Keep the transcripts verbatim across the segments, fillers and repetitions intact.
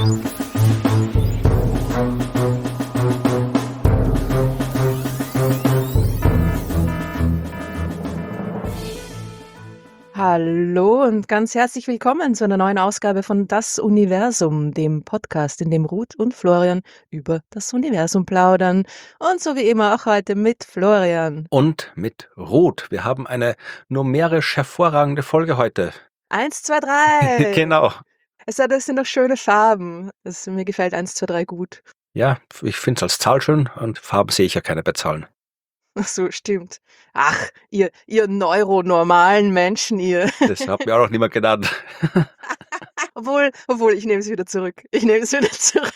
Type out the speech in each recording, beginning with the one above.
Hallo und ganz herzlich willkommen zu einer neuen Ausgabe von Das Universum, dem Podcast, in dem Ruth und Florian über das Universum plaudern. Und so wie immer auch heute mit Florian. Und mit Ruth. Wir haben eine numerisch hervorragende Folge heute. Eins, zwei, drei. Genau. Es hat- das sind doch schöne Farben. Das, mir gefällt eins, zwei, drei gut. Ja, ich finde es als Zahl schön und Farben sehe ich ja keine bei Zahlen. Ach so, stimmt. Ach, ihr, ihr neuronormalen Menschen, ihr. Das hat mir auch noch niemand genannt. Obwohl, obwohl, ich nehme es wieder zurück. Ich nehme es wieder zurück.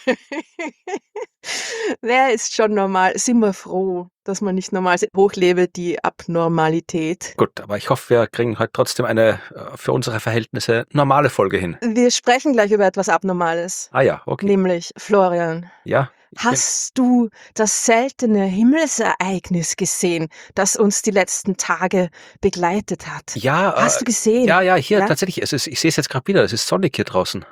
Wer ist schon normal? Sind wir froh, dass man nicht normal ist? Hochlebe die Abnormalität. Gut, aber ich hoffe, wir kriegen heute trotzdem eine äh, für unsere Verhältnisse normale Folge hin. Wir sprechen gleich über etwas Abnormales. Ah ja, okay. Nämlich, Florian, Ja. ich bin- hast du das seltene Himmelsereignis gesehen, das uns die letzten Tage begleitet hat? Ja, Hast äh, du gesehen? ja, ja, hier Ja? tatsächlich. Es ist, ich sehe es jetzt gerade wieder. Es ist sonnig hier draußen.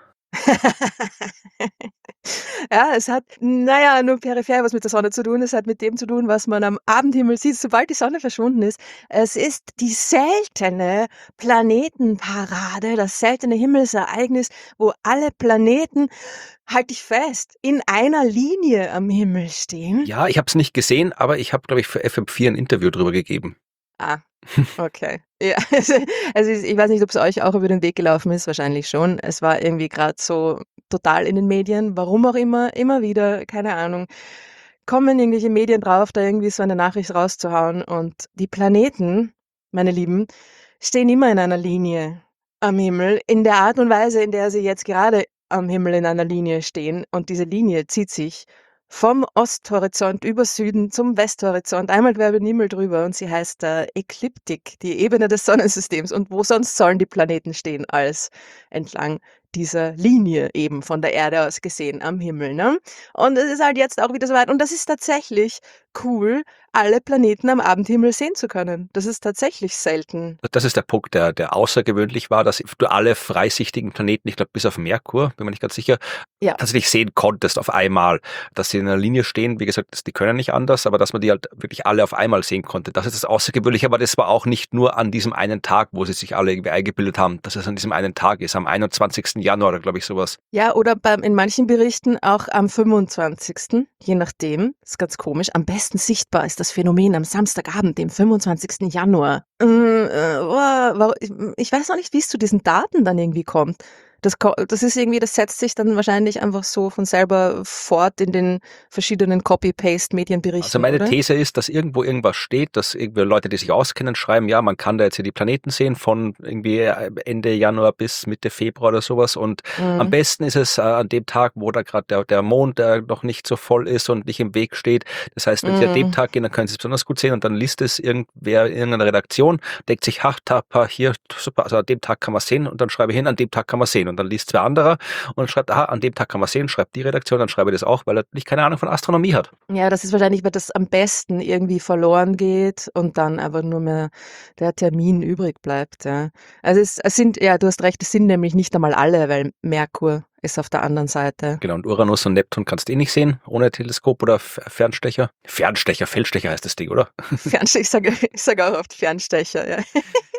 Ja, es hat, naja, nur peripher was mit der Sonne zu tun. Es hat mit dem zu tun, was man am Abendhimmel sieht, sobald die Sonne verschwunden ist. Es ist die seltene Planetenparade, das seltene Himmelsereignis, wo alle Planeten, halt dich fest, in einer Linie am Himmel stehen. Ja, ich habe es nicht gesehen, aber ich habe, glaube ich, für F M vier ein Interview drüber gegeben. Ah, okay. Ja, also ich weiß nicht, ob es euch auch über den Weg gelaufen ist, wahrscheinlich schon. Es war irgendwie gerade so total in den Medien, warum auch immer, immer wieder, keine Ahnung, kommen irgendwelche Medien drauf, da irgendwie so eine Nachricht rauszuhauen. Und die Planeten, meine Lieben, stehen immer in einer Linie am Himmel, in der Art und Weise, in der sie jetzt gerade am Himmel in einer Linie stehen. Und diese Linie zieht sich vom Osthorizont über Süden zum Westhorizont, einmal quer über den Himmel drüber, und sie heißt äh, Ekliptik, die Ebene des Sonnensystems. Und wo sonst sollen die Planeten stehen als entlang dieser Linie eben von der Erde aus gesehen am Himmel, ne? Und es ist halt jetzt auch wieder soweit. Und das ist tatsächlich cool, alle Planeten am Abendhimmel sehen zu können. Das ist tatsächlich selten. Das ist der Punkt, der, der außergewöhnlich war, dass du alle freisichtigen Planeten, ich glaube bis auf Merkur, bin mir nicht ganz sicher, Ja. tatsächlich sehen konntest auf einmal. Dass sie in einer Linie stehen, wie gesagt, das- die können nicht anders, aber dass man die halt wirklich alle auf einmal sehen konnte. Das ist das Außergewöhnliche, aber das war auch nicht nur an diesem einen Tag, wo sie sich alle irgendwie eingebildet haben, dass es an diesem einen Tag ist, am einundzwanzigsten Januar, glaube ich, sowas. Ja, oder beim, in manchen Berichten auch am fünfundzwanzigsten, je nachdem. Das ist ganz komisch. Am besten sichtbar ist das Phänomen am Samstagabend, dem fünfundzwanzigsten Januar. Äh, äh, oh, warum- ich, ich weiß noch nicht, wie es zu diesen Daten dann irgendwie kommt. Das, ko- das ist irgendwie, das setzt sich dann wahrscheinlich einfach so von selber fort in den verschiedenen Copy-Paste-Medienberichten, Also meine oder? These ist, dass irgendwo irgendwas steht, dass irgendwie Leute, die sich auskennen, schreiben, ja, man kann da jetzt hier die Planeten sehen von irgendwie Ende Januar bis Mitte Februar oder sowas und Mhm. am besten ist es äh, an dem Tag, wo da gerade der, der Mond äh, noch nicht so voll ist und nicht im Weg steht. Das heißt, wenn Sie an dem Mhm. Tag gehen, dann können Sie es besonders gut sehen und dann liest es irgendwer in irgendeiner Redaktion, denkt sich, ha, tapa, hier, super, also an dem Tag kann man sehen und dann schreibe ich hin, an dem Tag kann man sehen und dann liest wer anderer und dann schreibt, aha, an dem Tag kann man sehen, schreibt die Redaktion, dann schreibe ich das auch, weil er nicht keine Ahnung von Astronomie hat. Ja, das ist wahrscheinlich, weil das am besten irgendwie verloren geht und dann aber nur mehr der Termin übrig bleibt. Ja. Also es, es sind, ja, du hast recht, es sind nämlich nicht einmal alle, weil Merkur ist auf der anderen Seite. Genau, und Uranus und Neptun kannst du eh nicht sehen, ohne Teleskop oder F- Fernstecher. Fernstecher, Feldstecher heißt das Ding, oder? Fernstecher, ich sage ich sag auch oft Fernstecher. Ja.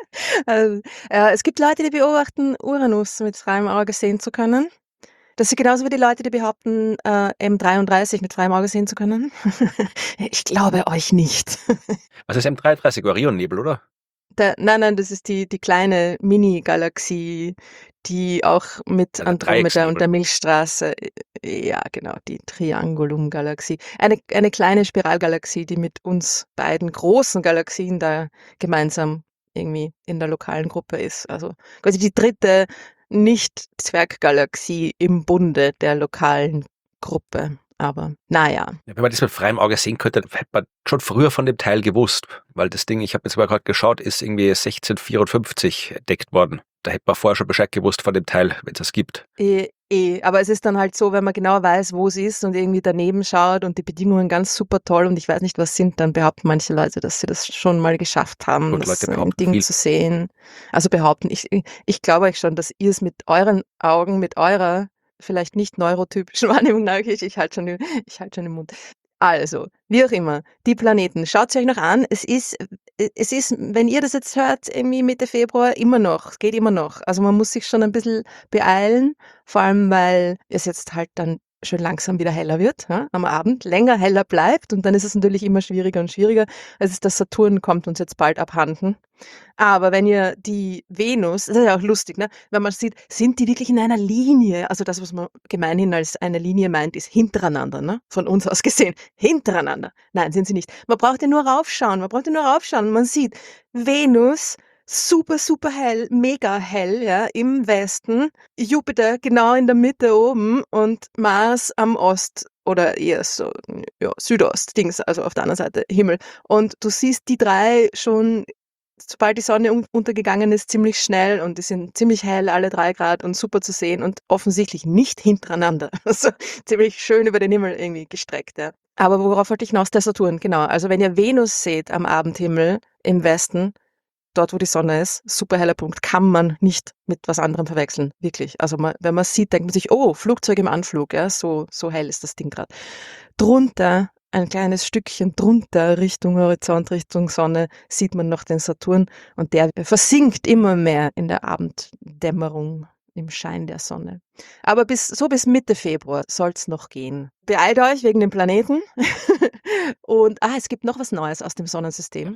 Also, ja, es gibt Leute, die beobachten, Uranus mit freiem Auge sehen zu können. Das sind genauso wie die Leute, die behaupten, äh, M dreiunddreißig mit freiem Auge sehen zu können. Ich glaube euch nicht. Was ist M dreiunddreißig? Orionnebel, oder? Der, nein, nein, das ist die, die kleine Mini-Galaxie, die auch mit Der Andromeda Dreiecksnebel. und der Milchstraße, äh, ja genau, die Triangulum-Galaxie. Eine, eine kleine Spiralgalaxie, die mit uns beiden großen Galaxien da gemeinsam irgendwie in der lokalen Gruppe ist. Also quasi die dritte Nicht-Zwerggalaxie im Bunde der lokalen Gruppe. Aber naja. Ja, wenn man das mit freiem Auge sehen könnte, dann hätte man schon früher von dem Teil gewusst. Weil das Ding, ich habe jetzt mal gerade geschaut, ist irgendwie sechzehnhundertvierundfünfzig entdeckt worden. Da hätte man vorher schon Bescheid gewusst von dem Teil, wenn es das gibt. Eh, eh. Aber es ist dann halt so, wenn man genau weiß, wo es ist und irgendwie daneben schaut und die Bedingungen ganz super toll und ich weiß nicht, was sind, dann behaupten manche Leute, dass sie das schon mal geschafft haben, Gut, das Leute äh, behaupten Ding viel. zu sehen. Also behaupten, ich, ich glaube euch schon, dass ihr es mit euren Augen, mit eurer vielleicht nicht neurotypischen Wahrnehmung nach, ich, ich halte schon, den- ich halt schon den Mund. Also, wie auch immer, die Planeten, schaut euch noch an. Es ist, äh, es ist, wenn ihr das jetzt hört, irgendwie Mitte Februar, immer noch, es geht immer noch. Also man muss sich schon ein bisschen beeilen, vor allem weil es jetzt halt dann schön langsam wieder heller wird, ja, am Abend, länger heller bleibt und dann ist es natürlich immer schwieriger und schwieriger. Also der Saturn kommt uns jetzt bald abhanden. Aber wenn ihr die Venus, das ist ja auch lustig, ne? Wenn man sieht, sind die wirklich in einer Linie? Also das, was man gemeinhin als eine Linie meint, ist hintereinander, ne? Von uns aus gesehen, hintereinander. Nein, sind sie nicht. Man braucht ja nur raufschauen, man braucht ja nur raufschauen. Man sieht Venus super, super hell, mega hell, ja, im Westen, Jupiter genau in der Mitte oben und Mars am Ost oder eher so, ja, Südost, Dings, also auf der anderen Seite Himmel. Und du siehst die drei schon, sobald die Sonne un untergegangen ist, ziemlich schnell und die sind ziemlich hell, alle drei Grad und super zu sehen und offensichtlich nicht hintereinander. Also ziemlich schön über den Himmel irgendwie gestreckt, ja. Aber worauf wollte ich hinaus? Der Saturn, genau. Also wenn ihr Venus seht am Abendhimmel im Westen, dort wo die Sonne ist, super heller Punkt, kann man nicht mit was anderem verwechseln, wirklich. Also man, wenn man sieht, denkt man sich, oh, Flugzeug im Anflug, ja, so, so hell ist das Ding gerade. Drunter, ein kleines Stückchen drunter, Richtung Horizont, Richtung Sonne, sieht man noch den Saturn und der versinkt immer mehr in der Abenddämmerung, im Schein der Sonne. Aber bis, so bis Mitte Februar soll's noch gehen. Beeilt euch wegen den Planeten. Und, ah, es gibt noch was Neues aus dem Sonnensystem.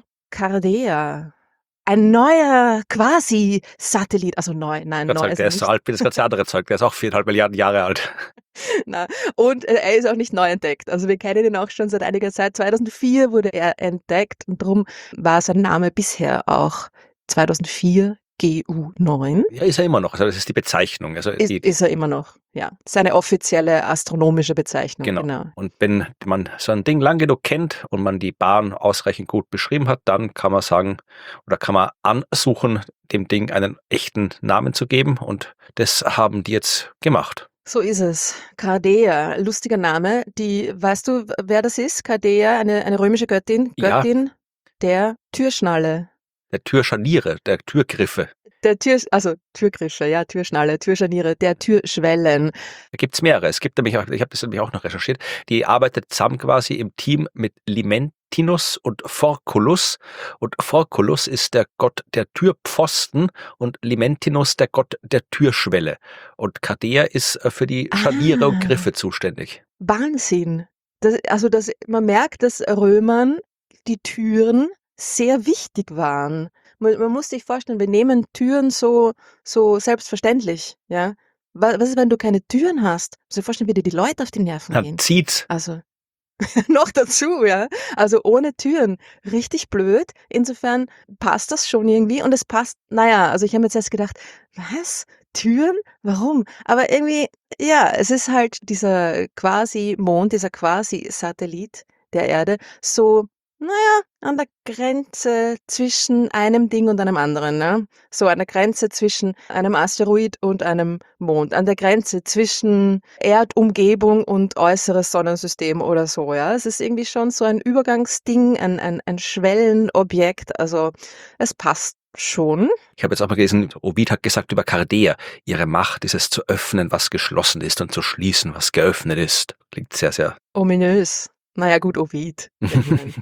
Cardea. Ein neuer Quasi-Satellit, also neu, nein, Gott sei neu Dank, ist der er ist so nicht. alt wie das ganze andere Zeug. Der ist auch viereinhalb Milliarden Jahre alt. Na, und äh, er ist auch nicht neu entdeckt. Also wir kennen ihn auch schon seit einiger Zeit. zweitausendvier wurde er entdeckt und darum war sein Name bisher auch zweitausendvier G U neun. Ja, ist er immer noch. Also das ist die Bezeichnung. Also Ist, die, ist er immer noch, ja. Seine offizielle astronomische Bezeichnung, genau. genau. Und wenn man so ein Ding lang genug kennt und man die Bahn ausreichend gut beschrieben hat, dann kann man sagen oder kann man ansuchen, dem Ding einen echten Namen zu geben. Und das haben die jetzt gemacht. So ist es. Cardea, lustiger Name. Die, weißt du, wer das ist? Cardea, eine, eine römische Göttin, Ja, Göttin der Türschnalle. der Türscharniere, der Türgriffe. Der Tür, also Türgrische, ja, Türschnalle, Türscharniere, der Türschwellen. Da gibt's mehrere. Es gibt nämlich auch, ich habe das nämlich auch noch recherchiert, die arbeitet zusammen quasi im Team mit Limentinus und Forculus. Und Forculus ist der Gott der Türpfosten und Limentinus der Gott der Türschwelle. Und Cardea ist äh, für die Scharniere und Ah, Griffe zuständig. Wahnsinn. Das, also das, man merkt, dass Römern die Türen sehr wichtig waren. Man, man muss sich vorstellen, wir nehmen Türen so, so selbstverständlich, ja. Wa- Was ist, wenn du keine Türen hast? Muss dir vorstellen, wie dir die Leute auf die Nerven Dann gehen. zieht's. Also, noch dazu, ja. Also ohne Türen. Richtig blöd. Insofern passt das schon irgendwie und es passt, naja, also ich habe mir jetzt erst gedacht, was? Türen? Warum? Aber irgendwie, ja, es ist halt dieser Quasi-Mond, dieser Quasi-Satellit der Erde, so, naja, an der Grenze zwischen einem Ding und einem anderen, ne? So an der Grenze zwischen einem Asteroid und einem Mond, an der Grenze zwischen Erdumgebung und äußeres Sonnensystem oder so, ja. Es ist irgendwie schon so ein Übergangsding, ein, ein, ein Schwellenobjekt, also es passt schon. Ich habe jetzt auch mal gelesen, Ovid hat gesagt über Cardea, ihre Macht ist es zu öffnen, was geschlossen ist und zu schließen, was geöffnet ist. Klingt sehr, sehr. Ominös. Naja, gut, Ovid. Ich mein.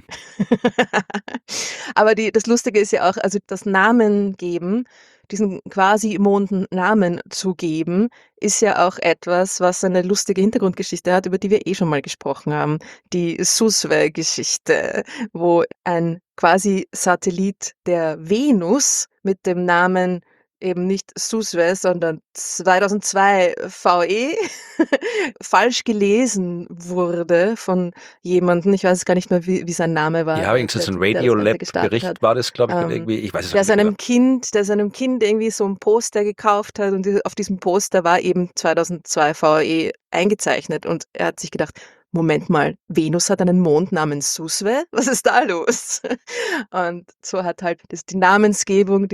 Aber die, das Lustige ist ja auch, also das Namen geben, diesen quasi Monden Namen zu geben, ist ja auch etwas, was eine lustige Hintergrundgeschichte hat, über die wir eh schon mal gesprochen haben. Die Suswe-Geschichte, wo ein quasi Satellit der Venus mit dem Namen eben nicht Suswe, sondern zweitausendzwei V E falsch gelesen wurde von jemandem. Ich weiß gar nicht mehr, wie, wie sein Name war, Ja, der, irgendwie der so ein Typ, der das Ganze gestartet Radiolab-Bericht hat. war das, glaube ich, oder Ähm, irgendwie, ich weiß es auch der nicht mehr. seinem Kind, der seinem Kind irgendwie so ein Poster gekauft hat und auf diesem Poster war eben zweitausendzwei V E eingezeichnet und er hat sich gedacht, Moment mal, Venus hat einen Mond namens Suswe? Was ist da los? Und so hat halt das, die Namensgebung dieser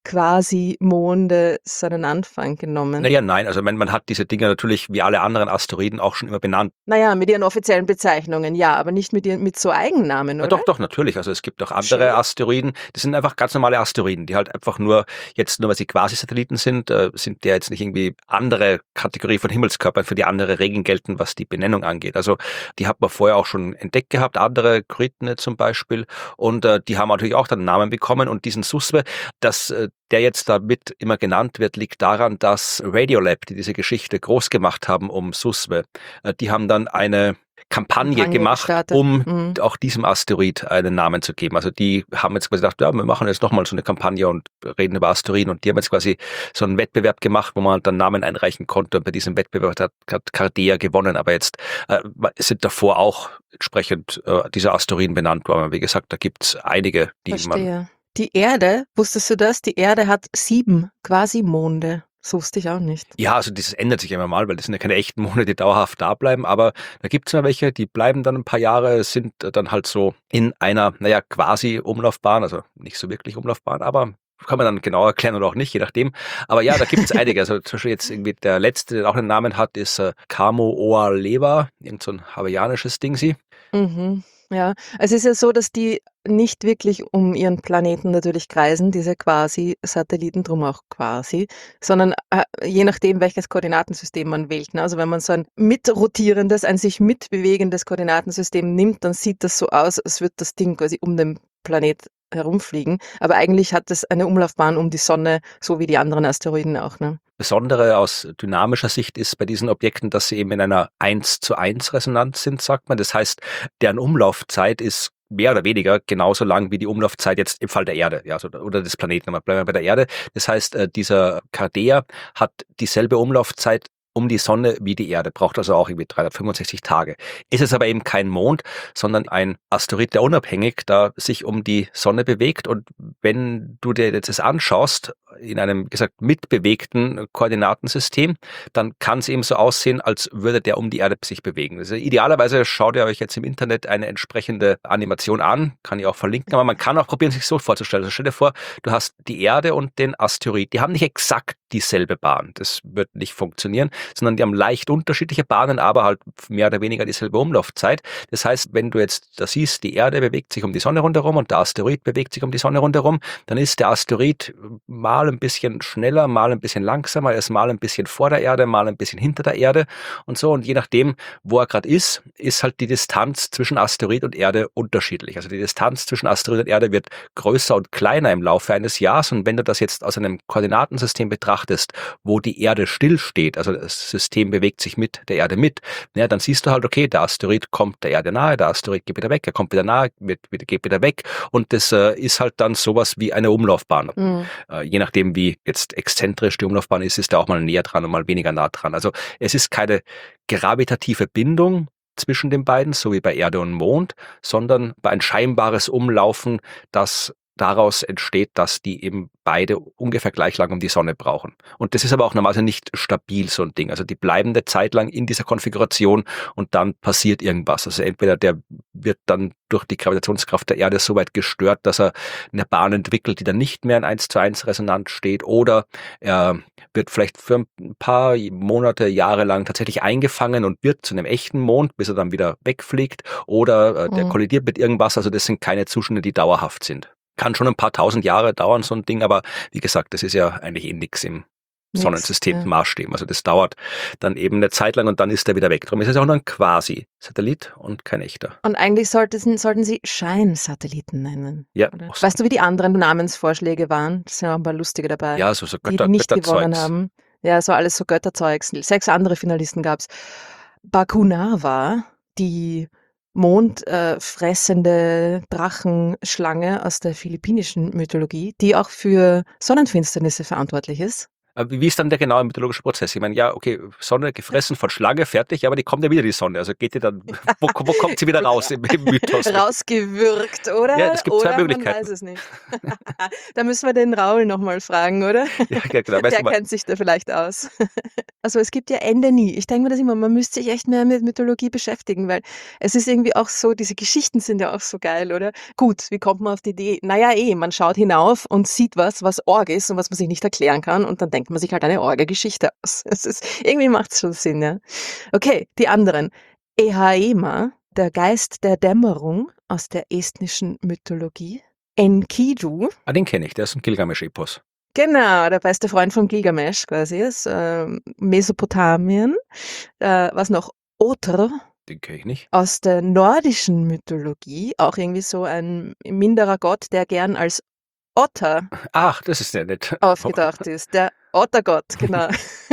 Quasi-Monde seinen Anfang Na genommen? ja, nein, also man man hat diese Dinger natürlich wie alle anderen Asteroiden auch schon immer benannt. Na ja, mit ihren offiziellen Bezeichnungen, ja, aber nicht mit ihren mit so Eigennamen, Ja, oder? doch, doch, natürlich. Also, es gibt auch Schon? andere Asteroiden. Das sind einfach ganz normale Asteroiden, die halt einfach nur jetzt nur weil sie Quasi-Satelliten sind, äh, sind der jetzt nicht irgendwie andere Kategorie von Himmelskörpern, für die andere Regeln gelten, was die Benennung angeht. Also, die hat man vorher auch schon entdeckt gehabt, andere Krytone zum Beispiel. Und, äh, die haben natürlich auch dann Namen bekommen. Und diesen Suswe, dass, äh, der jetzt da mit immer genannt wird, liegt daran, dass Radiolab, die diese Geschichte groß gemacht haben um Suswe, äh, die haben dann eine Kampagne Kampagne gemacht, gestartet. um Mhm. auch diesem Asteroid einen Namen zu geben. Also die haben jetzt quasi gedacht, ja, wir machen jetzt nochmal so eine Kampagne und reden über Asteroiden. Und die haben jetzt quasi so einen Wettbewerb gemacht, wo man dann Namen einreichen konnte. Und bei diesem Wettbewerb hat, hat Cardea gewonnen. Aber jetzt äh, sind davor auch entsprechend äh, diese Asteroiden benannt worden. Wie gesagt, da gibt's einige, die man... Verstehe. Die Erde, wusstest du das? Die Erde hat sieben Quasi-Monde. Das wusste ich auch nicht. Ja, also das ändert sich immer mal, weil das sind ja keine echten Monde, die dauerhaft da bleiben, aber da gibt's mal welche, die bleiben dann ein paar Jahre, sind dann halt so in einer, naja, quasi Umlaufbahn, also nicht so wirklich Umlaufbahn, aber kann man dann genau erklären oder auch nicht, je nachdem. Aber ja, da gibt's einige. Also zum Beispiel jetzt irgendwie der letzte, der auch einen Namen hat, ist äh, Kamo-Oa-Lewa, irgend so ein hawaiianisches Ding sie. Mhm. Ja, es ist ja so, dass die nicht wirklich um ihren Planeten natürlich kreisen, diese Quasi-Satelliten, drum auch quasi, sondern äh, je nachdem, welches Koordinatensystem man wählt. Ne? Also wenn man so ein mitrotierendes, ein sich mitbewegendes Koordinatensystem nimmt, dann sieht das so aus, als würde das Ding quasi um den Planet herumfliegen. Aber eigentlich hat es eine Umlaufbahn um die Sonne, so wie die anderen Asteroiden auch. Ne? Besondere aus dynamischer Sicht ist bei diesen Objekten, dass sie eben in einer eins zu eins Resonanz sind, sagt man. Das heißt, deren Umlaufzeit ist mehr oder weniger genauso lang wie die Umlaufzeit jetzt im Fall der Erde, ja, also, oder des Planeten. Aber bleiben wir bei der Erde. Das heißt, äh, dieser Cardea hat dieselbe Umlaufzeit um die Sonne wie die Erde, braucht also auch irgendwie dreihundertfünfundsechzig Tage. Ist es aber eben kein Mond, sondern ein Asteroid, der unabhängig da sich um die Sonne bewegt. Und wenn du dir jetzt das anschaust, in einem, wie gesagt, mitbewegten Koordinatensystem, dann kann es eben so aussehen, als würde der um die Erde sich bewegen. Also idealerweise schaut ihr euch jetzt im Internet eine entsprechende Animation an, kann ich auch verlinken, aber man kann auch probieren, sich so vorzustellen. Also stell dir vor, du hast die Erde und den Asteroid, die haben nicht exakt dieselbe Bahn. Das wird nicht funktionieren, sondern die haben leicht unterschiedliche Bahnen, aber halt mehr oder weniger dieselbe Umlaufzeit. Das heißt, wenn du jetzt da siehst, die Erde bewegt sich um die Sonne rundherum und der Asteroid bewegt sich um die Sonne rundherum, dann ist der Asteroid mal ein bisschen schneller, mal ein bisschen langsamer, er ist mal ein bisschen vor der Erde, mal ein bisschen hinter der Erde und so. Und je nachdem, wo er gerade ist, ist halt die Distanz zwischen Asteroid und Erde unterschiedlich. Also die Distanz zwischen Asteroid und Erde wird größer und kleiner im Laufe eines Jahres. Und wenn du das jetzt aus einem Koordinatensystem betrachtest, wo die Erde stillsteht, also das System bewegt sich mit der Erde mit, ja, dann siehst du halt, okay, der Asteroid kommt der Erde nahe, der Asteroid geht wieder weg, er kommt wieder nahe, wird, wird, geht wieder weg. Und das äh, ist halt dann sowas wie eine Umlaufbahn. Mhm. Äh, je nachdem, wie jetzt exzentrisch die Umlaufbahn ist, ist er auch mal näher dran und mal weniger nah dran. Also es ist keine gravitative Bindung zwischen den beiden, so wie bei Erde und Mond, sondern ein scheinbares Umlaufen, das daraus entsteht, dass die eben beide ungefähr gleich lang um die Sonne brauchen. Und das ist aber auch normalerweise nicht stabil, so ein Ding. Also die bleiben eine Zeit lang in dieser Konfiguration und dann passiert irgendwas. Also entweder der wird dann durch die Gravitationskraft der Erde so weit gestört, dass er eine Bahn entwickelt, die dann nicht mehr in eins zu eins Resonanz steht, oder er wird vielleicht für ein paar Monate, Jahre lang tatsächlich eingefangen und wird zu einem echten Mond, bis er dann wieder wegfliegt, oder äh, der Mhm. kollidiert mit irgendwas. Also das sind keine Zustände, die dauerhaft sind. Kann schon ein paar tausend Jahre dauern, so ein Ding, aber wie gesagt, das ist ja eigentlich eh nix im Nix, Sonnensystem ja. Maßstab. Also das dauert dann eben eine Zeit lang und dann ist er wieder weg. Darum ist es auch nur ein Quasi-Satellit und kein echter. Und eigentlich sollten, sollten sie Scheinsatelliten nennen. Ja, Oder? auch so. Weißt du, wie die anderen Namensvorschläge waren? Das sind auch ein paar lustige dabei, Ja, so, so die, Götter, die nicht gewonnen Götterzeugs. haben. Ja, so alles so Götterzeugs. Sechs andere Finalisten gab's. Bakunawa, die mondfressende Drachenschlange aus der philippinischen Mythologie, die auch für Sonnenfinsternisse verantwortlich ist. Aber wie wie ist dann der genaue mythologische Prozess? Ich meine, ja, okay, Sonne gefressen von Schlange, fertig, aber die kommt ja wieder, die Sonne. Also geht die dann, wo, wo kommt sie wieder raus im, im Mythos? Rausgewürgt, Ja, oder? es gibt zwei Oder man weiß Möglichkeiten. es nicht. Da müssen wir den Raul noch mal fragen, oder? Ja, ja, genau. Weißt du Der mal, kennt sich da vielleicht aus. Also, es gibt ja Ende nie. Ich denke mir das immer, man müsste sich echt mehr mit Mythologie beschäftigen, weil es ist irgendwie auch so, diese Geschichten sind ja auch so geil, oder? Gut, wie kommt man auf die Idee? Na ja, eh, man schaut hinauf und sieht was, was Org ist und was man sich nicht erklären kann und dann denkt man sich halt eine Orge-Geschichte aus. Es ist irgendwie macht's schon Sinn, ja. Okay, die anderen. Ehaema, der Geist der Dämmerung aus der estnischen Mythologie. Enkidu, ah, den kenne ich, der ist ein Gilgamesch-Epos. genau, der beste Freund von Gilgamesch quasi aus ähm, Mesopotamien. Äh, was noch? Otr Den kenne ich nicht. aus der nordischen Mythologie, auch irgendwie so ein minderer Gott, der gern als Otter Ach, das ist ja nett. aufgedacht ist. Der Ottergott, genau.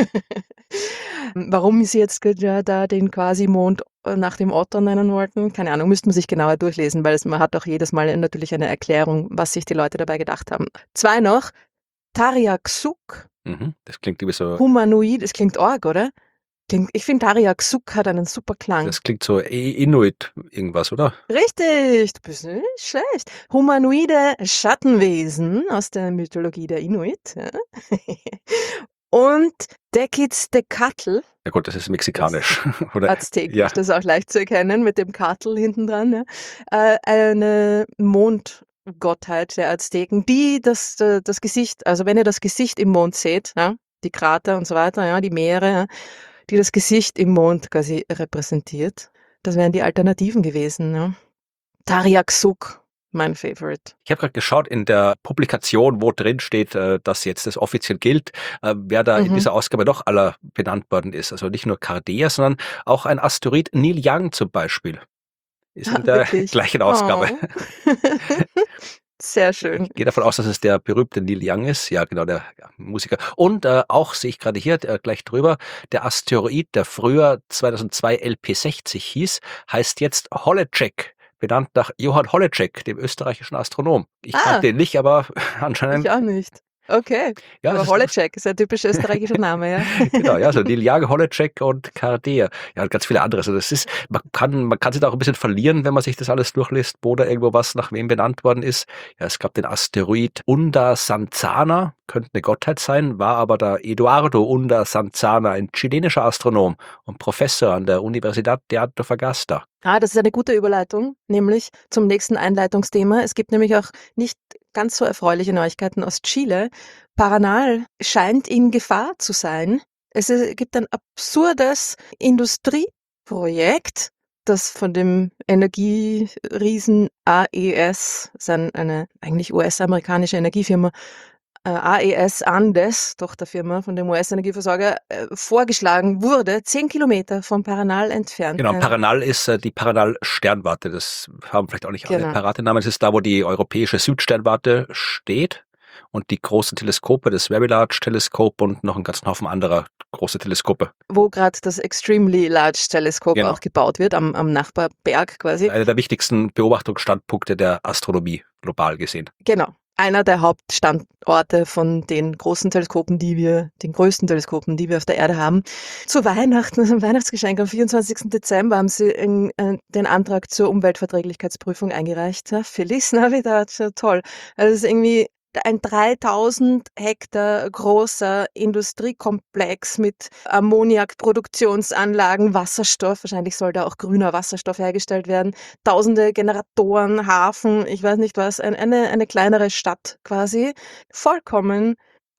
Warum sie jetzt ge- ja da den Quasi-Mond äh, nach dem Otter nennen wollten, keine Ahnung, müsste man sich genauer durchlesen, weil es, man hat auch jedes Mal natürlich eine Erklärung, was sich die Leute dabei gedacht haben. Zwei noch. Tariaksuk, Mhm, das klingt wie so, Humanoid, es klingt arg, oder? Klingt, ich finde Tariaksuk hat einen super Klang. das klingt so I- Inuit irgendwas, oder? Richtig, du bist nicht schlecht. Humanoide Schattenwesen aus der Mythologie der Inuit. Ja. Und Tequixtecatl, Ja gut, das ist das mexikanisch. Oder, aztekisch, ja, das ist auch leicht zu erkennen mit dem Katl hinten dran. Ja. Äh, eine Mondgottheit der Azteken, die das, äh, das Gesicht, also wenn ihr das Gesicht im Mond seht, ja, die Krater und so weiter, ja, die Meere, ja, die das Gesicht im Mond quasi repräsentiert. Das wären die Alternativen gewesen. Ja. Tariaksuk, mein Favorite. ich habe gerade geschaut in der Publikation, wo drin steht, äh, dass jetzt das offiziell gilt, äh, wer da in Mhm. dieser Ausgabe doch aller benannt worden ist. Also nicht nur Cardea, sondern auch ein Asteroid Neil Young zum Beispiel. Ist in Ah, der wirklich. gleichen Ausgabe. Oh. Sehr schön. Ich gehe davon aus, dass es der berühmte Neil Young ist. Ja, genau, der ja, Musiker. Und äh, auch sehe ich gerade hier äh, gleich drüber, der Asteroid, der früher zweitausendzwei L P sechzig hieß, heißt jetzt Holecek, benannt nach Johann Holecek, dem österreichischen Astronom. Ich Ah, kannte ihn nicht, aber anscheinend, ich auch nicht. Okay. ja, es Aber ist lustig. Holecek ist ein typisch österreichischer Name, ja. Genau, ja, so Neil Young, Holecek und Cardea. Ja, und ganz viele andere. Also das ist, man kann, man kann sich da auch ein bisschen verlieren, wenn man sich das alles durchliest, wo da irgendwo was nach wem benannt worden ist. Ja, es gab den Asteroid Unda Sanzana, könnte eine Gottheit sein, war aber der Eduardo Unda Sanzana, ein chilenischer Astronom und Professor an der Universidad de Antofagasta. Ah, das ist eine gute Überleitung, nämlich zum nächsten Einleitungsthema. Es gibt nämlich auch nicht ganz so erfreuliche Neuigkeiten aus Chile. Paranal scheint in Gefahr zu sein. Es ist- gibt ein absurdes Industrieprojekt, das von dem Energieriesen A E S, das ist ein- eine eigentlich U S-amerikanische Energiefirma, äh, A E S Andes, Tochterfirma von dem U S-Energieversorger, äh, vorgeschlagen wurde, zehn Kilometer von Paranal entfernt. Genau, Ja, Paranal ist äh, die Paranal-Sternwarte. Das haben vielleicht auch nicht alle genau. parate Namen. Das ist da, wo die europäische Südsternwarte steht. Und die großen Teleskope, das Very Large Telescope und noch einen ganzen Haufen anderer große Teleskope. Wo gerade das Extremely Large Teleskop Genau. auch gebaut wird, am, am Nachbarberg quasi. Einer der wichtigsten Beobachtungsstandpunkte der Astronomie global gesehen. Genau. Einer der Hauptstandorte von den großen Teleskopen, die wir, den größten Teleskopen, die wir auf der Erde haben. Zu Weihnachten, also ein Weihnachtsgeschenk, am vierundzwanzigsten Dezember haben sie in, äh, den Antrag zur Umweltverträglichkeitsprüfung eingereicht. Ja, Feliz Navidad, ja, toll. Also es ist irgendwie ein dreitausend Hektar großer Industriekomplex mit Ammoniakproduktionsanlagen, Wasserstoff, wahrscheinlich soll da auch grüner Wasserstoff hergestellt werden, tausende Generatoren, Hafen, ich weiß nicht was, ein, eine, eine kleinere Stadt quasi, vollkommen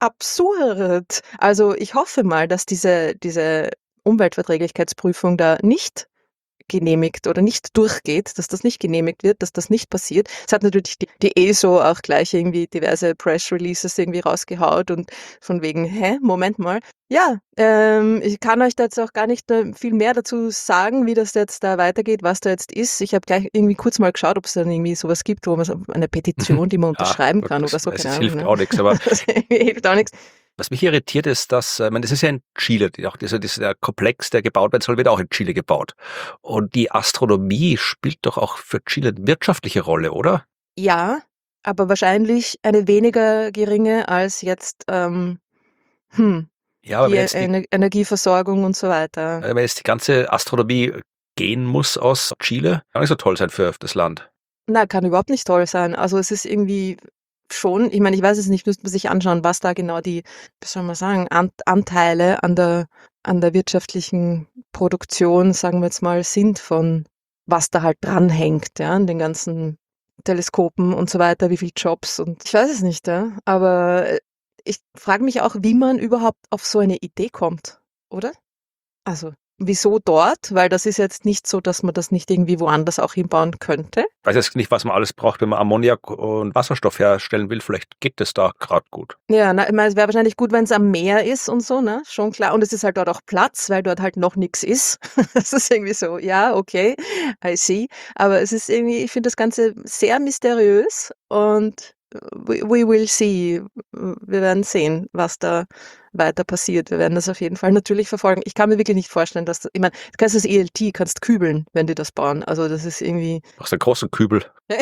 absurd. Also ich hoffe mal, dass diese, diese Umweltverträglichkeitsprüfung da nicht genehmigt oder nicht durchgeht, dass das nicht genehmigt wird, dass das nicht passiert. Es hat natürlich die, die E S O auch gleich irgendwie diverse Press-Releases irgendwie rausgehaut und von wegen, hä, Moment mal. Ja, ähm, ich kann euch da jetzt auch gar nicht äh, viel mehr dazu sagen, wie das jetzt da weitergeht, was da jetzt ist. Ich habe gleich irgendwie kurz mal geschaut, ob es dann irgendwie sowas gibt, wo man so eine Petition, die man unterschreiben Ja, kann das, oder so. das, Keine das Ahnung, hilft ne? auch nichts. Aber Das hilft auch nichts. was mich irritiert ist, dass, äh, ich meine, das ist ja in Chile, die- auch dieser, dieser Komplex, der gebaut werden soll, wird auch in Chile gebaut. Und die Astronomie spielt doch auch für Chile eine wirtschaftliche Rolle, oder? Ja, aber wahrscheinlich eine weniger geringe als jetzt ähm, Hm, Ja, aber die wenn E jetzt die Ener Energieversorgung und so weiter. äh, wenn jetzt die ganze Astronomie gehen muss aus Chile, kann nicht so toll sein für das Land. Na, kann überhaupt nicht toll sein. Also, es ist irgendwie schon, ich meine, ich weiß es nicht, müsste man sich anschauen, was da genau die, wie soll man sagen, Ant Anteile an der an der wirtschaftlichen Produktion, sagen wir jetzt mal, sind von was da halt dranhängt, ja, an den ganzen Teleskopen und so weiter, wie viel Jobs und ich weiß es nicht, ja. Aber, äh, ich frage mich auch, wie man überhaupt auf so eine Idee kommt, oder? Also, wieso dort? Weil das ist jetzt nicht so, dass man das nicht irgendwie woanders auch hinbauen könnte. Ich weiß jetzt nicht, was man alles braucht, wenn man Ammoniak und Wasserstoff herstellen will. Vielleicht geht das da gerade gut. Ja, na, ich meine, es wäre wahrscheinlich gut, wenn es am Meer ist und so, ne? Schon klar. Und es ist halt dort auch Platz, weil dort halt noch nichts ist. Das ist irgendwie so, ja, okay, I see. Aber es ist irgendwie, ich finde das Ganze sehr mysteriös und we, we will see. Wir werden sehen, was da weiter passiert. Wir werden das auf jeden Fall natürlich verfolgen. Ich kann mir wirklich nicht vorstellen, dass, das, ich meine, du kannst das E L T, kannst kübeln, wenn die das bauen. Also das ist irgendwie, Aus der großen Kübel. ja,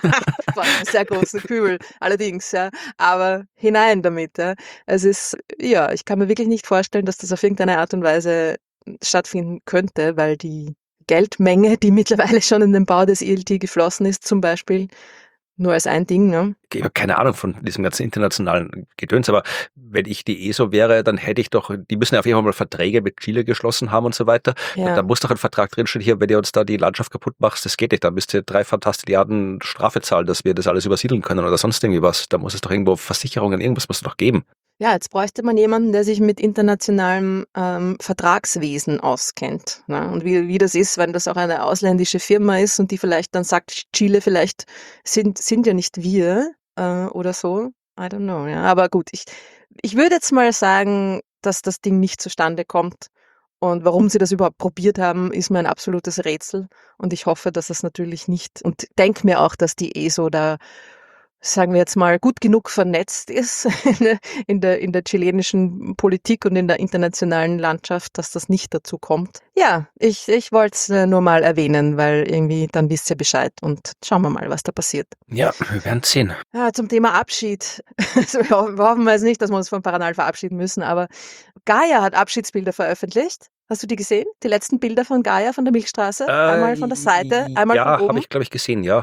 vor allem einen sehr großen Kübel, allerdings, ja. Aber hinein damit, ja. Es ist, ja, ich kann mir wirklich nicht vorstellen, dass das auf irgendeine Art und Weise stattfinden könnte, weil die Geldmenge, die mittlerweile schon in den Bau des E L T geflossen ist, zum Beispiel, nur als ein Ding, ne? Ich habe keine Ahnung von diesem ganzen internationalen Gedöns, aber wenn ich die E S O wäre, dann hätte ich doch, die müssen ja auf jeden Fall mal Verträge mit Chile geschlossen haben und so weiter. Da, da Ja. muss doch ein Vertrag drinstehen, hier, wenn ihr uns da die Landschaft kaputt macht, das geht nicht, da müsst ihr drei Fantastilliarden Strafe zahlen, dass wir das alles übersiedeln können oder sonst irgendwie was. Da muss es doch irgendwo Versicherungen, irgendwas muss es doch geben. Ja, jetzt bräuchte man jemanden, der sich mit internationalem ähm, Vertragswesen auskennt. Ne? Und wie, wie das ist, wenn das auch eine ausländische Firma ist und die vielleicht dann sagt, Chile vielleicht sind, sind ja nicht wir äh, oder so. I don't know. Ja. Aber gut, ich, ich würde jetzt mal sagen, dass das Ding nicht zustande kommt. Und warum sie das überhaupt probiert haben, ist mir ein absolutes Rätsel. Und ich hoffe, dass es natürlich nicht. Und denke mir auch, dass die E S O da, sagen wir jetzt mal, gut genug vernetzt ist in der, in der chilenischen Politik und in der internationalen Landschaft, dass das nicht dazu kommt. Ja, ich, ich wollte es nur mal erwähnen, weil irgendwie dann wisst ihr Bescheid und schauen wir mal, was da passiert. Ja, wir werden sehen. Ja, zum Thema Abschied. Also wir hoffen wir hoffen jetzt nicht, dass wir uns von Paranal verabschieden müssen, aber Gaia hat Abschiedsbilder veröffentlicht. Hast du die gesehen? Die letzten Bilder von Gaia von der Milchstraße? Äh, Einmal von der Seite, einmal von ja, habe oben. ich, glaube ich, gesehen, ja.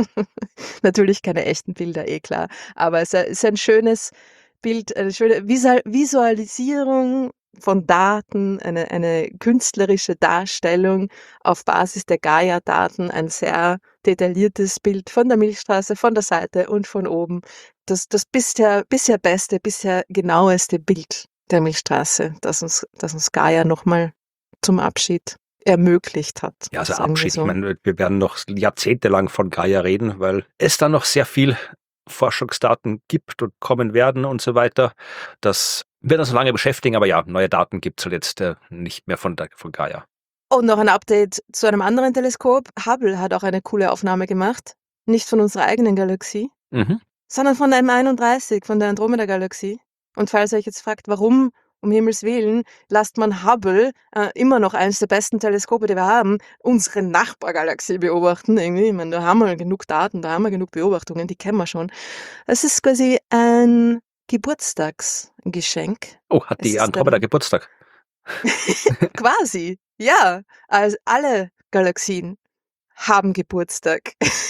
Natürlich keine echten Bilder, eh klar. Aber es ist ein schönes Bild, eine schöne Visual Visualisierung von Daten, eine, eine künstlerische Darstellung auf Basis der Gaia-Daten, ein sehr detailliertes Bild von der Milchstraße, von der Seite und von oben. Das, das bisher, bisher beste, bisher genaueste Bild der Milchstraße, das uns, das uns Gaia nochmal zum Abschied ermöglicht hat. Ja, also sagen wir Abschied. so. Ich meine, wir werden noch jahrzehntelang von Gaia reden, weil es da noch sehr viel Forschungsdaten gibt und kommen werden und so weiter. Das wird uns lange beschäftigen, aber ja, neue Daten gibt es halt jetzt äh, nicht mehr von, der, von Gaia. Und noch ein Update zu einem anderen Teleskop. Hubble hat auch eine coole Aufnahme gemacht. Nicht von unserer eigenen Galaxie, Mhm. sondern von der M einunddreißig, von der Andromeda-Galaxie. Und falls ihr euch jetzt fragt, warum, um Himmels Willen, lasst man Hubble, äh, immer noch eines der besten Teleskope, die wir haben, unsere Nachbargalaxie beobachten. Irgendwie, ich meine, da haben wir genug Daten, da haben wir genug Beobachtungen, die kennen wir schon. Es ist quasi ein Geburtstagsgeschenk. Oh, hat Es die ist Andromeda ein Geburtstag? quasi, ja. Also alle Galaxien haben Geburtstag.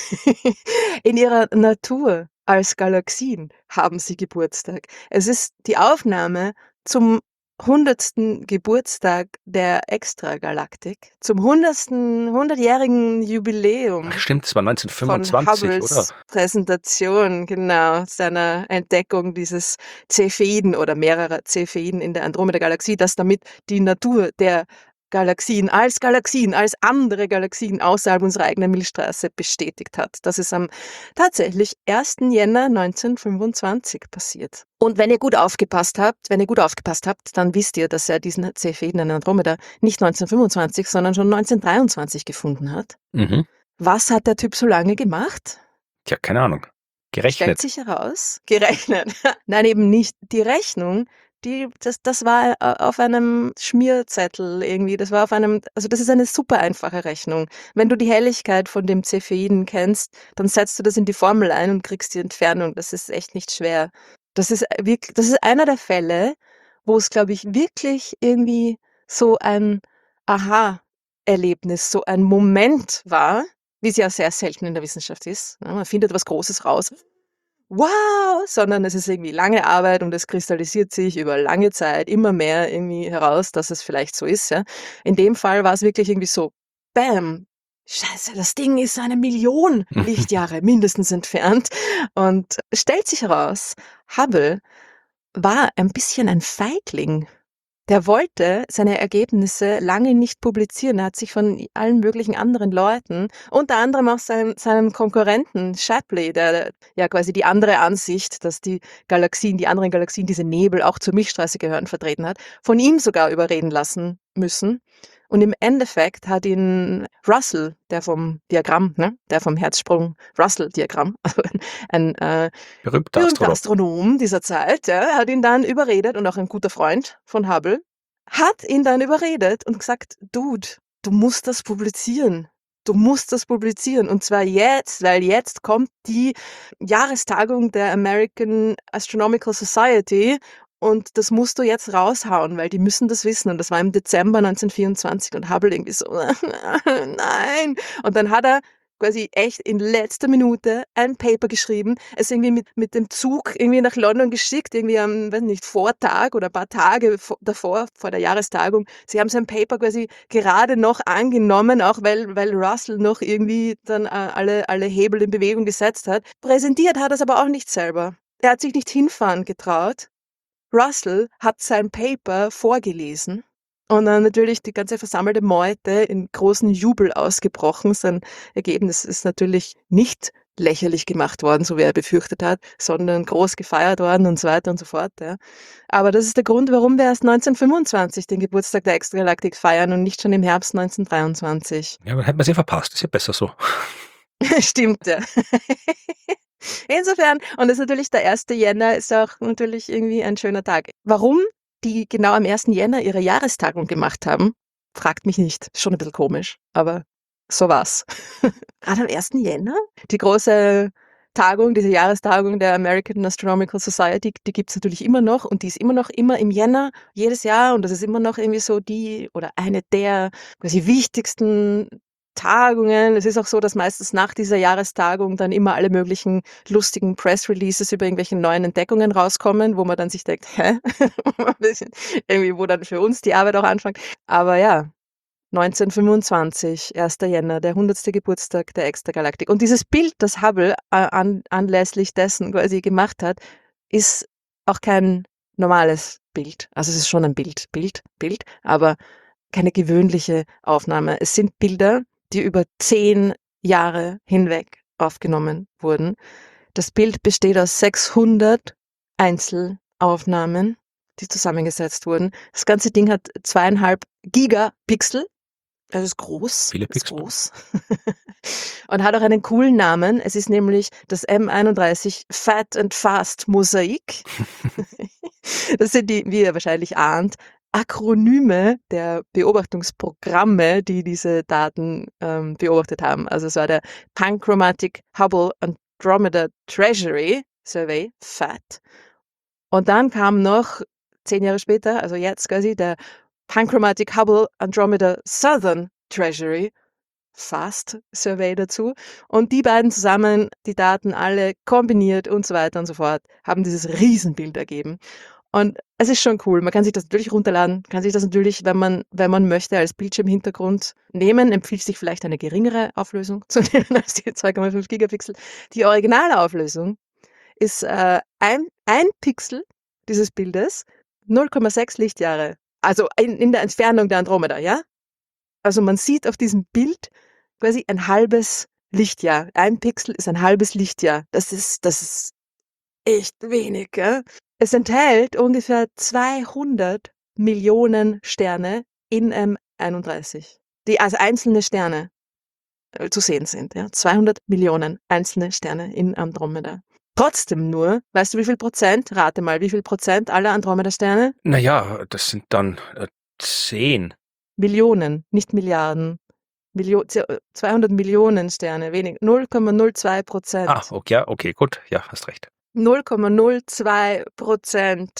In ihrer Natur als Galaxien haben sie Geburtstag. Es ist die Aufnahme zum hundertsten Geburtstag der Extragalaktik, zum hundertsten hundertjährigen Jubiläum Ach, stimmt, das war von neunzehnhundertfünfundzwanzig, oder? Hubbles Präsentation, genau, seiner Entdeckung dieses Cepheiden oder mehrerer Cepheiden in der Andromeda-Galaxie, das damit die Natur der Galaxien als Galaxien, als andere Galaxien außerhalb unserer eigenen Milchstraße bestätigt hat. Das ist am tatsächlich ersten Jänner neunzehnhundertfünfundzwanzig passiert. Und wenn ihr gut aufgepasst habt, wenn ihr gut aufgepasst habt, dann wisst ihr, dass er diesen Cepheiden in Andromeda nicht neunzehnhundertfünfundzwanzig, sondern schon neunzehnhundertdreiundzwanzig gefunden hat. Mhm. Was hat der Typ so lange gemacht? Tja, keine Ahnung. Stellt Gerechnet. sich heraus. Gerechnet. Nein, eben nicht. Die Rechnung, die, das, das war äh, auf einem Schmierzettel irgendwie. Das war auf einem, also das ist eine super einfache Rechnung. Wenn du die Helligkeit von dem Cepheiden kennst, dann setzt du das in die Formel ein und kriegst die Entfernung. Das ist echt nicht schwer. Das ist wirklich, das ist einer der Fälle, wo es, glaube ich, wirklich irgendwie so ein Aha-Erlebnis, so ein Moment war, wie es ja sehr selten in der Wissenschaft ist. Ja, man findet was Großes raus. Wow! Sondern es ist irgendwie lange Arbeit und es kristallisiert sich über lange Zeit immer mehr irgendwie heraus, dass es vielleicht so ist. Ja. In dem Fall war es wirklich irgendwie so, bam, Scheiße, das Ding ist eine Million Lichtjahre mindestens entfernt. Und es stellt sich heraus, Hubble war ein bisschen ein Feigling. Der wollte seine Ergebnisse lange nicht publizieren. Er hat sich von allen möglichen anderen Leuten, unter anderem auch seinem, seinem Konkurrenten Shapley, der ja quasi die andere Ansicht, dass die Galaxien, die anderen Galaxien, diese Nebel auch zur Milchstraße gehören, vertreten hat, von ihm sogar überreden lassen müssen. Und im Endeffekt hat ihn Russell, der vom Diagramm, ne, der vom Herzsprung-Russell-Diagramm, also ein, ein äh, Berühmter berühmter Astronom. Astronom dieser Zeit, ja, hat ihn dann überredet und auch ein guter Freund von Hubble, hat ihn dann überredet und gesagt, Dude, du musst das publizieren. Du musst das publizieren. Und zwar jetzt, weil jetzt kommt die Jahrestagung der American Astronomical Society und das musst du jetzt raushauen, weil die müssen das wissen. Und das war im Dezember neunzehnhundertvierundzwanzig und Hubble irgendwie so, nein. Und dann hat er quasi echt in letzter Minute ein Paper geschrieben, es irgendwie mit, mit dem Zug irgendwie nach London geschickt, irgendwie am, weiß nicht, Vortag oder ein paar Tage davor, vor der Jahrestagung. Sie haben sein Paper quasi gerade noch angenommen, auch weil, weil Russell noch irgendwie dann alle, alle Hebel in Bewegung gesetzt hat. Präsentiert hat er es aber auch nicht selber. Er hat sich nicht hinfahren getraut. Russell hat sein Paper vorgelesen. Und dann natürlich die ganze versammelte Meute in großen Jubel ausgebrochen. Sein Ergebnis ist natürlich nicht lächerlich gemacht worden, so wie er befürchtet hat, sondern groß gefeiert worden und so weiter und so fort. Ja. Aber das ist der Grund, warum wir erst neunzehnhundertfünfundzwanzig den Geburtstag der Extragalaktik feiern und nicht schon im Herbst neunzehnhundertdreiundzwanzig. Ja, dann hätten wir sie verpasst. Ist ja besser so. Stimmt, ja. Insofern, und das ist natürlich der erste Jänner, ist auch natürlich irgendwie ein schöner Tag. Warum die genau am ersten Jänner ihre Jahrestagung gemacht haben, fragt mich nicht. Ist schon ein bisschen komisch, aber so war's. Gerade am ersten Jänner? Die große Tagung, diese Jahrestagung der American Astronomical Society, die gibt's natürlich immer noch und die ist immer noch immer im Jänner, jedes Jahr, und das ist immer noch irgendwie so die oder eine der quasi wichtigsten Tagungen. Es ist auch so, dass meistens nach dieser Jahrestagung dann immer alle möglichen lustigen Press-Releases über irgendwelche neuen Entdeckungen rauskommen, wo man dann sich denkt, hä? Ein bisschen irgendwie, wo dann für uns die Arbeit auch anfängt. Aber ja, neunzehnhundertfünfundzwanzig, erster Jänner, der hundertste Geburtstag der Extragalaktik. Und dieses Bild, das Hubble äh, an, anlässlich dessen quasi gemacht hat, ist auch kein normales Bild. Also es ist schon ein Bild, Bild, Bild, aber keine gewöhnliche Aufnahme. Es sind Bilder, die über zehn Jahre hinweg aufgenommen wurden. Das Bild besteht aus sechshundert Einzelaufnahmen, die zusammengesetzt wurden. Das ganze Ding hat zweieinhalb Gigapixel. Das ist groß. Viele ist Pixel. groß. Und hat auch einen coolen Namen. Es ist nämlich das M einunddreißig Fat and Fast Mosaik. Das sind die, wie ihr wahrscheinlich ahnt, Akronyme der Beobachtungsprogramme, die diese Daten ähm, beobachtet haben. Also es war der Panchromatic Hubble Andromeda Treasury Survey, FAT. Und dann kam noch zehn Jahre später, also jetzt quasi, der Panchromatic Hubble Andromeda Southern Treasury, FAST Survey dazu. Und die beiden zusammen, die Daten alle kombiniert und so weiter und so fort, haben dieses Riesenbild ergeben. Und es ist schon cool. Man kann sich das natürlich runterladen, kann sich das natürlich, wenn man, wenn man möchte, als Bildschirmhintergrund nehmen. Empfiehlt sich vielleicht eine geringere Auflösung zu nehmen als die zwei Komma fünf Gigapixel. Die Originalauflösung ist äh, ein, ein Pixel dieses Bildes, null Komma sechs Lichtjahre. Also in, in der Entfernung der Andromeda, ja? Also man sieht auf diesem Bild quasi ein halbes Lichtjahr. Ein Pixel ist ein halbes Lichtjahr. Das ist, das ist echt wenig, ja? Es enthält ungefähr zweihundert Millionen Sterne in M einunddreißig, die als einzelne Sterne äh, zu sehen sind. Ja? zweihundert Millionen einzelne Sterne in Andromeda. Trotzdem nur, weißt du wie viel Prozent, rate mal, wie viel Prozent aller Andromeda-Sterne? Naja, das sind dann äh, zehn. Millionen, nicht Milliarden. Millio- zweihundert Millionen Sterne, wenig, null Komma null zwei Prozent. Ah, okay, ja, okay, gut, ja, hast recht. null Komma null zwei Prozent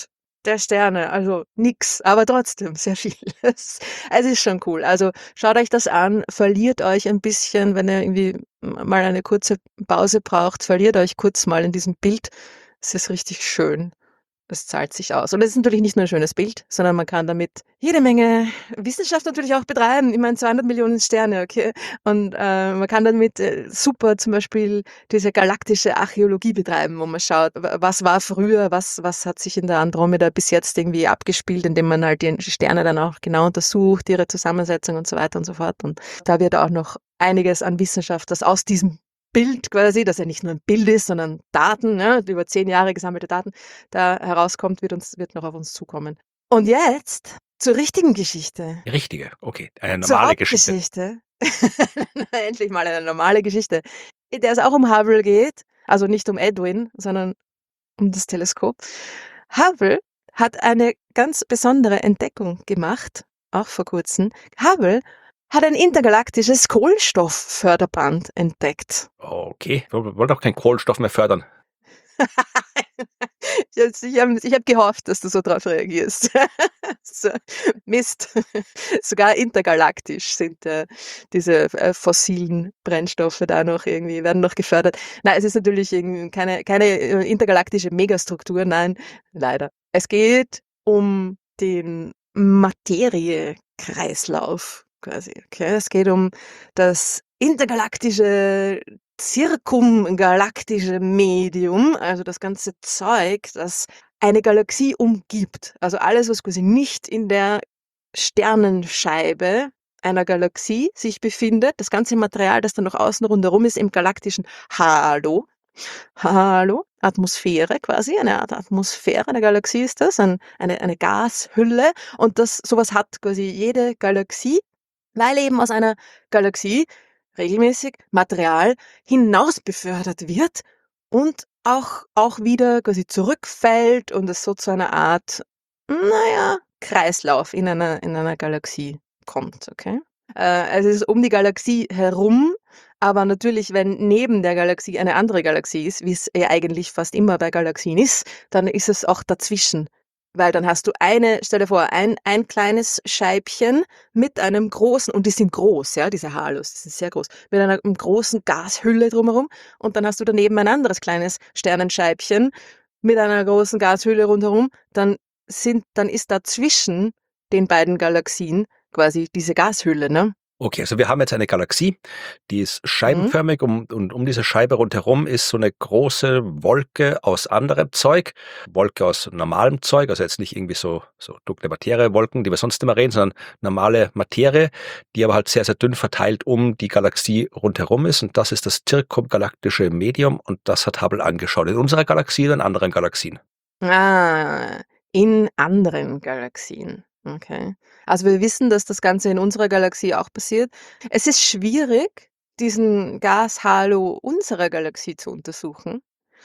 der Sterne, also nix, aber trotzdem sehr viel. Es es ist schon cool. Also schaut euch das an, verliert euch ein bisschen, wenn ihr irgendwie mal eine kurze Pause braucht, verliert euch kurz mal in diesem Bild. Es ist richtig schön. Das zahlt sich aus. Und es ist natürlich nicht nur ein schönes Bild, sondern man kann damit jede Menge Wissenschaft natürlich auch betreiben. Ich meine, zweihundert Millionen Sterne, okay? Und äh, man kann damit äh, super zum Beispiel diese galaktische Archäologie betreiben, wo man schaut, wa- was war früher, was, was hat sich in der Andromeda bis jetzt irgendwie abgespielt, indem man halt die Sterne dann auch genau untersucht, ihre Zusammensetzung und so weiter und so fort. Und da wird auch noch einiges an Wissenschaft, das aus diesem Bild quasi, dass er nicht nur ein Bild ist, sondern Daten, ne, über zehn Jahre gesammelte Daten, da herauskommt, wird uns, wird noch auf uns zukommen. Und jetzt zur richtigen Geschichte, Die richtige, okay. Eine zur normale Geschichte. Hauptgeschichte. Endlich mal eine normale Geschichte, in der es auch um Hubble geht, also nicht um Edwin, sondern um das Teleskop. Hubble hat eine ganz besondere Entdeckung gemacht, auch vor kurzem. Hubble hat ein intergalaktisches Kohlenstoffförderband entdeckt. Okay, wir wollen doch keinen Kohlenstoff mehr fördern. Jetzt, ich habe ich hab gehofft, dass du so drauf reagierst. So, Mist. Sogar intergalaktisch sind äh, diese äh, fossilen Brennstoffe da noch irgendwie, werden noch gefördert. Nein, es ist natürlich irgendwie keine, keine äh, intergalaktische Megastruktur, nein, leider. Es geht um den Materiekreislauf quasi. Okay? Es geht um das intergalaktische zirkumgalaktische Medium, also das ganze Zeug, das eine Galaxie umgibt. Also alles, was quasi nicht in der Sternenscheibe einer Galaxie sich befindet, das ganze Material, das dann noch außen rundherum ist im galaktischen Halo. Halo, Atmosphäre quasi, eine Art Atmosphäre der Galaxie ist das, ein, eine, eine Gashülle. Und das sowas hat quasi jede Galaxie, weil eben aus einer Galaxie regelmäßig Material hinaus befördert wird und auch, auch wieder quasi zurückfällt und es so zu einer Art, naja, Kreislauf in einer, in einer Galaxie kommt, okay? Äh, also es ist um die Galaxie herum, aber natürlich, wenn neben der Galaxie eine andere Galaxie ist, wie es ja eigentlich fast immer bei Galaxien ist, dann ist es auch dazwischen. Weil dann hast du eine, stell dir vor, ein, ein kleines Scheibchen mit einem großen, und die sind groß, ja, diese Halos, die sind sehr groß, mit einer einem großen Gashülle drumherum, und dann hast du daneben ein anderes kleines Sternenscheibchen mit einer großen Gashülle rundherum, dann sind, dann ist dazwischen den beiden Galaxien quasi diese Gashülle, ne? Okay, also wir haben jetzt eine Galaxie, die ist Mhm. scheibenförmig um, und um diese Scheibe rundherum ist so eine große Wolke aus anderem Zeug, Wolke aus normalem Zeug, also jetzt nicht irgendwie so, so dunkle Materiewolken, die wir sonst immer reden, sondern normale Materie, die aber halt sehr, sehr dünn verteilt um die Galaxie rundherum ist, und das ist das zirkumgalaktische Medium, und das hat Hubble angeschaut in unserer Galaxie und in anderen Galaxien. Ah, in anderen Galaxien. Okay. Also wir wissen, dass das Ganze in unserer Galaxie auch passiert. Es ist schwierig, diesen Gashalo unserer Galaxie zu untersuchen,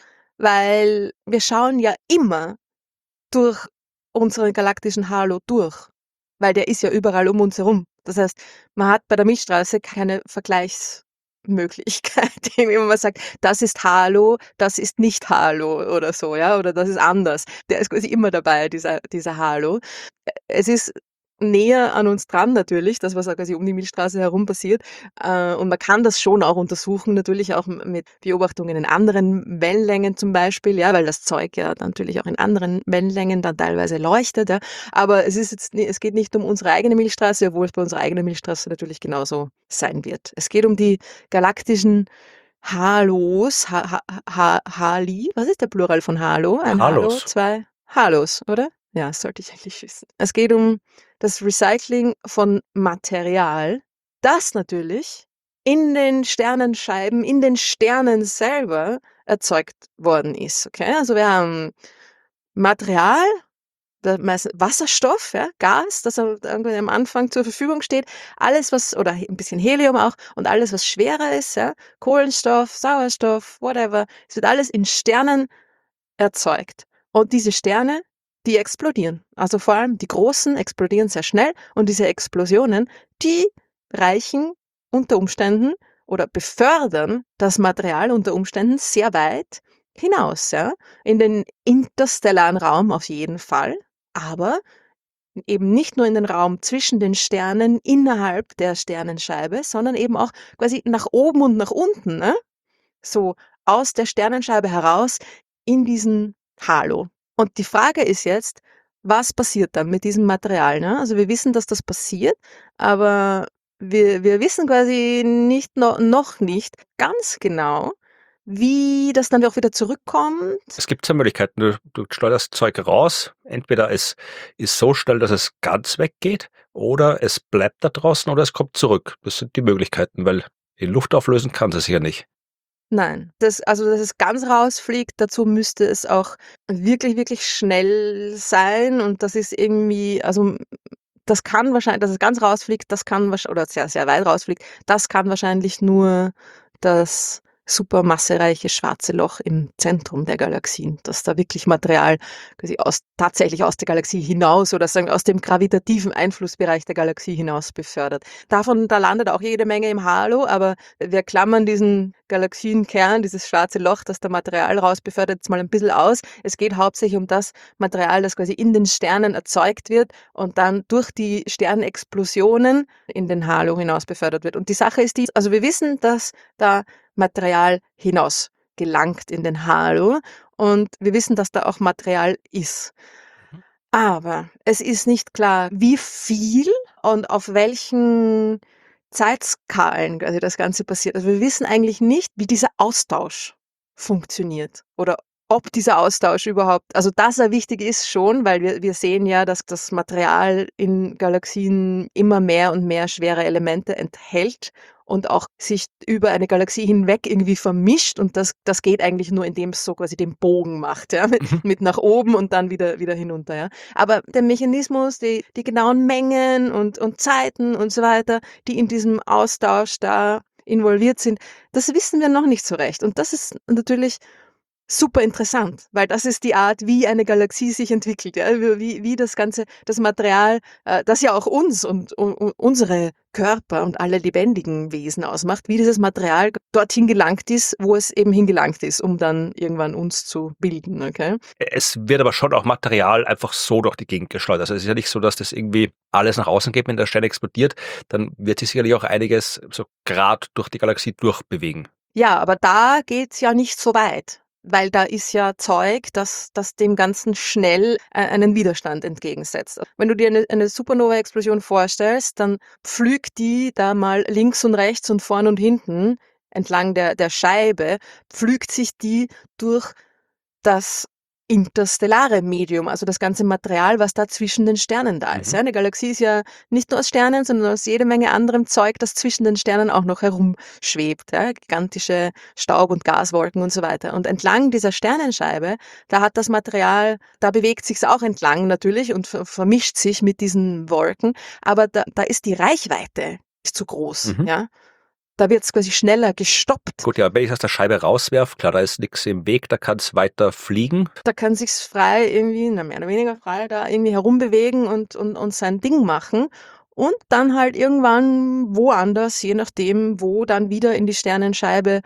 weil wir schauen ja immer durch unseren galaktischen Halo durch, weil der ist ja überall um uns herum. Das heißt, man hat bei der Milchstraße keine Vergleichsmöglichkeit, irgendwie, wo man sagt, das ist Halo, das ist nicht Halo oder so, ja, oder das ist anders. Der ist quasi immer dabei, dieser, dieser Halo. Es ist näher an uns dran natürlich, das, was auch quasi um die Milchstraße herum passiert. Äh, und man kann das schon auch untersuchen, natürlich auch m- mit Beobachtungen in anderen Wellenlängen zum Beispiel, ja, weil das Zeug ja natürlich auch in anderen Wellenlängen dann teilweise leuchtet, ja. Aber es ist jetzt, ni- es geht nicht um unsere eigene Milchstraße, obwohl es bei unserer eigenen Milchstraße natürlich genauso sein wird. Es geht um die galaktischen Halos, ha ha ha Hali, was ist der Plural von Halo? Ein Halo, Halos. zwei Halos, oder? Ja, das sollte ich eigentlich wissen. Es geht um das Recycling von Material, das natürlich in den Sternenscheiben, in den Sternen selber erzeugt worden ist. Okay, also wir haben Material, da meist Wasserstoff, ja, Gas, das am irgendwie am Anfang zur Verfügung steht. Alles, was, oder ein bisschen Helium auch, und alles, was schwerer ist, ja, Kohlenstoff, Sauerstoff, whatever, es wird alles in Sternen erzeugt. Und diese Sterne, die explodieren. Also vor allem die großen explodieren sehr schnell, und diese Explosionen, die reichen unter Umständen oder befördern das Material unter Umständen sehr weit hinaus, ja, in den interstellaren Raum auf jeden Fall. aber eben nicht nur in den Raum zwischen den Sternen innerhalb der Sternenscheibe, sondern eben auch quasi nach oben und nach unten, ne? So aus der Sternenscheibe heraus in diesen Halo. Und die Frage ist jetzt, was passiert dann mit diesem Material, ne? Also wir wissen, dass das passiert, aber wir, wir wissen quasi nicht no, noch nicht ganz genau, wie das dann auch wieder zurückkommt. Es gibt zwei Möglichkeiten. Du, du schleuderst Zeug raus. Entweder es ist so schnell, dass es ganz weggeht, oder es bleibt da draußen oder es kommt zurück. Das sind die Möglichkeiten, weil in Luft auflösen kann es ja nicht. Nein, das, also dass es ganz rausfliegt, dazu müsste es auch wirklich, wirklich schnell sein und das ist irgendwie, also das kann wahrscheinlich, dass es ganz rausfliegt, das kann wahrscheinlich, oder sehr, sehr weit rausfliegt, das kann wahrscheinlich nur das supermassereiche schwarze Loch im Zentrum der Galaxien, dass da wirklich Material quasi aus, tatsächlich aus der Galaxie hinaus oder sagen aus dem gravitativen Einflussbereich der Galaxie hinaus befördert. Davon, da landet auch jede Menge im Halo, aber wir klammern diesen Galaxienkern, dieses schwarze Loch, das da Material rausbefördert, jetzt mal ein bisschen aus. Es geht hauptsächlich um das Material, das quasi in den Sternen erzeugt wird und dann durch die Sternexplosionen in den Halo hinaus befördert wird. Und die Sache ist die, also wir wissen, dass da Material hinaus gelangt in den Halo und wir wissen, dass da auch Material ist. Mhm. Aber es ist nicht klar, wie viel und auf welchen Zeitskalen quasi das Ganze passiert. Also wir wissen eigentlich nicht, wie dieser Austausch funktioniert oder ob dieser Austausch überhaupt, also dass er wichtig ist schon, weil wir, wir sehen ja, dass das Material in Galaxien immer mehr und mehr schwere Elemente enthält und auch sich über eine Galaxie hinweg irgendwie vermischt und das, das geht eigentlich nur, indem es so quasi den Bogen macht, ja, mit, Mhm. mit nach oben und dann wieder, wieder hinunter, ja. Aber der Mechanismus, die, die genauen Mengen und, und Zeiten und so weiter, die in diesem Austausch da involviert sind, das wissen wir noch nicht so recht. Und das ist natürlich super interessant, weil das ist die Art, wie eine Galaxie sich entwickelt, ja, wie, wie das ganze, das Material, äh, das ja auch uns und, und, und unsere Körper und alle lebendigen Wesen ausmacht, wie dieses Material dorthin gelangt ist, wo es eben hingelangt ist, um dann irgendwann uns zu bilden, okay? Es wird aber schon auch Material einfach so durch die Gegend geschleudert. Also es ist ja nicht so, dass das irgendwie alles nach außen geht, wenn der Stern explodiert, dann wird sich sicherlich auch einiges so grad durch die Galaxie durchbewegen. Ja, aber da geht's ja nicht so weit, weil da ist ja Zeug, das, das dem Ganzen schnell äh, einen Widerstand entgegensetzt. Wenn du dir eine, eine Supernova-Explosion vorstellst, dann pflügt die da mal links und rechts und vorn und hinten entlang der, der Scheibe, pflügt sich die durch das interstellare Medium, also das ganze Material, was da zwischen den Sternen da ist. Mhm. Ja, eine Galaxie ist ja nicht nur aus Sternen, sondern aus jede Menge anderem Zeug, das zwischen den Sternen auch noch herumschwebt. Ja, gigantische Staub- und Gaswolken und so weiter. Und entlang dieser Sternenscheibe, da hat das Material, da bewegt sich's auch entlang natürlich und ver vermischt sich mit diesen Wolken, aber da, da ist die Reichweite ist zu groß. Mhm. Ja, da wird's quasi schneller gestoppt. Gut, ja, wenn ich es aus der Scheibe rauswerfe, klar, da ist nichts im Weg, da kann es weiter fliegen. Da kann sich's frei irgendwie, na, mehr oder weniger frei da irgendwie herumbewegen und, und, und sein Ding machen. Und dann halt irgendwann woanders, je nachdem, wo dann wieder in die Sternenscheibe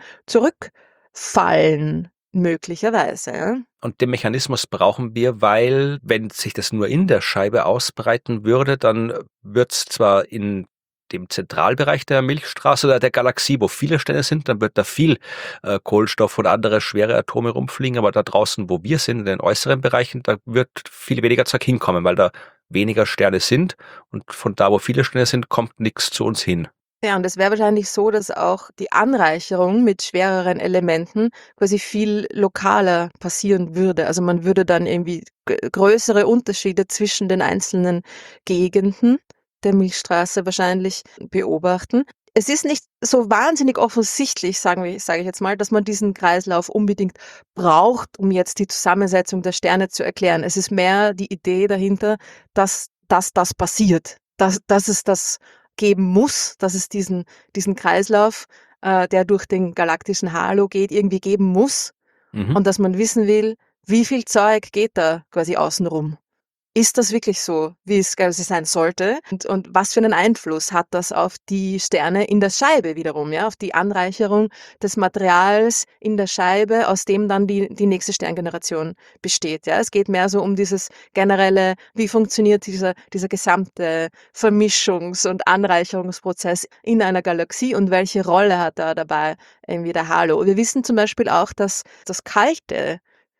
zurückfallen, möglicherweise. Ja? Und den Mechanismus brauchen wir, weil wenn sich das nur in der Scheibe ausbreiten würde, dann wird es zwar in dem Zentralbereich der Milchstraße oder der Galaxie, wo viele Sterne sind, dann wird da viel äh, Kohlenstoff und andere schwere Atome rumfliegen, aber da draußen, wo wir sind, in den äußeren Bereichen, da wird viel weniger Zeug hinkommen, weil da weniger Sterne sind und von da, wo viele Sterne sind, kommt nichts zu uns hin. Ja, und es wäre wahrscheinlich so, dass auch die Anreicherung mit schwereren Elementen quasi viel lokaler passieren würde. Also man würde dann irgendwie g- größere Unterschiede zwischen den einzelnen Gegenden der Milchstraße wahrscheinlich beobachten. Es ist nicht so wahnsinnig offensichtlich, sagen wir, sage ich jetzt mal, dass man diesen Kreislauf unbedingt braucht, um jetzt die Zusammensetzung der Sterne zu erklären. Es ist mehr die Idee dahinter, dass, dass das passiert, dass, dass es das geben muss, dass es diesen, diesen Kreislauf, äh, der durch den galaktischen Halo geht, irgendwie geben muss Mhm. und dass man wissen will, wie viel Zeug geht da quasi außenrum. Ist das wirklich so, wie es quasi sein sollte? Und, und was für einen Einfluss hat das auf die Sterne in der Scheibe wiederum, ja, auf die Anreicherung des Materials in der Scheibe, aus dem dann die, die nächste Sterngeneration besteht, ja? Es geht mehr so um dieses generelle, wie funktioniert dieser, dieser gesamte Vermischungs- und Anreicherungsprozess in einer Galaxie und welche Rolle hat da dabei irgendwie der Halo? Wir wissen zum Beispiel auch, dass das kalte,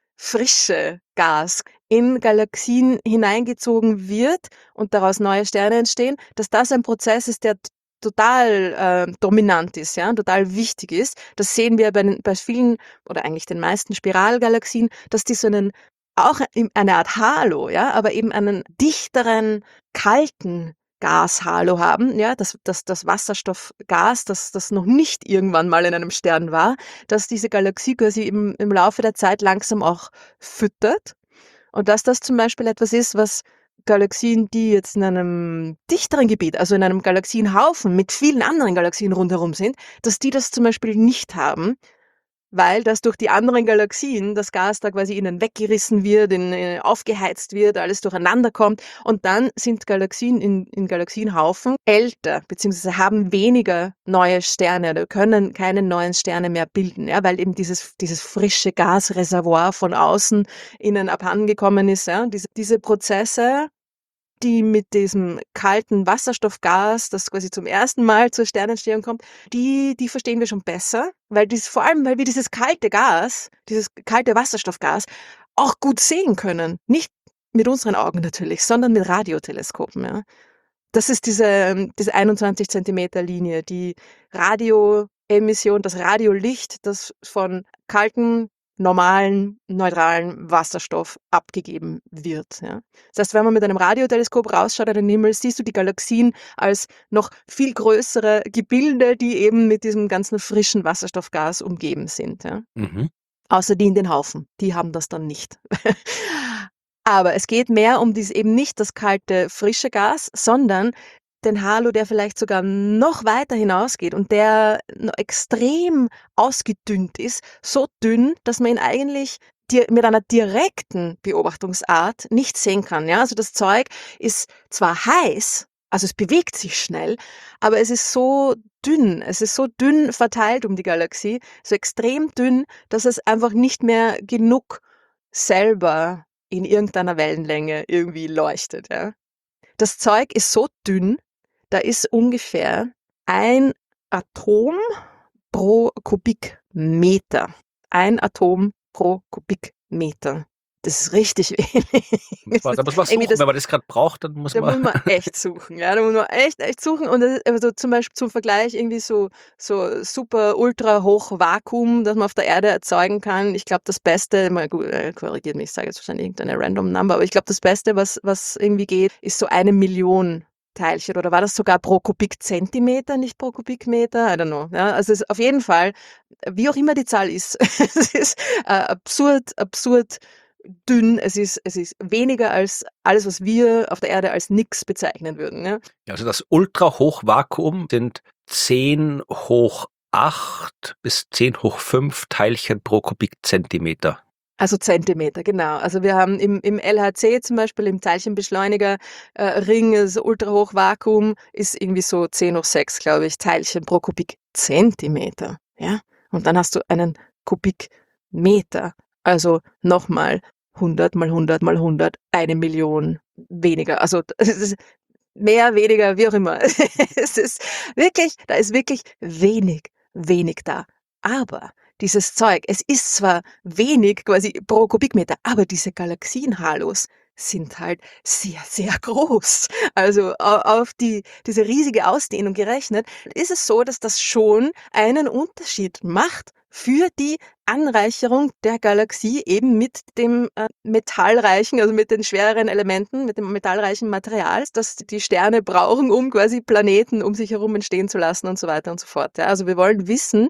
frische Gas in Galaxien hineingezogen wird und daraus neue Sterne entstehen, dass das ein Prozess ist, der t- total äh, dominant ist, ja, total wichtig ist. Das sehen wir bei, den, bei vielen oder eigentlich den meisten Spiralgalaxien, dass die so einen auch in- eine Art Halo, ja, aber eben einen dichteren, kalten Gashalo haben, ja, das, das, das Wasserstoffgas, das, das noch nicht irgendwann mal in einem Stern war, dass diese Galaxie quasi im, im Laufe der Zeit langsam auch füttert und dass das zum Beispiel etwas ist, was Galaxien, die jetzt in einem dichteren Gebiet, also in einem Galaxienhaufen mit vielen anderen Galaxien rundherum sind, dass die das zum Beispiel nicht haben, weil das durch die anderen Galaxien, das Gas da quasi ihnen weggerissen wird, in, äh, aufgeheizt wird, alles durcheinander kommt und dann sind Galaxien in, in Galaxienhaufen älter, beziehungsweise haben weniger neue Sterne oder können keine neuen Sterne mehr bilden, ja, weil eben dieses, dieses frische Gasreservoir von außen ihnen abhandengekommen ist. Ja. Diese, diese Prozesse, die mit diesem kalten Wasserstoffgas, das quasi zum ersten Mal zur Sternentstehung kommt, die, die verstehen wir schon besser, weil dies, vor allem, weil wir dieses kalte Gas, dieses kalte Wasserstoffgas auch gut sehen können. Nicht mit unseren Augen natürlich, sondern mit Radioteleskopen. Ja. Das ist diese, ähm, diese einundzwanzig Zentimeter Linie, die Radioemission, das Radiolicht, das von kalten, normalen, neutralen Wasserstoff abgegeben wird. Ja. Das heißt, wenn man mit einem Radioteleskop rausschaut an den Himmel, siehst du die Galaxien als noch viel größere Gebilde, die eben mit diesem ganzen frischen Wasserstoffgas umgeben sind. Ja. Mhm. Außer die in den Haufen. Die haben das dann nicht. Aber es geht mehr um dies eben nicht das kalte, frische Gas, sondern den Halo, der vielleicht sogar noch weiter hinausgeht und der noch extrem ausgedünnt ist, so dünn, dass man ihn eigentlich di- mit einer direkten Beobachtungsart nicht sehen kann. Ja? Also das Zeug ist zwar heiß, also es bewegt sich schnell, aber es ist so dünn, es ist so dünn verteilt um die Galaxie, so extrem dünn, dass es einfach nicht mehr genug selber in irgendeiner Wellenlänge irgendwie leuchtet. Ja. Das Zeug ist so dünn, da ist ungefähr ein Atom pro Kubikmeter. Ein Atom pro Kubikmeter. Das ist richtig wenig. Muss Das man, da ist muss man irgendwie suchen. das, Wenn man das gerade braucht, dann muss da man. muss man echt suchen, ja, da muss man echt, echt suchen und das, also zum Beispiel zum Vergleich irgendwie so, so super ultra hoch Vakuum, das man auf der Erde erzeugen kann. Ich glaube, das Beste, mal gut, äh, korrigiert mich, ich sage jetzt wahrscheinlich irgendeine random Number, aber ich glaube, das Beste, was, was irgendwie geht, ist so eine Million Teilchen oder war das sogar pro Kubikzentimeter, nicht pro Kubikmeter? I don't know. Ja, also es ist auf jeden Fall, wie auch immer die Zahl ist, es ist äh, absurd, absurd dünn, es ist, es ist weniger als alles, was wir auf der Erde als nix bezeichnen würden. Ja? Ja, also das Ultrahochvakuum sind zehn hoch acht bis zehn hoch fünf Teilchen pro Kubikzentimeter. Also Zentimeter, genau. Also wir haben im, im L H C zum Beispiel, im Teilchenbeschleuniger äh, Ring, das Ultrahochvakuum, ist irgendwie so zehn hoch sechs, glaube ich, Teilchen pro Kubikzentimeter. Ja? Und dann hast du einen Kubikmeter. Also nochmal hundert mal hundert mal hundert, eine Million weniger. Also es ist mehr, weniger, wie auch immer. Es ist wirklich, da ist wirklich wenig, wenig da. Aber dieses Zeug, es ist zwar wenig quasi pro Kubikmeter, aber diese Galaxienhalos sind halt sehr, sehr groß. Also au- auf die, diese riesige Ausdehnung gerechnet, ist es so, dass das schon einen Unterschied macht für die Anreicherung der Galaxie eben mit dem äh, metallreichen, also mit den schwereren Elementen, mit dem metallreichen Material, das die Sterne brauchen, um quasi Planeten um sich herum entstehen zu lassen und so weiter und so fort. Ja. Also wir wollen wissen,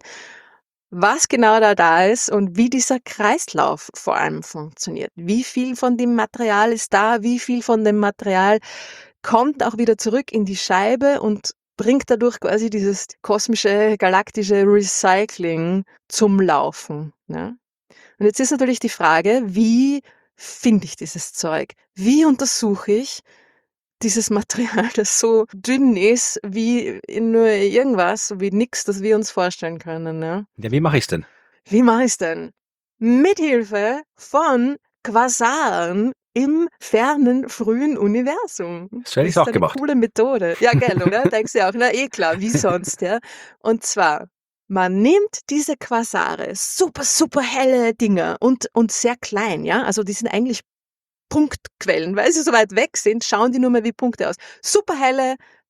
was genau da da ist und wie dieser Kreislauf vor allem funktioniert. Wie viel von dem Material ist da, wie viel von dem Material kommt auch wieder zurück in die Scheibe und bringt dadurch quasi dieses kosmische, galaktische Recycling zum Laufen. Ja? Und jetzt ist natürlich die Frage, wie finde ich dieses Zeug? Wie untersuche ich dieses Material, das so dünn ist wie in nur irgendwas, so wie nix, das wir uns vorstellen können, ne? Ja, wie mache ich's denn? Wie mache ich's denn? Mithilfe von Quasaren im fernen, frühen Universum. So hätte ich's Ist auch eine gemacht. coole Methode. Ja, gell, oder? Denkst du auch, na eh klar, wie sonst, ja? Und zwar, man nimmt diese Quasare, super, super helle Dinger und, und sehr klein, ja? Also die sind eigentlich Punktquellen, weil sie so weit weg sind, schauen die nur mehr wie Punkte aus. Superhelle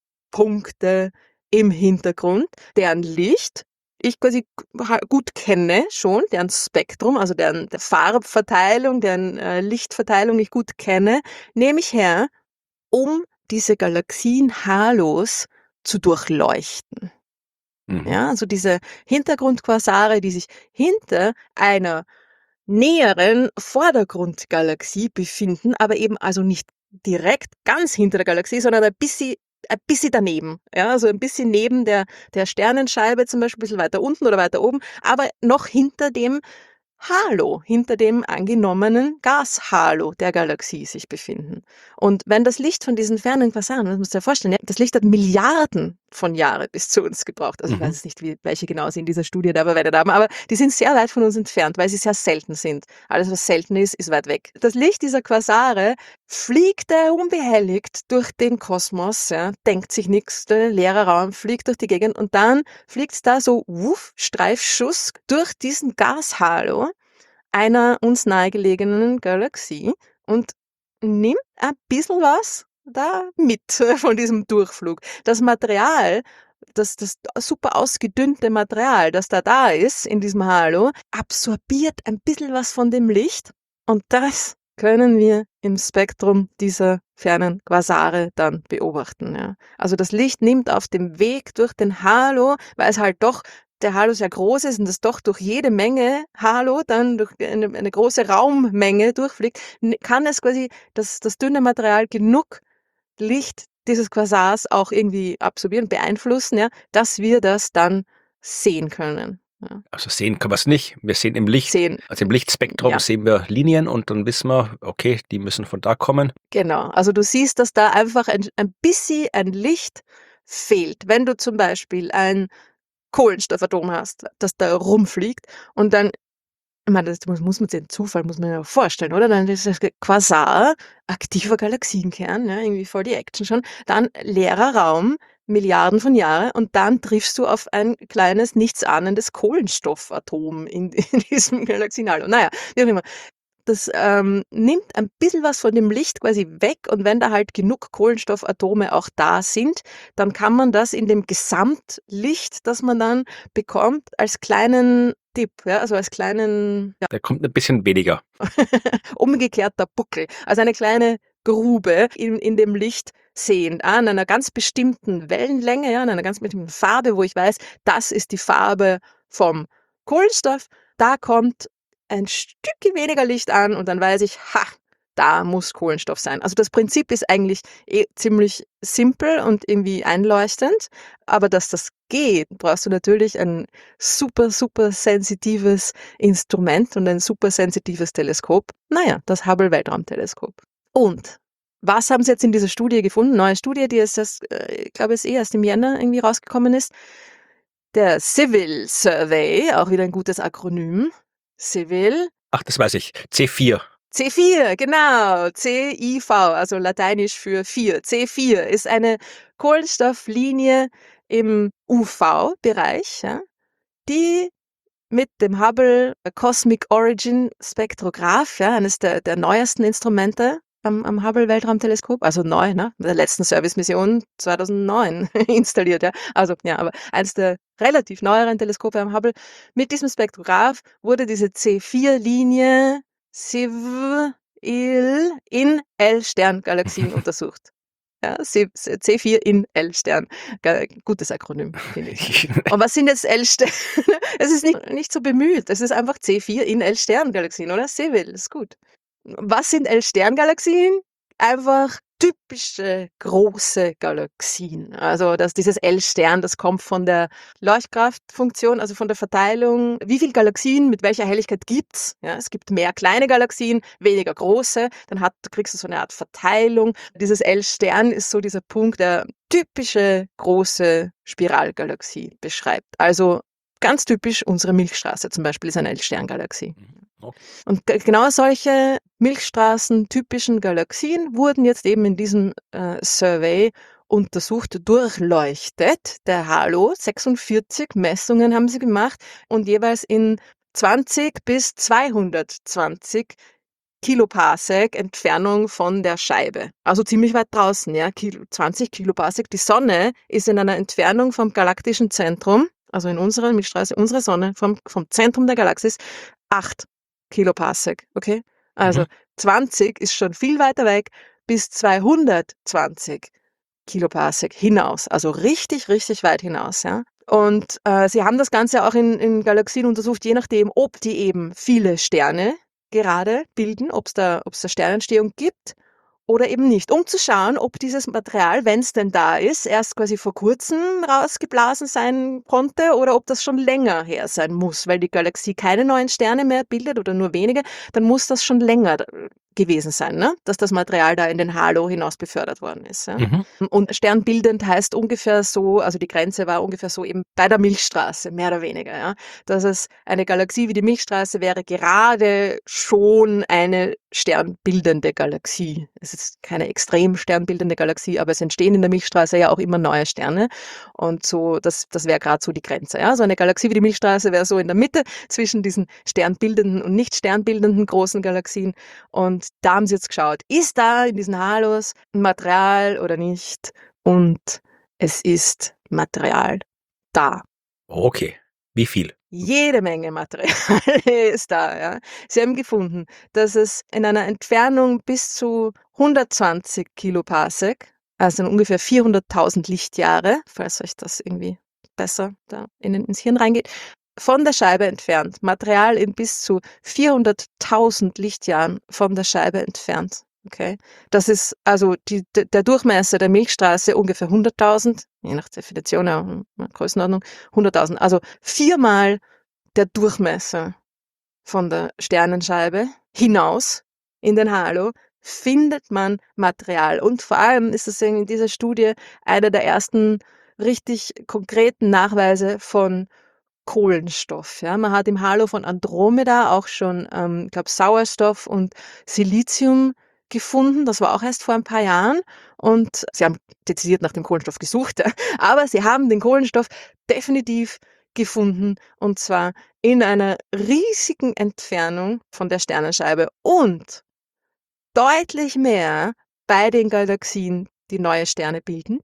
Punkte im Hintergrund, deren Licht ich quasi ha gut kenne schon, deren Spektrum, also deren der Farbverteilung, deren, äh, Lichtverteilung ich gut kenne, nehme ich her, um diese Galaxienhalos zu durchleuchten. Mhm. Ja, also diese Hintergrundquasare, die sich hinter einer näheren Vordergrundgalaxie befinden, aber eben also nicht direkt ganz hinter der Galaxie, sondern ein bisschen ein bisschen daneben. Ja, also ein bisschen neben der der Sternenscheibe zum Beispiel, ein bisschen weiter unten oder weiter oben, aber noch hinter dem Halo, hinter dem angenommenen Gashalo der Galaxie sich befinden. Und wenn das Licht von diesen fernen Quasaren, das musst du dir vorstellen, ja, das Licht hat Milliarden von Jahren bis zu uns gebraucht. Also ich weiß Mhm. jetzt nicht, wie, welche genau sie in dieser Studie da verwendet haben, aber die sind sehr weit von uns entfernt, weil sie sehr selten sind. Alles, was selten ist, ist weit weg. Das Licht dieser Quasare fliegt er unbehelligt durch den Kosmos, ja, denkt sich nichts, der leere Raum fliegt durch die Gegend und dann fliegt's da so, wuff, Streifschuss durch diesen Gashalo einer uns nahegelegenen Galaxie und nimmt ein bisschen was da mit von diesem Durchflug. Das Material, das, das super ausgedünnte Material, das da da ist in diesem Halo, absorbiert ein bisschen was von dem Licht und das können wir im Spektrum dieser fernen Quasare dann beobachten. Ja. Also das Licht nimmt auf dem Weg durch den Halo, weil es halt doch der Halo sehr groß ist und das doch durch jede Menge Halo dann durch eine, eine große Raummenge durchfliegt, n- kann es quasi das, das dünne Material genug Licht dieses Quasars auch irgendwie absorbieren, beeinflussen, ja, dass wir das dann sehen können. Ja. Also sehen kann man's nicht. Wir sehen im Licht, Sehen, also im Lichtspektrum ja. sehen wir Linien und dann wissen wir, okay, die müssen von da kommen. Genau, also du siehst, dass da einfach ein, ein bisschen ein Licht fehlt. Wenn du zum Beispiel ein Kohlenstoffatom hast, das da rumfliegt und dann, ich meine, das muss, muss man sich den Zufall, muss man ja auch vorstellen, oder? Dann ist das Quasar, aktiver Galaxienkern, ja, irgendwie voll die Action schon, dann leerer Raum, Milliarden von Jahren und dann triffst du auf ein kleines, nichtsahnendes Kohlenstoffatom in, in diesem Galaxienhalo. Naja, wie auch immer. Das ähm, nimmt ein bisschen was von dem Licht quasi weg und wenn da halt genug Kohlenstoffatome auch da sind, dann kann man das in dem Gesamtlicht, das man dann bekommt, als kleinen Dip, ja, also als kleinen, ja, Da kommt ein bisschen weniger. umgekehrter Buckel, also eine kleine Grube in, in dem Licht sehen, an einer ganz bestimmten Wellenlänge, ja, an einer ganz bestimmten Farbe, wo ich weiß, das ist die Farbe vom Kohlenstoff. Da kommt ein Stückchen weniger Licht an und dann weiß ich, ha, da muss Kohlenstoff sein. Also das Prinzip ist eigentlich eh ziemlich simpel und irgendwie einleuchtend, aber dass das geht, brauchst du natürlich ein super, super sensitives Instrument und ein super sensitives Teleskop. Naja, das Hubble-Weltraumteleskop. Und was haben sie jetzt in dieser Studie gefunden? Neue Studie, die ist erst, äh, ich glaube, es eh erst im Jänner irgendwie rausgekommen ist. Der Civil Survey, auch wieder ein gutes Akronym. Civil, Ach, das weiß ich. C vier. C vier, genau, C I V, also lateinisch für vier. C vier ist eine Kohlenstofflinie im U V-Bereich, ja, die mit dem Hubble Cosmic Origin Spektrograph, ja, eines der, der neuesten Instrumente am, am Hubble Weltraumteleskop, also neu, ne, der letzten Servicemission zweitausendneun installiert, ja, also, ja, aber eines der relativ neueren Teleskope am Hubble. Mit diesem Spektrograph wurde diese C vier Linie Civil in L-Stern-Galaxien untersucht. Ja, C, C vier in L-Stern. Gutes Akronym, finde ich. Und was sind jetzt L-Sterne? Es ist nicht, nicht so bemüht. Es ist einfach C vier in L-Stern-Galaxien, oder? Civil, ist gut. Was sind L-Stern-Galaxien? Einfach typische große Galaxien. Also dass dieses L-Stern, das kommt von der Leuchtkraftfunktion, also von der Verteilung. Wie viele Galaxien mit welcher Helligkeit gibt's? Ja, es gibt mehr kleine Galaxien, weniger große. Dann hat, kriegst du so eine Art Verteilung. Dieses L-Stern ist so dieser Punkt, der typische große Spiralgalaxie beschreibt. Also ganz typisch, unsere Milchstraße zum Beispiel ist eine L-Stern-Galaxie. Okay. Und g- genau solche Milchstraßen-typischen Galaxien wurden jetzt eben in diesem äh, Survey untersucht, durchleuchtet. Der Halo, sechsundvierzig Messungen haben sie gemacht und jeweils in zwanzig bis zweihundertzwanzig Kiloparsec Entfernung von der Scheibe. Also ziemlich weit draußen, ja, Kilo, zwanzig Kiloparsec. Die Sonne ist in einer Entfernung vom galaktischen Zentrum, also in unserer Milchstraße, unsere Sonne, vom, vom Zentrum der Galaxis, acht Kiloparsec, okay? Also Mhm. zwanzig ist schon viel weiter weg, bis zweihundertzwanzig Kiloparsec hinaus, also richtig, richtig weit hinaus, ja. Und äh, sie haben das Ganze auch in, in Galaxien untersucht, je nachdem, ob die eben viele Sterne gerade bilden, ob es da, ob's da Sternentstehung gibt oder eben nicht, um zu schauen, ob dieses Material, wenn es denn da ist, erst quasi vor kurzem rausgeblasen sein konnte oder ob das schon länger her sein muss, weil die Galaxie keine neuen Sterne mehr bildet oder nur wenige, dann muss das schon länger äh, gewesen sein, ne? Dass das Material da in den Halo hinaus befördert worden ist. Ja? Mhm. Und sternbildend heißt ungefähr so, also die Grenze war ungefähr so eben bei der Milchstraße, mehr oder weniger, ja. Dass es eine Galaxie wie die Milchstraße wäre gerade schon eine sternbildende Galaxie. Es ist keine extrem sternbildende Galaxie, aber es entstehen in der Milchstraße ja auch immer neue Sterne. Und so, das, das wäre gerade so die Grenze. Ja? So eine Galaxie wie die Milchstraße wäre so in der Mitte zwischen diesen sternbildenden und nicht sternbildenden großen Galaxien. Und da haben sie jetzt geschaut, ist da in diesen Halos Material oder nicht? Und es ist Material da. Okay. Wie viel? Jede Menge Material ist da, ja. Sie haben gefunden, dass es in einer Entfernung bis zu hundertzwanzig Kiloparsec, also ungefähr vierhunderttausend Lichtjahre, falls euch das irgendwie besser da in, ins Hirn reingeht, von der Scheibe entfernt, Material in bis zu vierhunderttausend Lichtjahren von der Scheibe entfernt. Okay, das ist also die, der Durchmesser der Milchstraße ungefähr hunderttausend, je nach Definition, ja, Größenordnung, hunderttausend, also viermal der Durchmesser von der Sternenscheibe hinaus in den Halo findet man Material. Und vor allem ist es in dieser Studie einer der ersten richtig konkreten Nachweise von Kohlenstoff. Ja. Man hat im Halo von Andromeda auch schon, ähm, ich glaube, Sauerstoff und Silizium gefunden. Das war auch erst vor ein paar Jahren. Und sie haben dezidiert nach dem Kohlenstoff gesucht, aber sie haben den Kohlenstoff definitiv gefunden, und zwar in einer riesigen Entfernung von der Sternenscheibe und deutlich mehr bei den Galaxien, die neue Sterne bilden,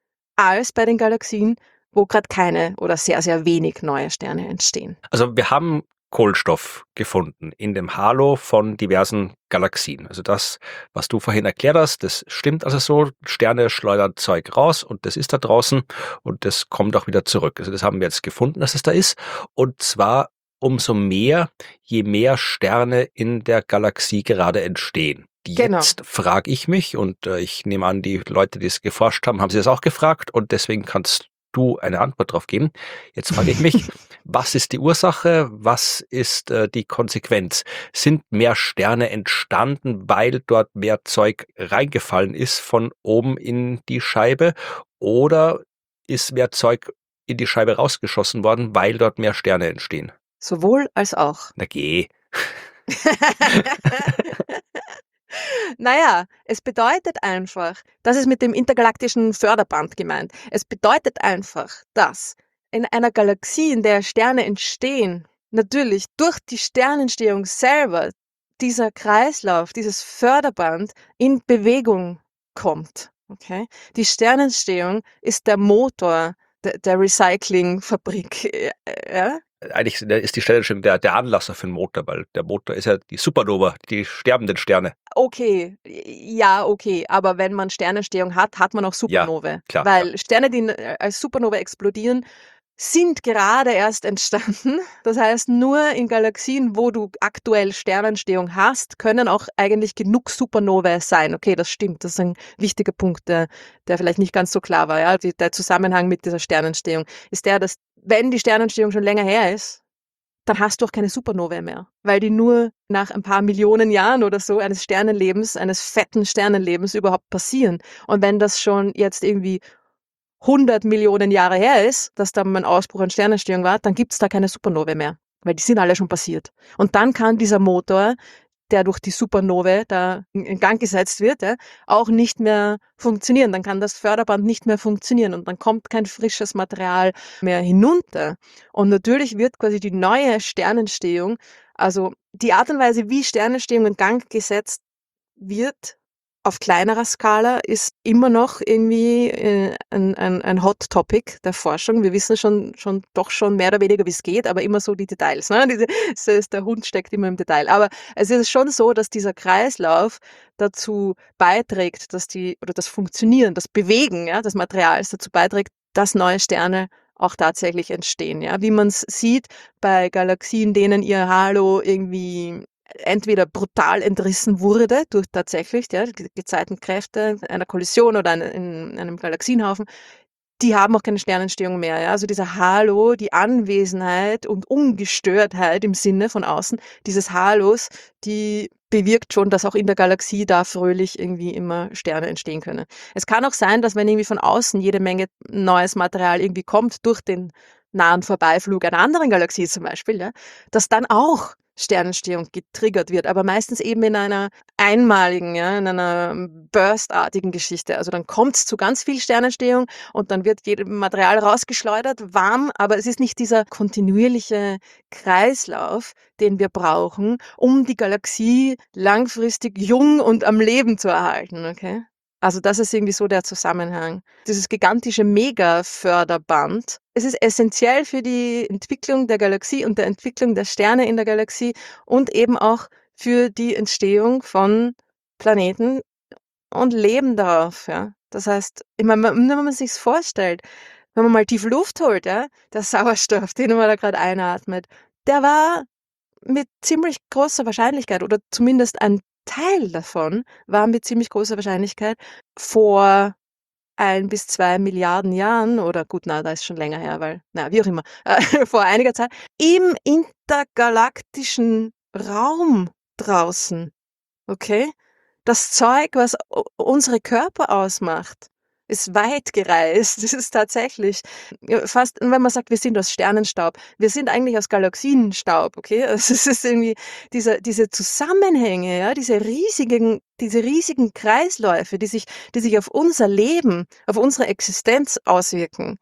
als bei den Galaxien, wo gerade keine oder sehr, sehr wenig neue Sterne entstehen. Also wir haben Kohlenstoff gefunden in dem Halo von diversen Galaxien. Also das, was du vorhin erklärt hast, das stimmt also so. Sterne schleudern Zeug raus und das ist da draußen und das kommt auch wieder zurück. Also das haben wir jetzt gefunden, dass es da ist. Und zwar umso mehr, je mehr Sterne in der Galaxie gerade entstehen. Genau. Jetzt frage ich mich, und äh, ich nehme an, die Leute, die es geforscht haben, haben sie das auch gefragt und deswegen kannst du eine Antwort drauf geben. Jetzt frage ich mich, was ist die Ursache? Was ist äh, die Konsequenz? Sind mehr Sterne entstanden, weil dort mehr Zeug reingefallen ist von oben in die Scheibe? Oder ist mehr Zeug in die Scheibe rausgeschossen worden, weil dort mehr Sterne entstehen? Sowohl als auch. Na geh. Naja, es bedeutet einfach, das ist mit dem intergalaktischen Förderband gemeint. Es bedeutet einfach, dass in einer Galaxie, in der Sterne entstehen, natürlich durch die Sternentstehung selber dieser Kreislauf, dieses Förderband in Bewegung kommt. Okay? Die Sternentstehung ist der Motor der, der Recyclingfabrik. äh, Ja? Eigentlich ist die Stelle schon der, der Anlasser für den Motor, weil der Motor ist ja die Supernova, die sterbenden Sterne. Okay, ja, okay, aber wenn man Sternentstehung hat, hat man auch Ja, Supernovae. klar, Weil Sterne, die als Supernova explodieren, sind gerade erst entstanden. Das heißt, nur in Galaxien, wo du aktuell Sternentstehung hast, können auch eigentlich genug Supernovae sein. Okay, das stimmt. Das ist ein wichtiger Punkt, der, der vielleicht nicht ganz so klar war. Ja? Die, der Zusammenhang mit dieser Sternentstehung ist der, dass wenn die Sternentstehung schon länger her ist, dann hast du auch keine Supernovae mehr, weil die nur nach ein paar Millionen Jahren oder so eines Sternenlebens, eines fetten Sternenlebens überhaupt passieren. Und wenn das schon jetzt irgendwie hundert Millionen Jahre her ist, dass da mal ein Ausbruch an Sternentstehung war, dann gibt's da keine Supernovae mehr, weil die sind alle schon passiert. Und dann kann dieser Motor, der durch die Supernovae da in Gang gesetzt wird, ja, auch nicht mehr funktionieren. Dann kann das Förderband nicht mehr funktionieren und dann kommt kein frisches Material mehr hinunter. Und natürlich wird quasi die neue Sternentstehung, also die Art und Weise, wie Sternentstehung in Gang gesetzt wird, auf kleinerer Skala ist immer noch irgendwie äh, ein, ein, ein Hot Topic der Forschung. Wir wissen schon, schon doch schon mehr oder weniger, wie es geht, aber immer so die Details. Ne? Diese, so ist, der Hund steckt immer im Detail. Aber es ist schon so, dass dieser Kreislauf dazu beiträgt, dass die, oder das Funktionieren, das Bewegen ja, des Materials dazu beiträgt, dass neue Sterne auch tatsächlich entstehen. Ja? Wie man es sieht bei Galaxien, denen ihr Halo irgendwie entweder brutal entrissen wurde durch tatsächlich ja, die Gezeitenkräfte einer Kollision oder in einem Galaxienhaufen, die haben auch keine Sternentstehung mehr. Ja? Also dieser Halo, die Anwesenheit und Ungestörtheit im Sinne von außen dieses Halos, die bewirkt schon, dass auch in der Galaxie da fröhlich irgendwie immer Sterne entstehen können. Es kann auch sein, dass wenn irgendwie von außen jede Menge neues Material irgendwie kommt, durch den nahen Vorbeiflug einer anderen Galaxie zum Beispiel, ja, dass dann auch Sternentstehung getriggert wird, aber meistens eben in einer einmaligen, ja, in einer burstartigen Geschichte. Also dann kommt es zu ganz viel Sternentstehung und dann wird jedes Material rausgeschleudert, warm, aber es ist nicht dieser kontinuierliche Kreislauf, den wir brauchen, um die Galaxie langfristig jung und am Leben zu erhalten, okay? Also das ist irgendwie so der Zusammenhang. Dieses gigantische Mega-Förderband, es ist essentiell für die Entwicklung der Galaxie und der Entwicklung der Sterne in der Galaxie und eben auch für die Entstehung von Planeten und Leben darauf. Ja. Das heißt, ich meine, wenn man sich vorstellt, wenn man mal tief Luft holt, ja, der Sauerstoff, den man da gerade einatmet, der war mit ziemlich großer Wahrscheinlichkeit oder zumindest ein Teil davon war mit ziemlich großer Wahrscheinlichkeit vor ein bis zwei Milliarden Jahren oder gut, na, da ist schon länger her, weil, na, wie auch immer, äh, vor einiger Zeit im intergalaktischen Raum draußen, okay? Das Zeug, was u unsere Körper ausmacht, ist weit gereist. Das ist tatsächlich ja, fast wenn man sagt, wir sind aus Sternenstaub, wir sind eigentlich aus Galaxienstaub, okay? Also, es ist irgendwie diese diese Zusammenhänge, ja, diese riesigen diese riesigen Kreisläufe, die sich die sich auf unser Leben, auf unsere Existenz auswirken.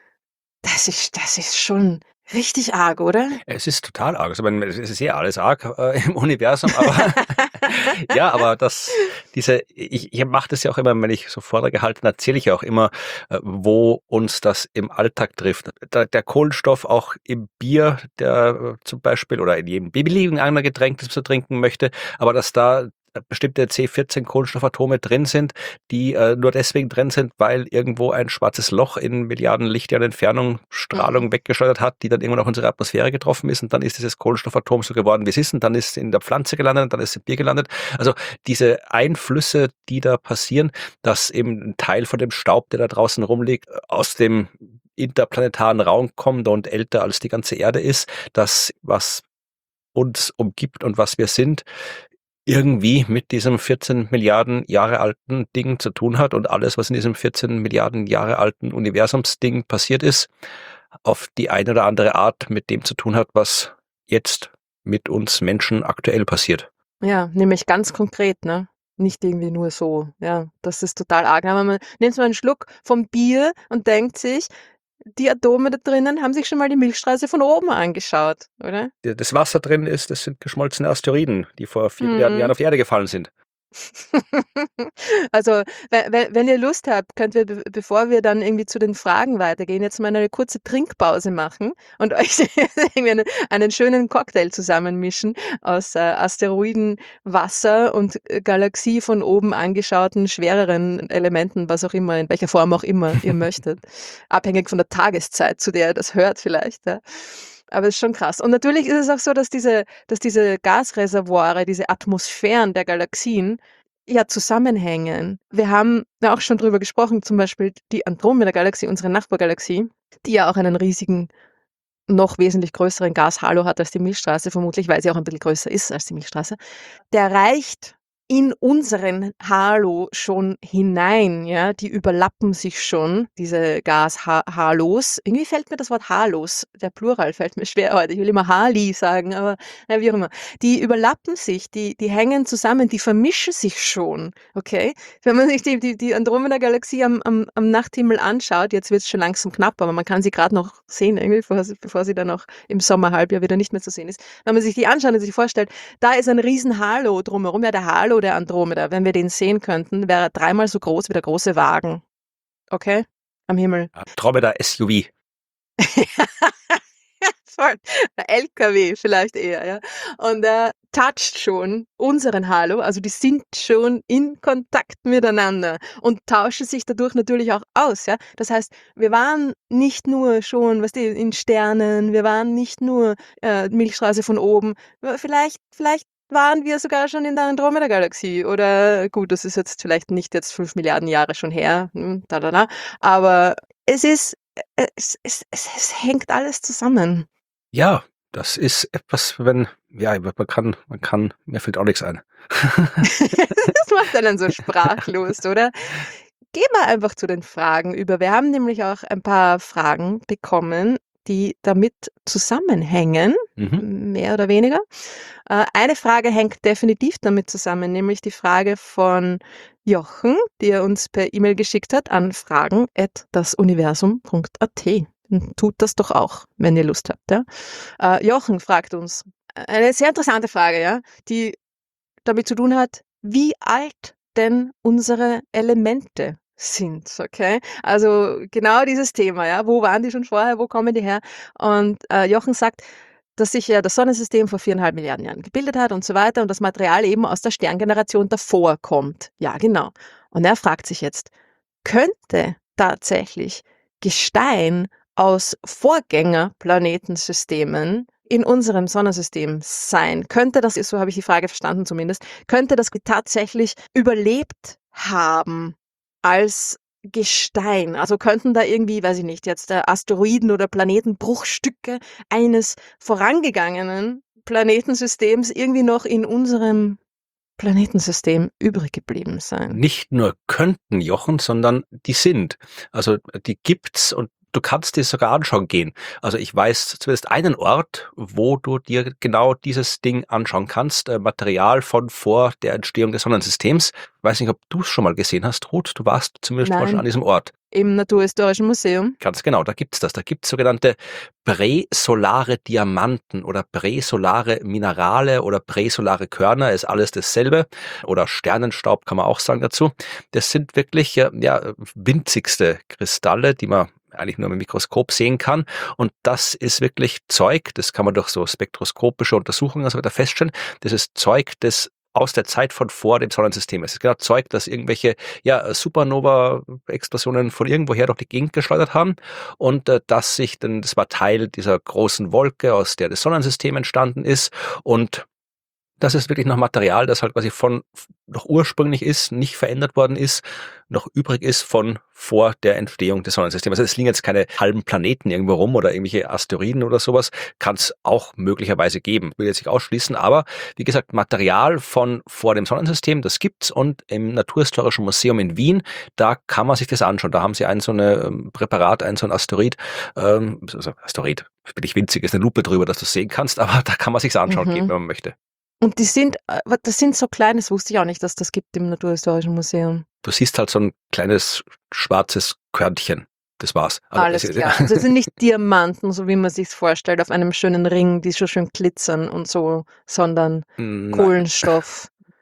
Das ist das ist schon richtig arg, oder? Es ist total arg. Also, ich meine, es ist ja alles arg äh, im Universum, aber ja, aber das, diese, ich, ich mache das ja auch immer, wenn ich so Vorträge halte, dann erzähle ich ja auch immer, äh, wo uns das im Alltag trifft. Der, der Kohlenstoff auch im Bier, der äh, zum Beispiel, oder in jedem beliebigen anderen Getränk, das man so trinken möchte, aber dass da bestimmte C vierzehn Kohlenstoffatome drin sind, die äh, nur deswegen drin sind, weil irgendwo ein schwarzes Loch in Milliarden Lichtjahren Entfernung Strahlung Mhm. weggeschleudert hat, die dann irgendwann auch unsere Atmosphäre getroffen ist und dann ist dieses Kohlenstoffatom so geworden, wie es ist und dann ist es in der Pflanze gelandet und dann ist es im Bier gelandet. Also diese Einflüsse, die da passieren, dass eben ein Teil von dem Staub, der da draußen rumliegt, aus dem interplanetaren Raum kommt und älter als die ganze Erde ist, das, was uns umgibt und was wir sind, irgendwie mit diesem vierzehn Milliarden Jahre alten Ding zu tun hat und alles, was in diesem vierzehn Milliarden Jahre alten Universumsding passiert ist, auf die eine oder andere Art mit dem zu tun hat, was jetzt mit uns Menschen aktuell passiert. Ja, nämlich ganz konkret, ne? Nicht irgendwie nur so. Ja, das ist total arg. Aber man nimmt mal einen Schluck vom Bier und denkt sich, die Atome da drinnen haben sich schon mal die Milchstraße von oben angeschaut, oder? Das Wasser drin ist, das sind geschmolzene Asteroiden, die vor vier Milliarden Jahren Mhm. auf die Erde gefallen sind. Also, we we wenn ihr Lust habt, könnt wir, be bevor wir dann irgendwie zu den Fragen weitergehen, jetzt mal eine kurze Trinkpause machen und euch irgendwie einen einen schönen Cocktail zusammenmischen aus, äh, Asteroiden, Wasser und, äh, Galaxie von oben angeschauten schwereren Elementen, was auch immer, in welcher Form auch immer ihr möchtet. Abhängig von der Tageszeit, zu der ihr das hört vielleicht, ja. Aber ist schon krass. Und natürlich ist es auch so, dass diese dass diese Gasreservoire, diese Atmosphären der Galaxien ja zusammenhängen. Wir haben ja auch schon drüber gesprochen, zum Beispiel die Andromeda-Galaxie, unsere Nachbargalaxie, die ja auch einen riesigen, noch wesentlich größeren Gashalo hat als die Milchstraße, vermutlich, weil sie auch ein bisschen größer ist als die Milchstraße. Der reicht in unseren Halo schon hinein, ja, die überlappen sich schon, diese Gashalos. Irgendwie fällt mir das Wort Halos, der Plural fällt mir schwer heute. Ich will immer Hali sagen, aber na, wie auch immer. Die überlappen sich, die, die hängen zusammen, die vermischen sich schon, okay? Wenn man sich die, die, die Andromeda-Galaxie am, am, am Nachthimmel anschaut, jetzt wird es schon langsam knapp, aber man kann sie gerade noch sehen, irgendwie, bevor sie, bevor sie dann auch im Sommerhalbjahr wieder nicht mehr zu sehen ist. Wenn man sich die anschaut und sich vorstellt, da ist ein riesen Halo drumherum, ja, der Halo der Andromeda, wenn wir den sehen könnten, wäre er dreimal so groß wie der große Wagen. Okay? Am Himmel. Andromeda S U V. Voll. Der L K W vielleicht eher, ja. Und er toucht schon unseren Halo, also die sind schon in Kontakt miteinander und tauschen sich dadurch natürlich auch aus, ja. Das heißt, wir waren nicht nur schon, weißt du, in Sternen, wir waren nicht nur äh, Milchstraße von oben, vielleicht, vielleicht waren wir sogar schon in der Andromeda-Galaxie oder gut, das ist jetzt vielleicht nicht jetzt fünf Milliarden Jahre schon her, hm, da, da, da, aber es ist, es, es, es, es hängt alles zusammen. Ja, das ist etwas, wenn, ja, man kann, man kann, mir fällt auch nichts ein. Das macht einen so sprachlos, oder? Gehen wir einfach zu den Fragen über. Wir haben nämlich auch ein paar Fragen bekommen, die damit zusammenhängen, Mhm. mehr oder weniger. Äh, eine Frage hängt definitiv damit zusammen, nämlich die Frage von Jochen, die er uns per E-Mail geschickt hat an fragen at dasuniversum punkt at. Tut das doch auch, wenn ihr Lust habt. Ja? Äh, Jochen fragt uns, eine sehr interessante Frage, ja, die damit zu tun hat, wie alt denn unsere Elemente sind, okay? Also genau dieses Thema, ja, wo waren die schon vorher, wo kommen die her? Und äh, Jochen sagt, dass sich ja das Sonnensystem vor viereinhalb Milliarden Jahren gebildet hat und so weiter und das Material eben aus der Sterngeneration davor kommt. Ja, genau. Und er fragt sich jetzt, könnte tatsächlich Gestein aus Vorgängerplanetensystemen in unserem Sonnensystem sein? Könnte das, so habe ich die Frage verstanden zumindest, könnte das tatsächlich überlebt haben als Gestein? Also könnten da irgendwie, weiß ich nicht, jetzt äh, Asteroiden oder Planetenbruchstücke eines vorangegangenen Planetensystems irgendwie noch in unserem Planetensystem übrig geblieben sein? Nicht nur könnten, Jochen, sondern die sind. Also die gibt's und du kannst dir sogar anschauen gehen. Also ich weiß zumindest einen Ort, wo du dir genau dieses Ding anschauen kannst. Äh, Material von vor der Entstehung des Sonnensystems. Weiß nicht, ob du es schon mal gesehen hast, Ruth. Du warst zumindest mal schon Nein, an diesem Ort. im Naturhistorischen Museum. Ganz genau, da gibt's das. Da gibt's sogenannte präsolare Diamanten oder präsolare Minerale oder präsolare Körner, ist alles dasselbe. Oder Sternenstaub kann man auch sagen dazu. Das sind wirklich ja, ja winzigste Kristalle, die man eigentlich nur mit dem Mikroskop sehen kann. Und das ist wirklich Zeug, das kann man durch so spektroskopische Untersuchungen und so weiter feststellen. Das ist Zeug, das aus der Zeit von vor dem Sonnensystem ist. Es ist genau Zeug, dass irgendwelche ja, Supernova-Explosionen von irgendwoher durch die Gegend geschleudert haben und äh, dass sich dann, das war Teil dieser großen Wolke, aus der das Sonnensystem entstanden ist und das ist wirklich noch Material, das halt quasi von noch ursprünglich ist, nicht verändert worden ist, noch übrig ist von vor der Entstehung des Sonnensystems. Also es liegen jetzt keine halben Planeten irgendwo rum oder irgendwelche Asteroiden oder sowas, kann es auch möglicherweise geben. Will jetzt nicht ausschließen, aber wie gesagt, Material von vor dem Sonnensystem, das gibt's und im Naturhistorischen Museum in Wien, da kann man sich das anschauen. Da haben sie ein so ein ähm, Präparat, ein so ein Asteroid, ähm, also Asteroid, wirklich winzig, ist eine Lupe drüber, dass du sehen kannst, aber da kann man sich's anschauen Mhm. gehen, wenn man möchte. Und die sind, äh, das sind so klein, das wusste ich auch nicht, dass das gibt im Naturhistorischen Museum. Du siehst halt so ein kleines schwarzes Körnchen. Das war's. Also Alles es- klar. Also es sind nicht Diamanten, so wie man sich's vorstellt, auf einem schönen Ring, die so schön glitzern und so, sondern Nein. Kohlenstoff.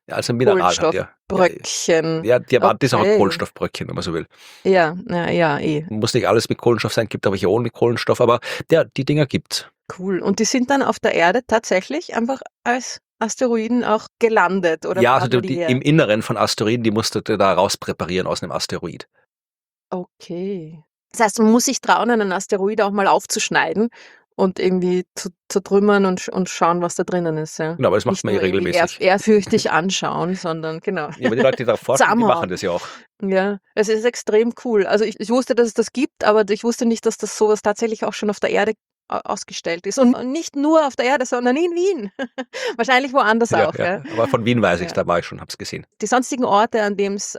Ja, also Mineral halt, ja. Ja, Kohlenstoffbröckchen. ja, Diamant ist auch ein Okay. Kohlenstoffbröckchen, wenn man so will. Ja, ja, ja, eh. Muss nicht alles mit Kohlenstoff sein, gibt auch welche ohne Kohlenstoff, aber der, die Dinger gibt's. Cool. Und die sind dann auf der Erde tatsächlich einfach als Asteroiden auch gelandet oder Ja, wo also hat man die, die die im her? Inneren von Asteroiden, die musst du dir da raus präparieren aus einem Asteroid. Okay. Das heißt, man muss sich trauen, einen Asteroid auch mal aufzuschneiden und irgendwie zu zertrümmern und sch und schauen, was da drinnen ist, ja? Genau, aber das macht Nicht man eh nur irgendwie ehrf regelmäßig. ehrfürchtig anschauen, sondern genau, Ja, aber die Leute, die darauf forschen, die machen zusammenhauen. das ja auch. Ja, es ist extrem cool. Also, ich ich wusste, dass es das gibt, aber ich wusste nicht, dass das so was tatsächlich auch schon auf der Erde a ausgestellt ist. Und nicht nur auf der Erde, sondern in Wien. Wahrscheinlich woanders Ja, auch, ja, ja? aber von Wien weiß ich's, Ja. da war ich schon, habe es gesehen. Die sonstigen Orte, an dem's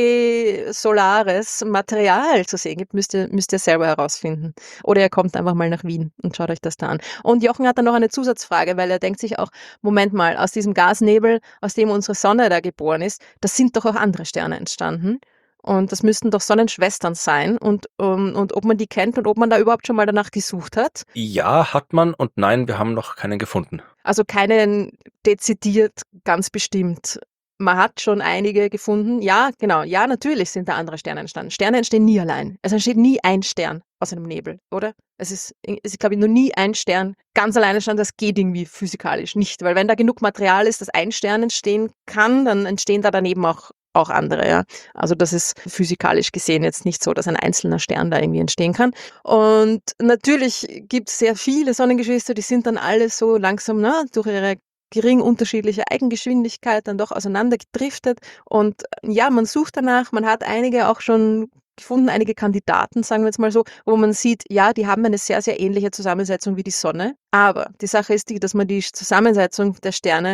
präsolares Material zu sehen gibt, müsst ihr müsst ihr selber herausfinden. Oder ihr kommt einfach mal nach Wien und schaut euch das da an. Und Jochen hat dann noch eine Zusatzfrage, weil er denkt sich auch: „Moment mal, aus diesem Gasnebel, aus dem unsere Sonne da geboren ist, da sind doch auch andere Sterne entstanden. Und das müssten doch Sonnenschwestern sein und, ähm und ob man die kennt und ob man da überhaupt schon mal danach gesucht hat?“ Ja, hat man und nein, wir haben noch keinen gefunden. Also, keinen dezidiert, ganz bestimmt. Man hat schon einige gefunden. Ja, genau. Ja, natürlich sind da andere Sterne entstanden. Sterne entstehen nie allein. Es entsteht nie ein Stern aus einem Nebel, oder? Es ist, es ist, glaube ich, noch nie ein Stern ganz alleine entstanden. Das geht irgendwie physikalisch nicht, weil wenn da genug Material ist, dass ein Stern entstehen kann, dann entstehen da daneben auch auch andere, ja. Also das ist physikalisch gesehen jetzt nicht so, dass ein einzelner Stern da irgendwie entstehen kann. Und natürlich gibt es sehr viele Sonnengeschwister, die sind dann alle so langsam, ne, durch ihre gering unterschiedliche Eigengeschwindigkeit dann doch auseinandergedriftet. Und ja, man sucht danach, man hat einige auch schon gefunden, einige Kandidaten, sagen wir jetzt mal so, wo man sieht, ja, die haben eine sehr, sehr ähnliche Zusammensetzung wie die Sonne. Aber die Sache ist die, dass man die Zusammensetzung der Sterne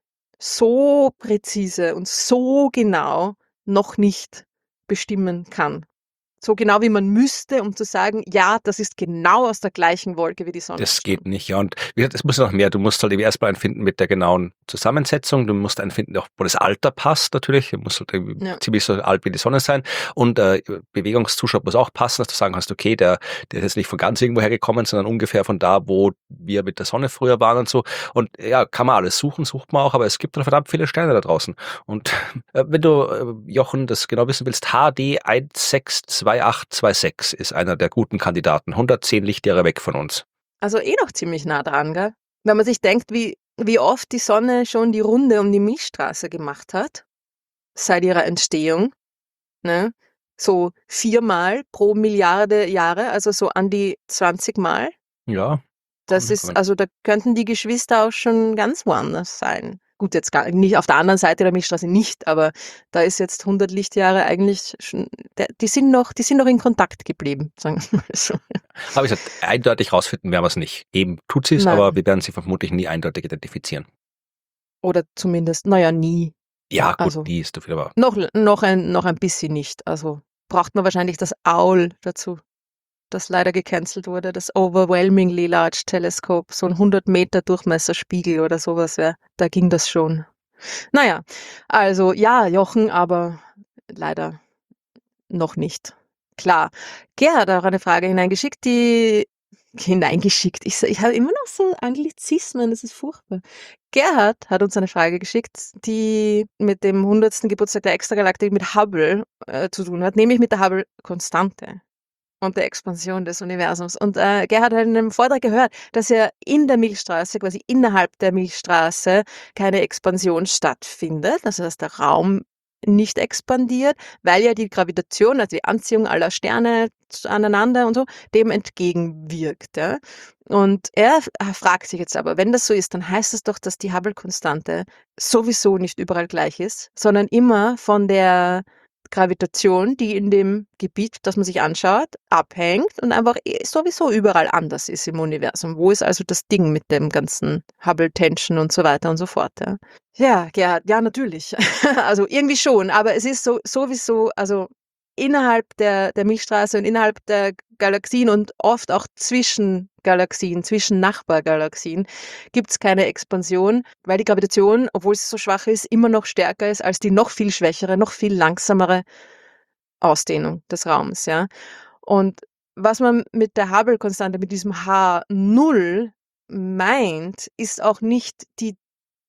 so präzise und so genau noch nicht bestimmen kann. So genau wie man müsste, um zu sagen, ja, das ist genau aus der gleichen Wolke wie die Sonne Das geht entstanden. nicht, ja. Und wie gesagt, es muss noch mehr. Du musst halt erstmal einen finden mit der genauen Zusammensetzung. Du musst einen finden, auch wo das Alter passt natürlich. Du musst halt irgendwie Ja. ziemlich so alt wie die Sonne sein. Und äh, Bewegungszustand muss auch passen, dass du sagen kannst, okay, der, der ist jetzt nicht von ganz irgendwo hergekommen, sondern ungefähr von da, wo wir mit der Sonne früher waren und so. Und ja, kann man alles suchen, sucht man auch, aber es gibt dann verdammt viele Sterne da draußen. Und äh, wenn du, äh, Jochen, das genau wissen willst, H D eins sechs zwei acht zwei sechs ist einer der guten Kandidaten. hundertzehn Lichtjahre weg von uns. Also eh noch ziemlich nah dran, gell? Wenn man sich denkt, wie, wie oft die Sonne schon die Runde um die Milchstraße gemacht hat, seit ihrer Entstehung, ne? So viermal pro Milliarde Jahre, also so an die zwanzig Mal. Ja, Das kommen, ist, kommen. also da könnten die Geschwister auch schon ganz woanders sein. Gut, jetzt gar nicht auf der anderen Seite der Milchstraße nicht, aber da ist jetzt hundert Lichtjahre eigentlich schon, der, die sind noch, die sind noch in Kontakt geblieben, sagen wir mal so. Aber ich gesagt, eindeutig rausfinden werden wir es nicht. Eben tut sie es, aber Nein. wir werden sie vermutlich nie eindeutig identifizieren. Oder zumindest, naja, nie. Ja, gut, Also die ist dafür, aber noch, noch, ein, noch ein bisschen nicht. Also braucht man wahrscheinlich das Owl dazu, das leider gecancelt wurde, das Overwhelmingly Large Telescope, so ein hundert Meter Durchmesserspiegel oder sowas, ja, da ging das schon. Naja, also ja, Jochen, aber leider noch nicht. Klar. Gerhard hat auch eine Frage hineingeschickt, die hineingeschickt. Ich, ich habe immer noch so Anglizismen, das ist furchtbar. Gerhard hat uns eine Frage geschickt, die mit dem hundertsten Geburtstag der Extragalaktik mit Hubble äh, zu tun hat, nämlich mit der Hubble-Konstante und der Expansion des Universums. Und äh, Gerhard hat in einem Vortrag gehört, dass ja in der Milchstraße, quasi innerhalb der Milchstraße, keine Expansion stattfindet, also dass der Raum nicht expandiert, weil ja die Gravitation, also die Anziehung aller Sterne aneinander und so, dem entgegenwirkt. Ja? Und er f- fragt sich jetzt aber, wenn das so ist, dann heißt es doch, dass die Hubble-Konstante sowieso nicht überall gleich ist, sondern immer von der Gravitation, die in dem Gebiet, das man sich anschaut, abhängt und einfach eh sowieso überall anders ist im Universum. Wo ist also das Ding mit dem ganzen Hubble-Tension und so weiter und so fort? Ja, ja, Gerhard, ja, natürlich. Also irgendwie schon, aber es ist so sowieso, also innerhalb der, der Milchstraße und innerhalb der Galaxien und oft auch zwischen Galaxien, zwischen Nachbargalaxien, gibt es keine Expansion, weil die Gravitation, obwohl sie so schwach ist, immer noch stärker ist als die noch viel schwächere, noch viel langsamere Ausdehnung des Raums. Ja? Und was man mit der Hubble-Konstante, mit diesem H null meint, ist auch nicht die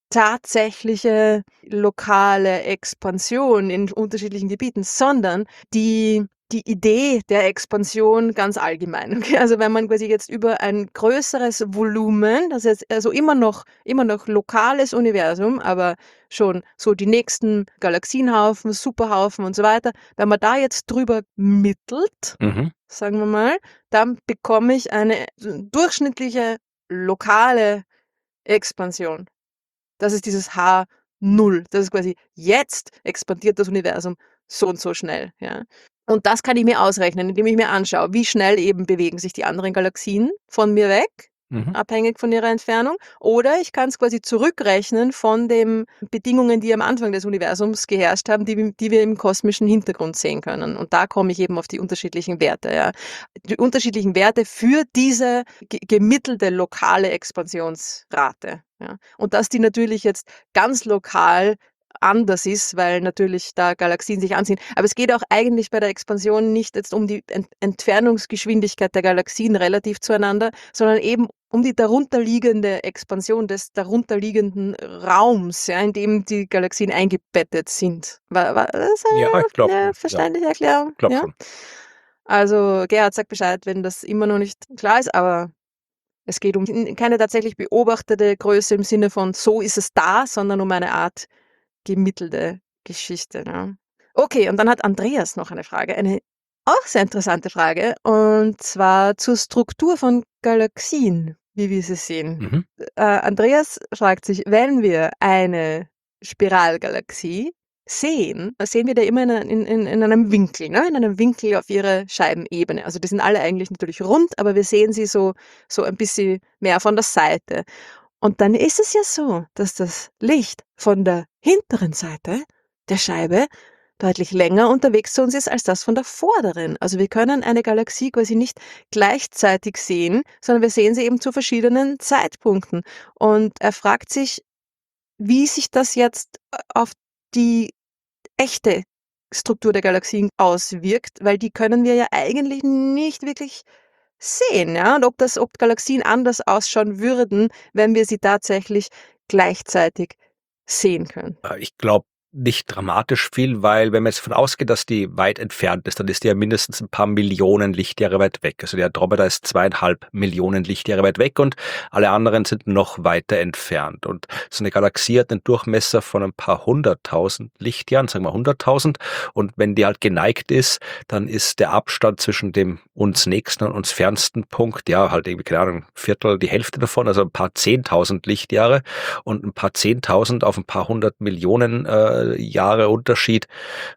tatsächliche lokale Expansion in unterschiedlichen Gebieten, sondern die die Idee der Expansion ganz allgemein. Okay? Also wenn man quasi jetzt über ein größeres Volumen, das ist also immer noch, immer noch lokales Universum, aber schon so die nächsten Galaxienhaufen, Superhaufen und so weiter, wenn man da jetzt drüber mittelt, Mhm. sagen wir mal, dann bekomme ich eine durchschnittliche lokale Expansion. Das ist dieses H null. Das ist quasi, jetzt expandiert das Universum so und so schnell. Ja. Und das kann ich mir ausrechnen, indem ich mir anschaue, wie schnell eben bewegen sich die anderen Galaxien von mir weg, Mhm. abhängig von ihrer Entfernung. Oder ich kann es quasi zurückrechnen von den Bedingungen, die am Anfang des Universums geherrscht haben, die, die wir im kosmischen Hintergrund sehen können. Und da komme ich eben auf die unterschiedlichen Werte. Ja. Die unterschiedlichen Werte für diese ge gemittelte lokale Expansionsrate. Ja. Und dass die natürlich jetzt ganz lokal anders ist, weil natürlich da Galaxien sich anziehen. Aber es geht auch eigentlich bei der Expansion nicht jetzt um die Ent Entfernungsgeschwindigkeit der Galaxien relativ zueinander, sondern eben um die darunterliegende Expansion des darunterliegenden Raums, ja, in dem die Galaxien eingebettet sind. War, war das Ja, ich glaube, eine ja, verständliche Erklärung? glaube Ja? schon. Also Gerhard sagt Bescheid, wenn das immer noch nicht klar ist, aber es geht um keine tatsächlich beobachtete Größe im Sinne von so ist es da, sondern um eine Art gemittelte Geschichte. Ne? Okay, und dann hat Andreas noch eine Frage, eine auch sehr interessante Frage, und zwar zur Struktur von Galaxien, wie wir sie sehen. Mhm. Äh, Andreas fragt sich, wenn wir eine Spiralgalaxie sehen, dann sehen wir da immer in, in, in, in einem Winkel, ne? in einem Winkel auf ihrer Scheibenebene. Also die sind alle eigentlich natürlich rund, aber wir sehen sie so, so ein bisschen mehr von der Seite. Und dann ist es ja so, dass das Licht von der hinteren Seite der Scheibe deutlich länger unterwegs zu uns ist als das von der vorderen. Also wir können eine Galaxie quasi nicht gleichzeitig sehen, sondern wir sehen sie eben zu verschiedenen Zeitpunkten. Und er fragt sich, wie sich das jetzt auf die echte Struktur der Galaxien auswirkt, weil die können wir ja eigentlich nicht wirklich sehen, ja, und ob das, ob Galaxien anders ausschauen würden, wenn wir sie tatsächlich gleichzeitig sehen können. Äh, Ich glaube nicht dramatisch viel, weil wenn man jetzt davon ausgeht, dass die weit entfernt ist, dann ist die ja mindestens ein paar Millionen Lichtjahre weit weg. Also die Andromeda ist zweieinhalb Millionen Lichtjahre weit weg und alle anderen sind noch weiter entfernt. Und so eine Galaxie hat einen Durchmesser von ein paar hunderttausend Lichtjahren, sagen wir hunderttausend. Und wenn die halt geneigt ist, dann ist der Abstand zwischen dem uns nächsten und uns fernsten Punkt, ja, halt irgendwie, keine Ahnung, ein Viertel, die Hälfte davon, also ein paar zehntausend Lichtjahre, und ein paar zehntausend auf ein paar hundert Millionen äh, Jahre Unterschied.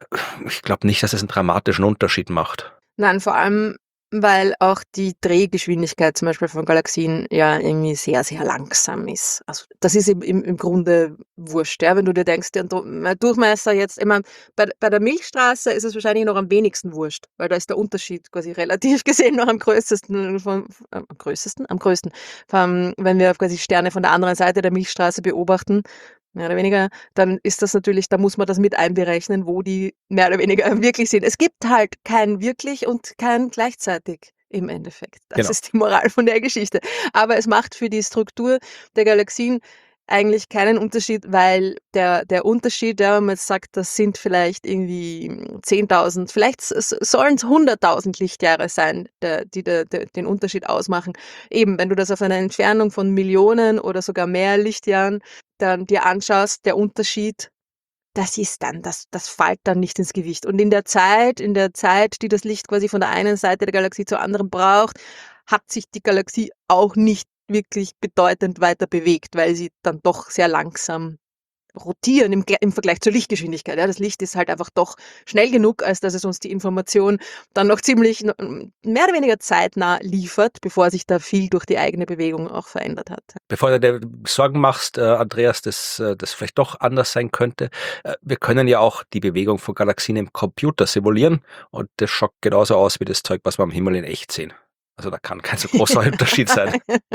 Ich glaube nicht, dass es einen dramatischen Unterschied macht. Nein, vor allem, weil auch die Drehgeschwindigkeit zum Beispiel von Galaxien ja irgendwie sehr, sehr langsam ist. Also das ist im, im, im Grunde wurscht, ja, wenn du dir denkst, der Durchmesser jetzt, ich meine, bei, bei der Milchstraße ist es wahrscheinlich noch am wenigsten wurscht, weil da ist der Unterschied quasi relativ gesehen noch am größten, vom, äh, am größten, am größten, vom, wenn wir quasi Sterne von der anderen Seite der Milchstraße beobachten, mehr oder weniger, dann ist das natürlich, da muss man das mit einberechnen, wo die mehr oder weniger wirklich sind. Es gibt halt kein wirklich und kein gleichzeitig im Endeffekt. Das Genau. ist die Moral von der Geschichte. Aber es macht für die Struktur der Galaxien eigentlich keinen Unterschied, weil der, der Unterschied, ja, wenn man jetzt sagt, das sind vielleicht irgendwie zehntausend, vielleicht sollen es hunderttausend Lichtjahre sein, der, die der, der, den Unterschied ausmachen. Eben, wenn du das auf einer Entfernung von Millionen oder sogar mehr Lichtjahren dann dir anschaust, der Unterschied, das ist dann, das, das fällt dann nicht ins Gewicht. Und in der Zeit, in der Zeit, die das Licht quasi von der einen Seite der Galaxie zur anderen braucht, hat sich die Galaxie auch nicht wirklich bedeutend weiter bewegt, weil sie dann doch sehr langsam rotieren im, im Vergleich zur Lichtgeschwindigkeit. Ja, das Licht ist halt einfach doch schnell genug, als dass es uns die Information dann noch ziemlich mehr oder weniger zeitnah liefert, bevor sich da viel durch die eigene Bewegung auch verändert hat. Bevor du dir Sorgen machst, äh, Andreas, dass äh, das vielleicht doch anders sein könnte, äh, wir können ja auch die Bewegung von Galaxien im Computer simulieren und das schaut genauso aus wie das Zeug, was wir am Himmel in echt sehen. Also da kann kein so großer Unterschied sein.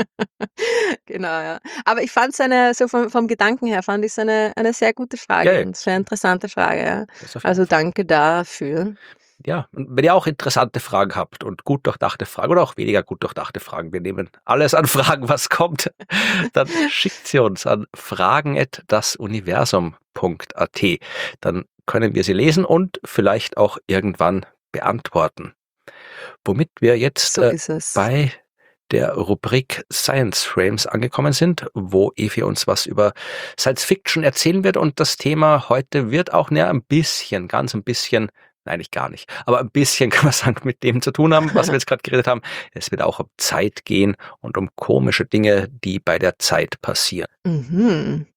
Genau, ja. Aber ich fand es eine, so vom, vom Gedanken her, fand ich es eine, eine sehr gute Frage Ja, ja. und sehr interessante Frage. Ja. Das auf jeden Also Fall. danke dafür. Ja, und wenn ihr auch interessante Fragen habt und gut durchdachte Fragen oder auch weniger gut durchdachte Fragen, wir nehmen alles an Fragen, was kommt, dann schickt sie uns an fragen at dasuniversum punkt at. Dann können wir sie lesen und vielleicht auch irgendwann beantworten. Womit wir jetzt So äh, ist es. bei der Rubrik Science Frames angekommen sind, wo Evi uns was über Science Fiction erzählen wird. Und das Thema heute wird auch näher ein bisschen, ganz ein bisschen, nein, nicht gar nicht, aber ein bisschen kann man sagen, mit dem zu tun haben, was wir jetzt gerade geredet haben. Es wird auch um Zeit gehen und um komische Dinge, die bei der Zeit passieren. Mhm.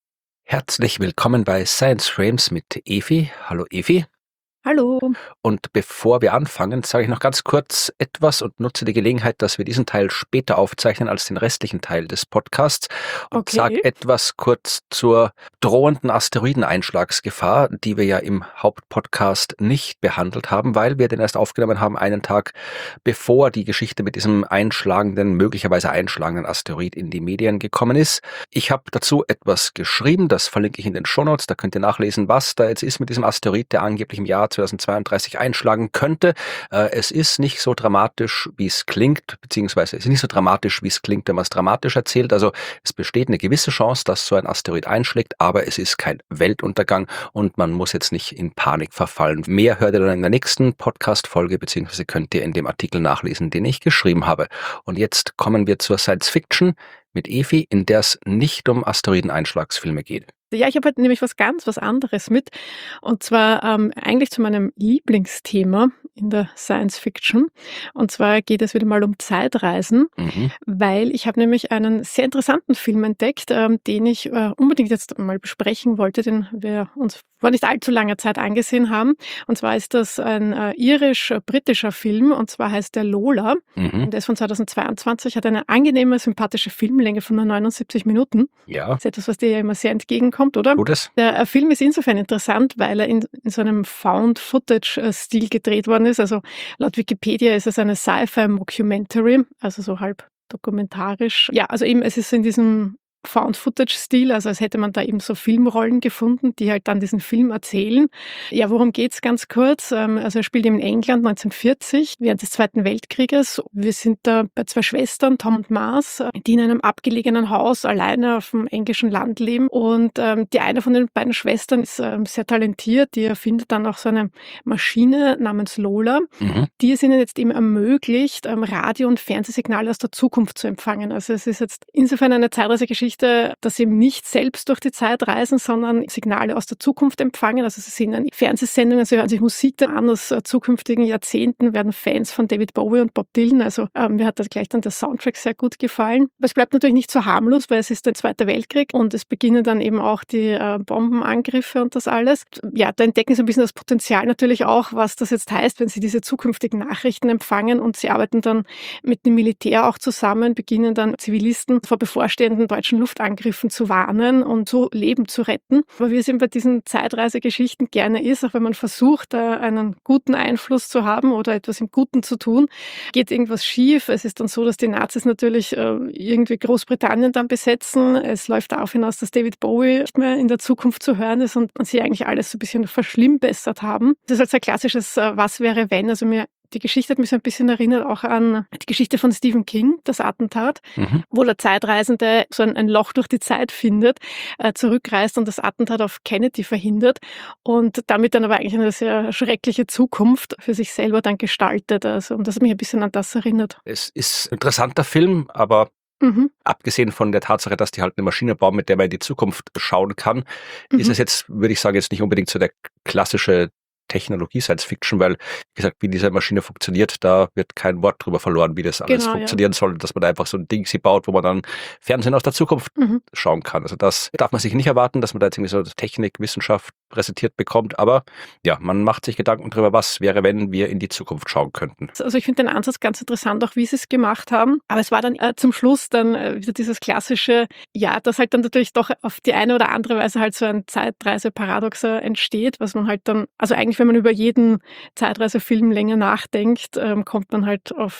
Herzlich willkommen bei Science Frames mit Evi. Hallo Evi. Hallo. Und bevor wir anfangen, sage ich noch ganz kurz etwas und nutze die Gelegenheit, dass wir diesen Teil später aufzeichnen als den restlichen Teil des Podcasts und Okay. sage etwas kurz zur drohenden Asteroideneinschlagsgefahr, die wir ja im Hauptpodcast nicht behandelt haben, weil wir den erst aufgenommen haben, einen Tag bevor die Geschichte mit diesem einschlagenden, möglicherweise einschlagenden Asteroid in die Medien gekommen ist. Ich habe dazu etwas geschrieben, das verlinke ich in den Shownotes, da könnt ihr nachlesen, was da jetzt ist mit diesem Asteroid, der angeblich im Jahr zweitausendzweiunddreißig einschlagen könnte. Äh, es ist nicht so dramatisch, wie es klingt, beziehungsweise es ist nicht so dramatisch, wie es klingt, wenn man es dramatisch erzählt. Also es besteht eine gewisse Chance, dass so ein Asteroid einschlägt, aber es ist kein Weltuntergang und man muss jetzt nicht in Panik verfallen. Mehr hört ihr dann in der nächsten Podcast-Folge, beziehungsweise könnt ihr in dem Artikel nachlesen, den ich geschrieben habe. Und jetzt kommen wir zur Science Fiction mit Evi, in der es nicht um Asteroideneinschlagsfilme geht. Ja, ich habe halt nämlich was ganz was anderes mit. Und zwar ähm, eigentlich zu meinem Lieblingsthema in der Science Fiction. Und zwar geht es wieder mal um Zeitreisen, Mhm. weil ich habe nämlich einen sehr interessanten Film entdeckt, ähm, den ich äh, unbedingt jetzt mal besprechen wollte, den wir uns vor nicht allzu langer Zeit angesehen haben. Und zwar ist das ein äh, irisch-britischer Film, und zwar heißt der Lola. Mhm. Und der ist von zweitausendzweiundzwanzig, hat eine angenehme, sympathische Filmlänge von nur neunundsiebzig Minuten. Ja, Das ist etwas, was dir ja immer sehr entgegenkommt, oder? Gutes. Der äh, Film ist insofern interessant, weil er in, in so einem Found-Footage-Stil gedreht worden ist. Also laut Wikipedia ist es eine Sci-Fi-Mockumentary, also so halb dokumentarisch. Ja, also eben, es ist in diesem Found-Footage-Stil, also als hätte man da eben so Filmrollen gefunden, die halt dann diesen Film erzählen. Ja, worum geht's ganz kurz? Ähm, Also er spielt eben in England neunzehnhundertvierzig, während des Zweiten Weltkrieges. Wir sind da bei zwei Schwestern, Tom und Mars, äh, die in einem abgelegenen Haus alleine auf dem englischen Land leben. Und ähm, die eine von den beiden Schwestern ist ähm, sehr talentiert, die erfindet dann auch so eine Maschine namens Lola, Mhm. die es ihnen jetzt eben ermöglicht, ähm, Radio- und Fernsehsignale aus der Zukunft zu empfangen. Also es ist jetzt insofern eine Zeitreisegeschichte, dass sie eben nicht selbst durch die Zeit reisen, sondern Signale aus der Zukunft empfangen. Also sie sehen dann Fernsehsendungen, sie hören sich Musik an aus äh, zukünftigen Jahrzehnten, werden Fans von David Bowie und Bob Dylan. Also ähm, mir hat das gleich dann der Soundtrack sehr gut gefallen. Aber es bleibt natürlich nicht so harmlos, weil es ist der Zweite Weltkrieg und es beginnen dann eben auch die äh, Bombenangriffe und das alles. Ja, da entdecken sie ein bisschen das Potenzial natürlich auch, was das jetzt heißt, wenn sie diese zukünftigen Nachrichten empfangen, und sie arbeiten dann mit dem Militär auch zusammen, beginnen dann Zivilisten vor bevorstehenden deutschen Luftangriffen zu warnen und so Leben zu retten. Aber wie es eben bei diesen Zeitreisegeschichten gerne ist, auch wenn man versucht, da einen guten Einfluss zu haben oder etwas im Guten zu tun, geht irgendwas schief. Es ist dann so, dass die Nazis natürlich äh, irgendwie Großbritannien dann besetzen. Es läuft darauf hinaus, dass David Bowie nicht mehr in der Zukunft zu hören ist und, und sie eigentlich alles so ein bisschen verschlimmbessert haben. Das ist halt so ein klassisches äh, Was wäre wenn? Also mir Die Geschichte hat mich so ein bisschen erinnert auch an die Geschichte von Stephen King, das Attentat, Mhm. wo der Zeitreisende so ein, ein Loch durch die Zeit findet, äh, zurückreist und das Attentat auf Kennedy verhindert und damit dann aber eigentlich eine sehr schreckliche Zukunft für sich selber dann gestaltet. Also, und das hat mich ein bisschen an das erinnert. Es ist ein interessanter Film, aber Mhm. abgesehen von der Tatsache, dass die halt eine Maschine bauen, mit der man in die Zukunft schauen kann, ist Mhm. es jetzt, würde ich sagen, jetzt nicht unbedingt so der klassische Technologie-Science-Fiction, weil, wie gesagt, wie diese Maschine funktioniert, da wird kein Wort drüber verloren, wie das alles Genau, ja. funktionieren soll, dass man da einfach so ein Ding sie baut, wo man dann Fernsehen aus der Zukunft Mhm. schauen kann. Also das darf man sich nicht erwarten, dass man da jetzt irgendwie so Technik, Wissenschaft präsentiert bekommt, aber ja, man macht sich Gedanken darüber, was wäre, wenn wir in die Zukunft schauen könnten. Also ich finde den Ansatz ganz interessant, auch wie sie es gemacht haben. Aber es war dann äh, zum Schluss dann äh, wieder dieses klassische, ja, dass halt dann natürlich doch auf die eine oder andere Weise halt so ein Zeitreise-Paradoxer entsteht, was man halt dann, also eigentlich, wenn man über jeden Zeitreisefilm länger nachdenkt, ähm, kommt man halt auf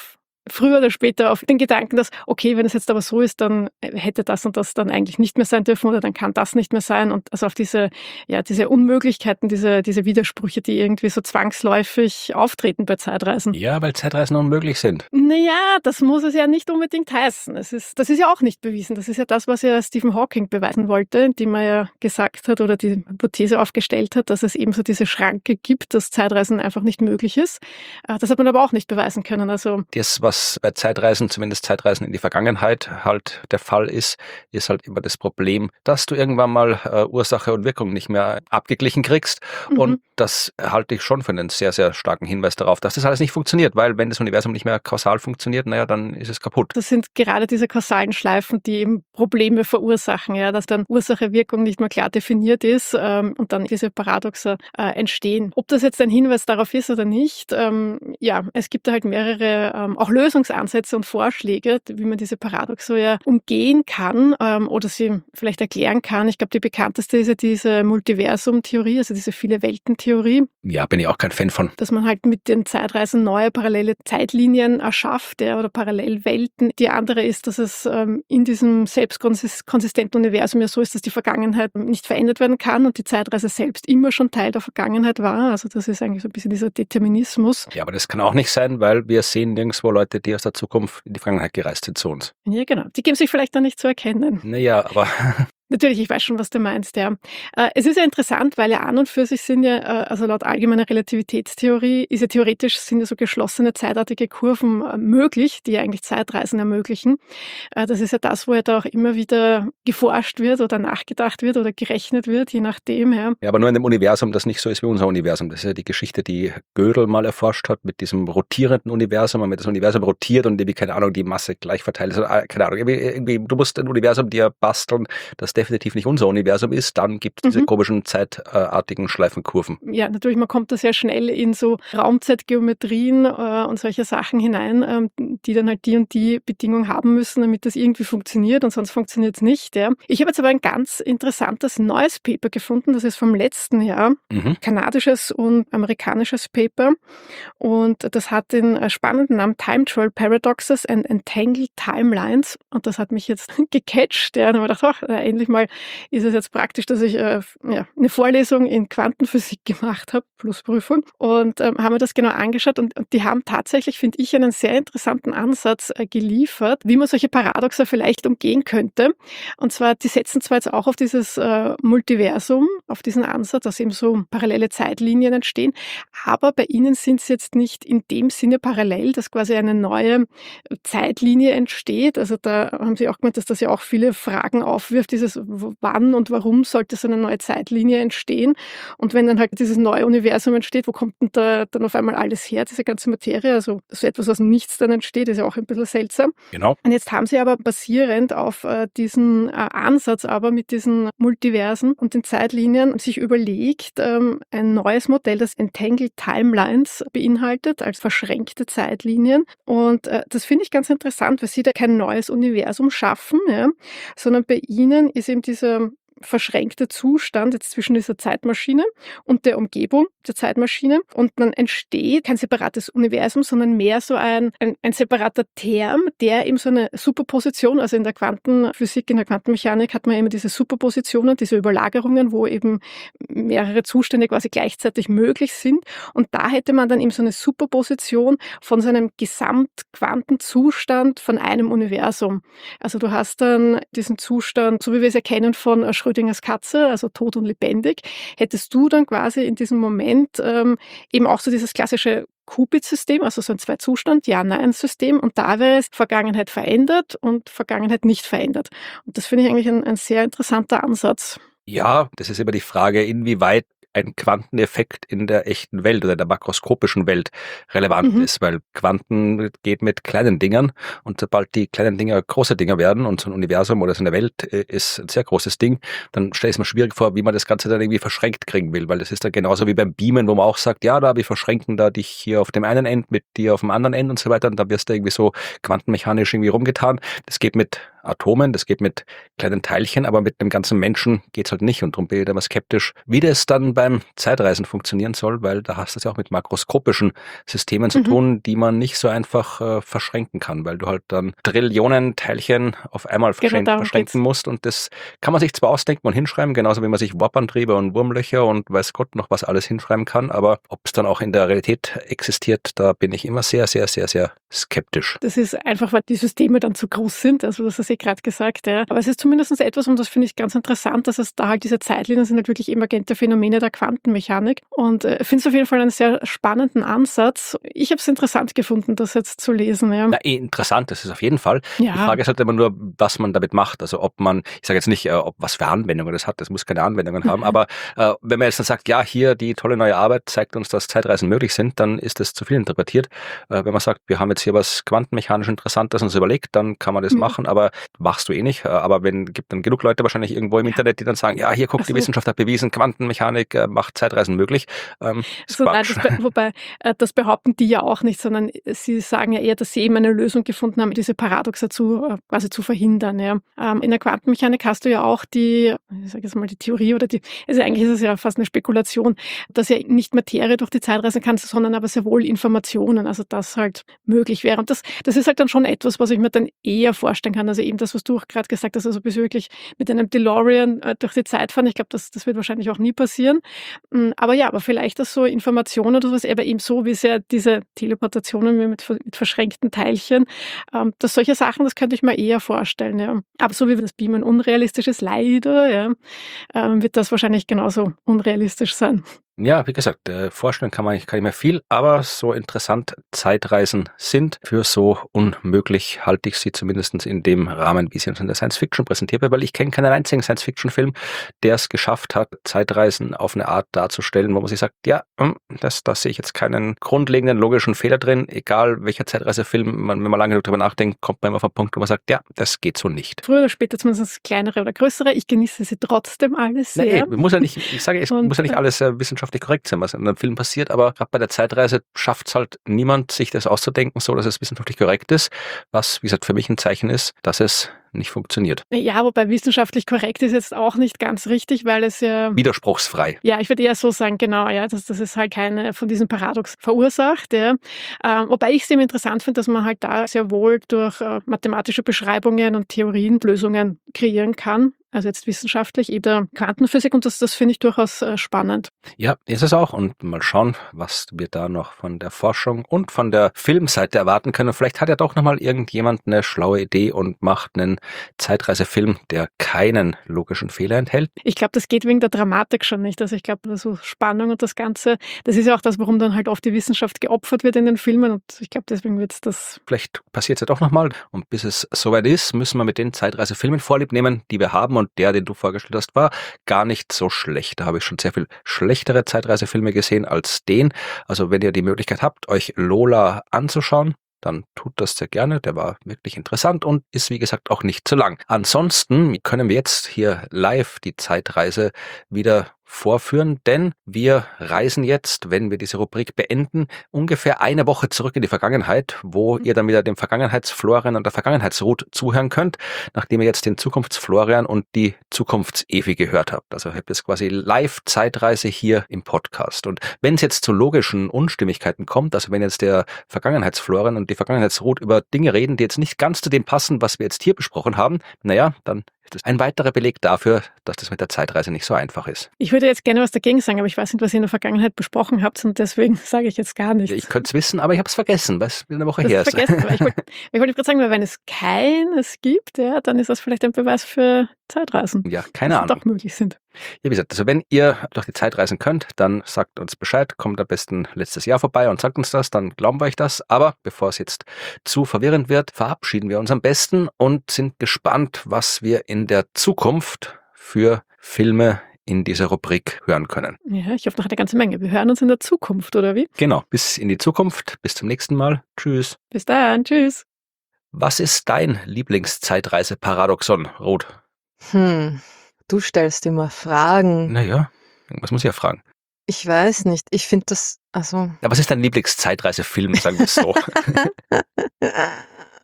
früher oder später auf den Gedanken, dass, okay, wenn es jetzt aber so ist, dann hätte das und das dann eigentlich nicht mehr sein dürfen oder dann kann das nicht mehr sein. Und also auf diese, ja, diese Unmöglichkeiten, diese, diese Widersprüche, die irgendwie so zwangsläufig auftreten bei Zeitreisen. Ja, weil Zeitreisen unmöglich sind. Naja, das muss es ja nicht unbedingt heißen. Es ist, das ist ja auch nicht bewiesen. Das ist ja das, was ja Stephen Hawking beweisen wollte, indem er ja gesagt hat oder die Hypothese aufgestellt hat, dass es eben so diese Schranke gibt, dass Zeitreisen einfach nicht möglich ist. Das hat man aber auch nicht beweisen können. Also Das, was bei Zeitreisen, zumindest Zeitreisen in die Vergangenheit halt der Fall ist, ist halt immer das Problem, dass du irgendwann mal äh, Ursache und Wirkung nicht mehr abgeglichen kriegst. Mhm. Und das halte ich schon für einen sehr, sehr starken Hinweis darauf, dass das alles nicht funktioniert, weil wenn das Universum nicht mehr kausal funktioniert, naja, dann ist es kaputt. Das sind gerade diese kausalen Schleifen, die eben Probleme verursachen, ja, dass dann Ursache-Wirkung nicht mehr klar definiert ist ähm, und dann diese Paradoxe äh, entstehen. Ob das jetzt ein Hinweis darauf ist oder nicht, ähm, ja, es gibt da halt mehrere ähm, auch Lösungsansätze und Vorschläge, wie man diese Paradoxe ja umgehen kann ähm, oder sie vielleicht erklären kann. Ich glaube, die bekannteste ist ja diese Multiversum-Theorie, also diese Viele-Welten-Theorie. Ja, bin ich auch kein Fan von. Dass man halt mit den Zeitreisen neue parallele Zeitlinien erschafft ja, oder Parallelwelten. Die andere ist, dass es ähm, in diesem selbstkonsistenten Universum ja so ist, dass die Vergangenheit nicht verändert werden kann und die Zeitreise selbst immer schon Teil der Vergangenheit war. Also das ist eigentlich so ein bisschen dieser Determinismus. Ja, aber das kann auch nicht sein, weil wir sehen nirgendwo Leute, die aus der Zukunft in die Vergangenheit gereist sind zu uns. Ja, genau. Die geben sich vielleicht dann nicht zu erkennen. Naja, aber... Natürlich, ich weiß schon, was du meinst, ja. Äh, es ist ja interessant, weil ja an und für sich sind ja, äh, also laut allgemeiner Relativitätstheorie, ist ja theoretisch, sind ja so geschlossene zeitartige Kurven äh, möglich, die ja eigentlich Zeitreisen ermöglichen. Äh, das ist ja das, wo ja da auch immer wieder geforscht wird oder nachgedacht wird oder gerechnet wird, je nachdem, ja. Ja, aber nur in dem Universum, das nicht so ist wie unser Universum. Das ist ja die Geschichte, die Gödel mal erforscht hat mit diesem rotierenden Universum, wenn das Universum rotiert und irgendwie, keine Ahnung, die Masse gleich verteilt ist. Keine Ahnung, irgendwie, irgendwie, du musst ein Universum dir basteln, das definitiv nicht unser Universum ist, dann gibt es diese Mhm. komischen zeitartigen Schleifenkurven. Ja, natürlich, man kommt da sehr schnell in so Raumzeitgeometrien äh, und solche Sachen hinein, ähm, die dann halt die und die Bedingung haben müssen, damit das irgendwie funktioniert und sonst funktioniert es nicht. Ja. Ich habe jetzt aber ein ganz interessantes neues Paper gefunden, das ist vom letzten Jahr, Mhm. kanadisches und amerikanisches Paper und das hat den äh, spannenden Namen Time Travel Paradoxes and Entangled Timelines und das hat mich jetzt gecatcht. Ja. Da habe ich gedacht, ach, äh, endlich mal ist es jetzt praktisch, dass ich äh, ja, eine Vorlesung in Quantenphysik gemacht habe, plus Prüfung, und ähm, haben mir das genau angeschaut und, und die haben tatsächlich, finde ich, einen sehr interessanten Ansatz äh, geliefert, wie man solche Paradoxe vielleicht umgehen könnte. Und zwar, die setzen zwar jetzt auch auf dieses äh, Multiversum, auf diesen Ansatz, dass eben so parallele Zeitlinien entstehen, aber bei ihnen sind sie jetzt nicht in dem Sinne parallel, dass quasi eine neue Zeitlinie entsteht. Also da haben sie auch gemeint, dass das ja auch viele Fragen aufwirft, dieses wann und warum sollte so eine neue Zeitlinie entstehen und wenn dann halt dieses neue Universum entsteht, wo kommt denn da dann auf einmal alles her, diese ganze Materie, also so etwas aus dem Nichts dann entsteht, ist ja auch ein bisschen seltsam. Genau. Und jetzt haben sie aber basierend auf äh, diesen äh, Ansatz aber mit diesen Multiversen und den Zeitlinien sich überlegt, ähm, ein neues Modell, das Entangled Timelines beinhaltet, als verschränkte Zeitlinien und äh, das finde ich ganz interessant, weil sie da kein neues Universum schaffen, ja, sondern bei ihnen ist eben dieser verschränkte Zustand jetzt zwischen dieser Zeitmaschine und der Umgebung der Zeitmaschine und dann entsteht kein separates Universum, sondern mehr so ein, ein, ein separater Term, der eben so eine Superposition, also in der Quantenphysik, in der Quantenmechanik hat man immer diese Superpositionen, diese Überlagerungen, wo eben mehrere Zustände quasi gleichzeitig möglich sind und da hätte man dann eben so eine Superposition von so einem Gesamtquantenzustand von einem Universum. Also du hast dann diesen Zustand, so wie wir es erkennen von Schrödingers Katze, also tot und lebendig, hättest du dann quasi in diesem Moment ähm, eben auch so dieses klassische Qubit-System, also so ein Zwei-Zustand, Ja-Nein-System und da wäre es Vergangenheit verändert und Vergangenheit nicht verändert. Und das finde ich eigentlich ein, ein sehr interessanter Ansatz. Ja, das ist immer die Frage, inwieweit ein Quanteneffekt in der echten Welt oder der makroskopischen Welt relevant Mhm. ist, weil Quanten geht mit kleinen Dingern und sobald die kleinen Dinger große Dinger werden und so ein Universum oder so eine Welt äh, ist ein sehr großes Ding, dann stelle ich es mir schwierig vor, wie man das Ganze dann irgendwie verschränkt kriegen will, weil das ist dann genauso wie beim Beamen, wo man auch sagt, ja, da wir verschränken da dich hier auf dem einen End mit dir auf dem anderen End und so weiter und dann wirst du irgendwie so quantenmechanisch irgendwie rumgetan. Das geht mit Atomen, das geht mit kleinen Teilchen, aber mit dem ganzen Menschen geht's halt nicht und darum bin ich da immer skeptisch, wie das dann beim Zeitreisen funktionieren soll, weil da hast du es ja auch mit makroskopischen Systemen zu Mhm. tun, die man nicht so einfach äh, verschränken kann, weil du halt dann Trillionen Teilchen auf einmal Genau verschränken, darum geht's. verschränken musst und das kann man sich zwar ausdenken und hinschreiben, genauso wie man sich Warpantriebe und Wurmlöcher und weiß Gott noch was alles hinschreiben kann, aber ob es dann auch in der Realität existiert, da bin ich immer sehr, sehr, sehr, sehr skeptisch. Das ist einfach, weil die Systeme dann zu groß sind, also das hast du eh gerade gesagt, ja. Aber es ist zumindest etwas, und das finde ich ganz interessant, dass es da halt diese Zeitlinien sind halt wirklich emergente Phänomene der Quantenmechanik. Und äh, ich finde es auf jeden Fall einen sehr spannenden Ansatz. Ich habe es interessant gefunden, das jetzt zu lesen. Ja, Na, eh, interessant, das ist auf jeden Fall. Die ja. Frage ist halt immer nur, was man damit macht. Also ob man, ich sage jetzt nicht, äh, ob was für Anwendungen das hat, das muss keine Anwendungen haben, aber äh, wenn man jetzt dann sagt, ja, hier die tolle neue Arbeit zeigt uns, dass Zeitreisen möglich sind, dann ist das zu viel interpretiert. Äh, wenn man sagt, wir haben jetzt hier was quantenmechanisch Interessantes uns überlegt, dann kann man das Ja. machen, aber machst du eh nicht. Äh, aber wenn, gibt dann genug Leute wahrscheinlich irgendwo im Ja. Internet, die dann sagen, ja, hier guck, Ach die so. Wissenschaft hat bewiesen, Quantenmechanik äh, macht Zeitreisen möglich. Ähm, ist So, nein, Quatsch. das, be- wobei, äh, das behaupten die ja auch nicht, sondern sie sagen ja eher, dass sie eben eine Lösung gefunden haben, diese Paradoxe zu, äh, quasi zu verhindern. Ja. Ähm, in der Quantenmechanik hast du ja auch die, ich sage jetzt mal die Theorie oder die, also eigentlich ist es ja fast eine Spekulation, dass ja nicht Materie durch die Zeit reisen kann, sondern aber sehr wohl Informationen, also das halt möglich wäre. Und das, das ist halt dann schon etwas, was ich mir dann eher vorstellen kann. Also eben das, was du auch gerade gesagt hast, also bis wirklich mit einem DeLorean äh, durch die Zeit fahren. Ich glaube, das, das wird wahrscheinlich auch nie passieren. Mm, Aber ja, aber vielleicht, dass so Informationen oder sowas, aber eben so, wie es ja diese Teleportationen mit, ver- mit verschränkten Teilchen, ähm, dass solche Sachen, das könnte ich mir eher vorstellen. Ja. Aber so wie das Beamen unrealistisch ist, leider, ja, ähm, wird das wahrscheinlich genauso unrealistisch sein. Ja, wie gesagt, äh, vorstellen kann man kann ich mir viel, aber so interessant Zeitreisen sind, für so unmöglich halte ich sie zumindest in dem Rahmen, wie sie uns in der Science Fiction präsentiert wird, weil ich kenne keinen einzigen Science Fiction Film, der es geschafft hat, Zeitreisen auf eine Art darzustellen, wo man sich sagt, ja, hm, das, da sehe ich jetzt keinen grundlegenden logischen Fehler drin, egal welcher Zeitreisefilm, man, wenn man lange darüber nachdenkt, kommt man immer auf einen Punkt, wo man sagt, ja, das geht so nicht. Früher oder später zumindest kleinere oder größere. Ich genieße sie trotzdem alle Na, eh, sehr. muss ja nicht, ich sage, es Und, muss ja nicht äh, alles äh, wissenschaftlich korrekt sein, was in einem Film passiert, aber gerade bei der Zeitreise schafft es halt niemand, sich das auszudenken, so dass es wissenschaftlich korrekt ist, was, wie gesagt, für mich ein Zeichen ist, dass es nicht funktioniert. Ja, wobei wissenschaftlich korrekt ist jetzt auch nicht ganz richtig, weil es ja, Widerspruchsfrei. ja, ich würde eher so sagen, genau, ja, dass das ist halt keine von diesen Paradox verursacht. Ja. Ähm, wobei ich es eben interessant finde, dass man halt da sehr wohl durch äh, mathematische Beschreibungen und Theorien Lösungen kreieren kann. Also jetzt wissenschaftlich, eben der Quantenphysik, und das, das finde ich durchaus äh, spannend. Ja, ist es auch. Und mal schauen, was wir da noch von der Forschung und von der Filmseite erwarten können. Vielleicht hat ja doch nochmal irgendjemand eine schlaue Idee und macht einen Zeitreisefilm, der keinen logischen Fehler enthält. Ich glaube, das geht wegen der Dramatik schon nicht. Also ich glaube, so Spannung und das Ganze, das ist ja auch das, warum dann halt oft die Wissenschaft geopfert wird in den Filmen. Und ich glaube, deswegen wird es das. Vielleicht passiert es ja doch nochmal. Und bis es soweit ist, müssen wir mit den Zeitreisefilmen Vorlieb nehmen, die wir haben. Und der, den du vorgestellt hast, war gar nicht so schlecht. Da habe ich schon sehr viel schlechtere Zeitreisefilme gesehen als den. Also wenn ihr die Möglichkeit habt, euch Lola anzuschauen, dann tut das sehr gerne. Der war wirklich interessant und ist, wie gesagt, auch nicht zu lang. Ansonsten können wir jetzt hier live die Zeitreise wieder vorführen, denn wir reisen jetzt, wenn wir diese Rubrik beenden, ungefähr eine Woche zurück in die Vergangenheit, wo ihr dann wieder dem Vergangenheitsflorian und der Vergangenheitsruth zuhören könnt, nachdem ihr jetzt den Zukunftsflorian und die Zukunftsevi gehört habt. Also habt ihr jetzt quasi Live-Zeitreise hier im Podcast. Und wenn es jetzt zu logischen Unstimmigkeiten kommt, also wenn jetzt der Vergangenheitsflorian und die Vergangenheitsruth über Dinge reden, die jetzt nicht ganz zu dem passen, was wir jetzt hier besprochen haben, naja, dann ist das ein weiterer Beleg dafür, dass das mit der Zeitreise nicht so einfach ist. Ich würde jetzt gerne was dagegen sagen, aber ich weiß nicht, was ihr in der Vergangenheit besprochen habt, und deswegen sage ich jetzt gar nichts. Ja, ich könnte es wissen, aber ich habe es vergessen, weil es eine Woche Das her ist ist. vergessen. Weil ich wollte ich wollte gerade sagen, weil wenn es keines gibt, ja, dann ist das vielleicht ein Beweis für Zeitreisen, Ja, keine dass sie Ahnung. doch möglich sind. Ja, wie gesagt, also wenn ihr durch die Zeit reisen könnt, dann sagt uns Bescheid, kommt am besten letztes Jahr vorbei und sagt uns das, dann glauben wir euch das. Aber bevor es jetzt zu verwirrend wird, verabschieden wir uns am besten und sind gespannt, was wir in der Zukunft für Filme in dieser Rubrik hören können. Ja, ich hoffe noch eine ganze Menge. Wir hören uns in der Zukunft, oder wie? Genau, bis in die Zukunft, bis zum nächsten Mal. Tschüss. Bis dann, tschüss. Was ist dein Lieblingszeitreise-Paradoxon, Ruth? Hm, du stellst immer Fragen. Naja, was muss ich ja fragen? Ich weiß nicht. Ich finde das, also. Ja, was ist dein Lieblingszeitreisefilm, sagen wir es so?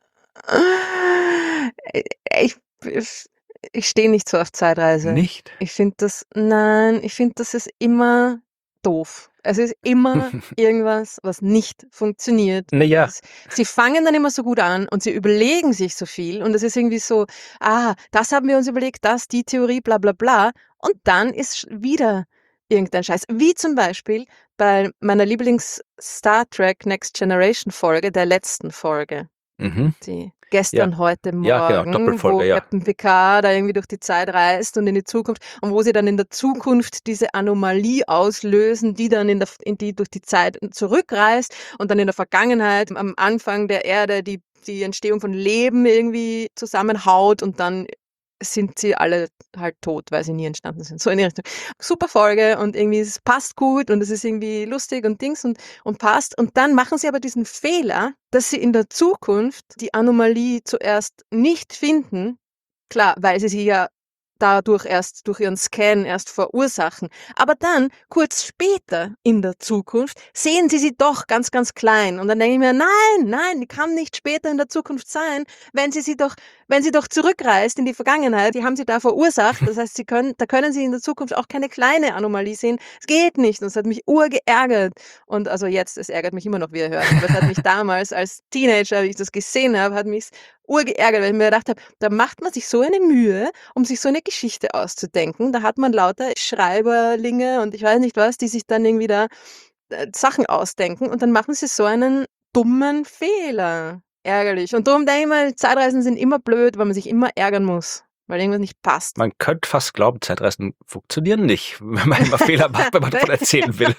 Ich, ich, ich stehe nicht so auf Zeitreise. Nicht? Ich finde das, nein, ich finde, das ist immer doof. Es ist immer irgendwas, was nicht funktioniert. Naja, Es, sie fangen dann immer so gut an und sie überlegen sich so viel und es ist irgendwie so, ah, das haben wir uns überlegt, das, die Theorie, bla bla bla. Und dann ist wieder irgendein Scheiß. Wie zum Beispiel bei meiner Lieblings-Star Trek Next Generation Folge, der letzten Folge. mhm. Die gestern, Ja. heute, Ja, genau, morgen, Doppelfolge, wo ja. Captain Picard da irgendwie durch die Zeit reist und in die Zukunft und wo sie dann in der Zukunft diese Anomalie auslösen, die dann in, der, in die durch die Zeit zurückreist und dann in der Vergangenheit am Anfang der Erde die, die Entstehung von Leben irgendwie zusammenhaut und dann sind sie alle halt tot, weil sie nie entstanden sind. So in die Richtung. Super Folge und irgendwie es passt gut und es ist irgendwie lustig und Dings und, und passt. Und dann machen sie aber diesen Fehler, dass sie in der Zukunft die Anomalie zuerst nicht finden. Klar, weil sie sie ja dadurch erst durch ihren Scan erst verursachen. Aber dann, kurz später in der Zukunft, sehen sie sie doch ganz, ganz klein. Und dann denke ich mir, nein, nein, die kann nicht später in der Zukunft sein, wenn sie sie doch, wenn sie doch zurückreist in die Vergangenheit, die haben sie da verursacht. Das heißt, sie können, da können sie in der Zukunft auch keine kleine Anomalie sehen. Es geht nicht. Und es hat mich urgeärgert. Und also jetzt, es ärgert mich immer noch, wie ihr hört. Aber es hat mich damals als Teenager, wie ich das gesehen habe, hat mich urgeärgert, weil ich mir gedacht habe, da macht man sich so eine Mühe, um sich so eine Geschichte auszudenken. Da hat man lauter Schreiberlinge und ich weiß nicht was, die sich dann irgendwie da äh, Sachen ausdenken und dann machen sie so einen dummen Fehler. Ärgerlich. Und darum denke ich mal, Zeitreisen sind immer blöd, weil man sich immer ärgern muss, weil irgendwas nicht passt. Man könnte fast glauben, Zeitreisen funktionieren nicht, wenn man immer Fehler macht, wenn man davon erzählen will.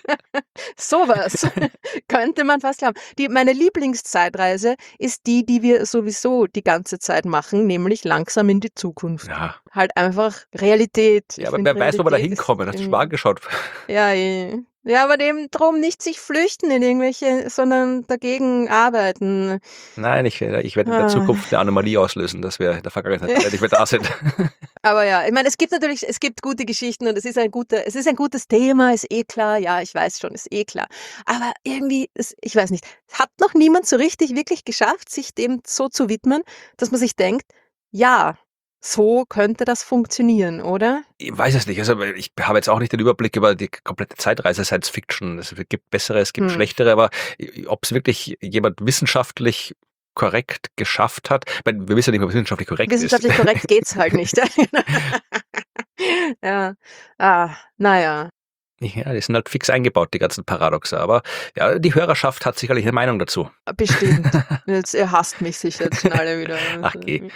Sowas könnte man fast glauben. Die, meine Lieblingszeitreise ist die, die wir sowieso die ganze Zeit machen, nämlich langsam in die Zukunft. Ja, Halt einfach Realität. Ich ja aber find, wer weiß, wo wir da Realität ist hinkommen. Hast du schon mal irgendwie- angeschaut? Ja, eh. Ja, aber dem drum nicht sich flüchten in irgendwelche, sondern dagegen arbeiten. Nein, ich, werde- ich werde in der Ah. Zukunft eine Anomalie auslösen, dass wir in der Vergangenheit alle nicht mehr da sind. Aber ja, ich meine, es gibt natürlich, es gibt gute Geschichten und es ist ein guter, es ist ein gutes Thema, ist eh klar, ja, ich weiß schon, ist eh klar. Aber irgendwie, es, ich weiß nicht, hat noch niemand so richtig wirklich geschafft, sich dem so zu widmen, dass man sich denkt, ja, so könnte das funktionieren, oder? Ich weiß es nicht. Also ich habe jetzt auch nicht den Überblick über die komplette Zeitreise Science Fiction. Es gibt bessere, es gibt Hm. schlechtere, aber ob es wirklich jemand wissenschaftlich korrekt geschafft hat, ich meine, wir wissen ja nicht, ob es wissenschaftlich korrekt Wissenschaftlich ist. korrekt geht's halt nicht. Ja, ah, naja. Ja, die sind halt fix eingebaut, die ganzen Paradoxe. Aber ja, die Hörerschaft hat sicherlich eine Meinung dazu. Bestimmt. Jetzt, ihr hasst mich sicher jetzt schon alle wieder. Ach, geh.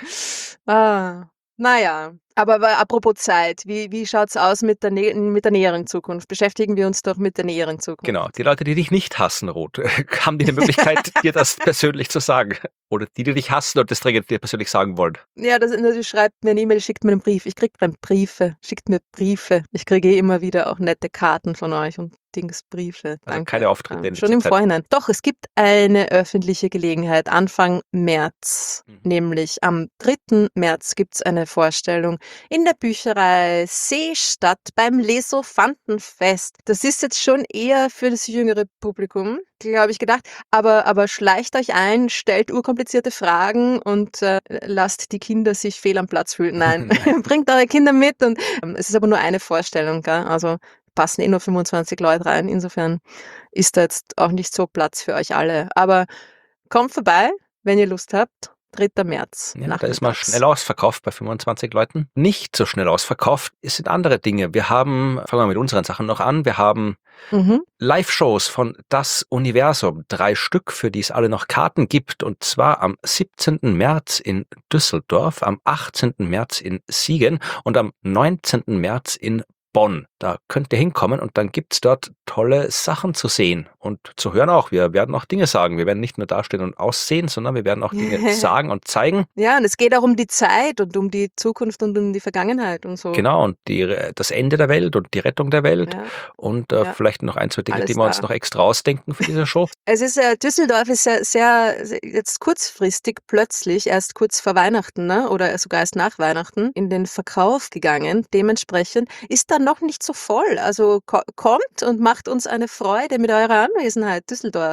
Ah, naja. Aber, aber apropos Zeit, wie, wie schaut's aus mit der, nä- mit der näheren Zukunft? Beschäftigen wir uns doch mit der näheren Zukunft. Genau, die Leute, die dich nicht hassen, Ruth, haben die die Möglichkeit, dir das persönlich zu sagen. Oder die, die dich hassen und das dringend dir persönlich sagen wollen. Ja, das, das schreibt mir eine E-Mail, schickt mir einen Brief. Ich krieg dann Briefe, schickt mir Briefe. Ich kriege eh immer wieder auch nette Karten von euch und Dingsbriefe. Also Danke. keine Auftritte Ah, in schon letzter im Zeit. Vorhinein. Doch, es gibt eine öffentliche Gelegenheit Anfang März. Mhm. Nämlich am dritten März gibt's eine Vorstellung in der Bücherei Seestadt beim Lesofantenfest. Das ist jetzt schon eher für das jüngere Publikum, glaube ich, gedacht. Aber, aber schleicht euch ein, stellt urkomplizierte Fragen und äh, lasst die Kinder sich fehl am Platz fühlen. Nein, bringt eure Kinder mit. Und ähm, es ist aber nur eine Vorstellung, gell? Also passen eh nur fünfundzwanzig Leute rein. Insofern ist da jetzt auch nicht so Platz für euch alle. Aber kommt vorbei, wenn ihr Lust habt. dritter März. Ja, da ist man nachmittags. schnell ausverkauft bei fünfundzwanzig Leuten. Nicht so schnell ausverkauft, es sind andere Dinge. Wir haben, fangen wir mit unseren Sachen noch an, wir haben Mhm. Live-Shows von Das Universum, drei Stück, für die es alle noch Karten gibt, und zwar am siebzehnten März in Düsseldorf, am achtzehnten März in Siegen und am neunzehnten März in Bonn. Da könnt ihr hinkommen und dann gibt's dort tolle Sachen zu sehen und zu hören auch. Wir werden auch Dinge sagen. Wir werden nicht nur dastehen und aussehen, sondern wir werden auch Dinge sagen und zeigen. Ja, und es geht auch um die Zeit und um die Zukunft und um die Vergangenheit und so. Genau, und die, das Ende der Welt und die Rettung der Welt Ja. und äh, Ja. vielleicht noch ein, zwei Dinge, Alles die wir uns da. noch extra ausdenken für diese Show. Es ist, äh, Düsseldorf ist sehr, sehr, sehr- jetzt kurzfristig plötzlich, erst kurz vor Weihnachten, ne, oder sogar erst nach Weihnachten, in den Verkauf gegangen. Dementsprechend ist da noch nicht so voll. Also ko kommt und macht uns eine Freude mit eurer Anwesenheit, Düsseldorf.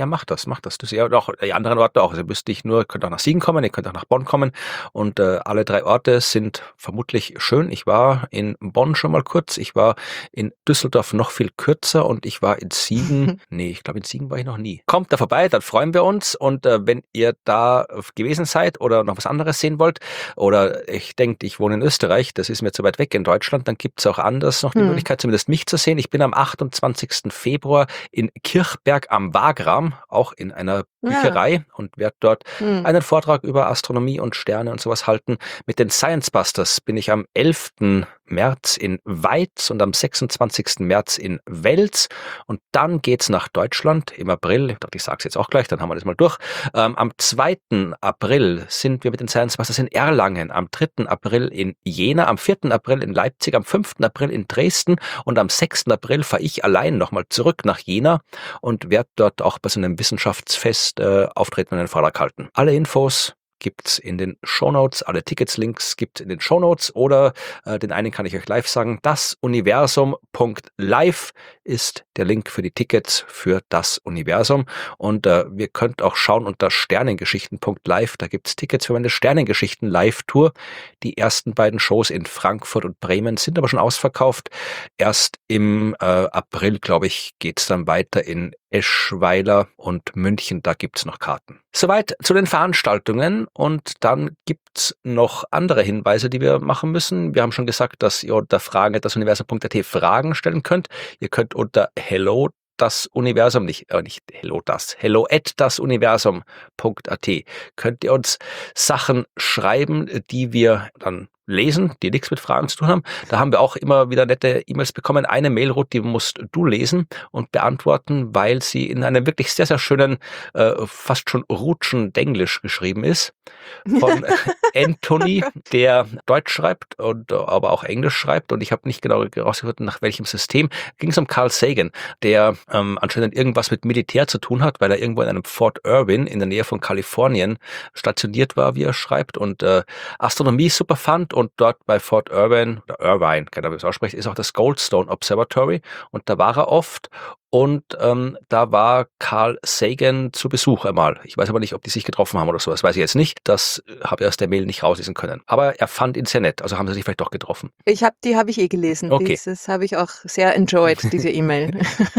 Ja, macht das, macht das. Das ist ja auch die anderen Orte auch. Also ihr müsst nicht nur, ihr könnt auch nach Siegen kommen, ihr könnt auch nach Bonn kommen und äh, alle drei Orte sind vermutlich schön. Ich war in Bonn schon mal kurz, ich war in Düsseldorf noch viel kürzer und ich war in Siegen, nee, ich glaube in Siegen war ich noch nie. Kommt da vorbei, dann freuen wir uns und äh, wenn ihr da gewesen seid oder noch was anderes sehen wollt oder ich denke, ich wohne in Österreich, das ist mir zu weit weg in Deutschland, dann gibt es auch anders noch die Hm. Möglichkeit, zumindest mich zu sehen. Ich bin am achtundzwanzigsten Februar in Kirchberg am Wagram, auch in einer Ja. Bücherei und werde dort Hm. einen Vortrag über Astronomie und Sterne und sowas halten. Mit den Science Busters bin ich am elften März in Weiz und am sechsundzwanzigsten März in Wels und dann geht's nach Deutschland im April. Ich dachte, ich sage es jetzt auch gleich, dann haben wir das mal durch. Ähm, am zweiten April sind wir mit den Science Busters in Erlangen, am dritten April in Jena, am vierten April in Leipzig, am fünften April in Dresden und am sechsten April fahre ich allein nochmal zurück nach Jena und werde dort auch bei so einem Wissenschaftsfest äh, auftreten und einen Vortrag halten. Alle Infos gibt's in den Shownotes, alle Tickets-Links gibt's in den Shownotes oder äh, den einen kann ich euch live sagen, das Universum Punkt live ist der Link für die Tickets für das Universum und äh, ihr könnt auch schauen unter Sternengeschichten Punkt live, da gibt's Tickets für meine Sternengeschichten Live-Tour. Die ersten beiden Shows in Frankfurt und Bremen sind aber schon ausverkauft. Erst im äh, April, glaube ich, geht's dann weiter in Eschweiler und München, da gibt's noch Karten. Soweit zu den Veranstaltungen und dann gibt's noch andere Hinweise, die wir machen müssen. Wir haben schon gesagt, dass ihr unter fragen at das universum Punkt at Fragen stellen könnt. Ihr könnt unter hello das Universum, nicht, äh, nicht hello das, hello at das Universum Punkt at könnt ihr uns Sachen schreiben, die wir dann lesen, die nichts mit Fragen zu tun haben. Da haben wir auch immer wieder nette E-Mails bekommen. Eine Mail, Ruth, die musst du lesen und beantworten, weil sie in einem wirklich sehr, sehr schönen, äh, fast schon rutschen Denglisch geschrieben ist. Von Anthony, der Deutsch schreibt und äh, aber auch Englisch schreibt. Und ich habe nicht genau herausgefunden, nach welchem System. Ging es um Carl Sagan, der ähm, anscheinend irgendwas mit Militär zu tun hat, weil er irgendwo in einem Fort Irwin in der Nähe von Kalifornien stationiert war, wie er schreibt. Und äh, Astronomie super fand. Und dort bei Fort Irwin, oder Irvine, keine Ahnung, wie man es ausspricht, ist auch das Goldstone Observatory. Und da war er oft. Und ähm, da war Carl Sagan zu Besuch einmal. Ich weiß aber nicht, ob die sich getroffen haben oder so. Das weiß ich jetzt nicht. Das habe ich aus der Mail nicht rauslesen können. Aber er fand ihn sehr nett. Also haben sie sich vielleicht doch getroffen. Ich habe die habe ich eh gelesen. Okay. Dieses habe ich auch sehr enjoyed, diese E-Mail.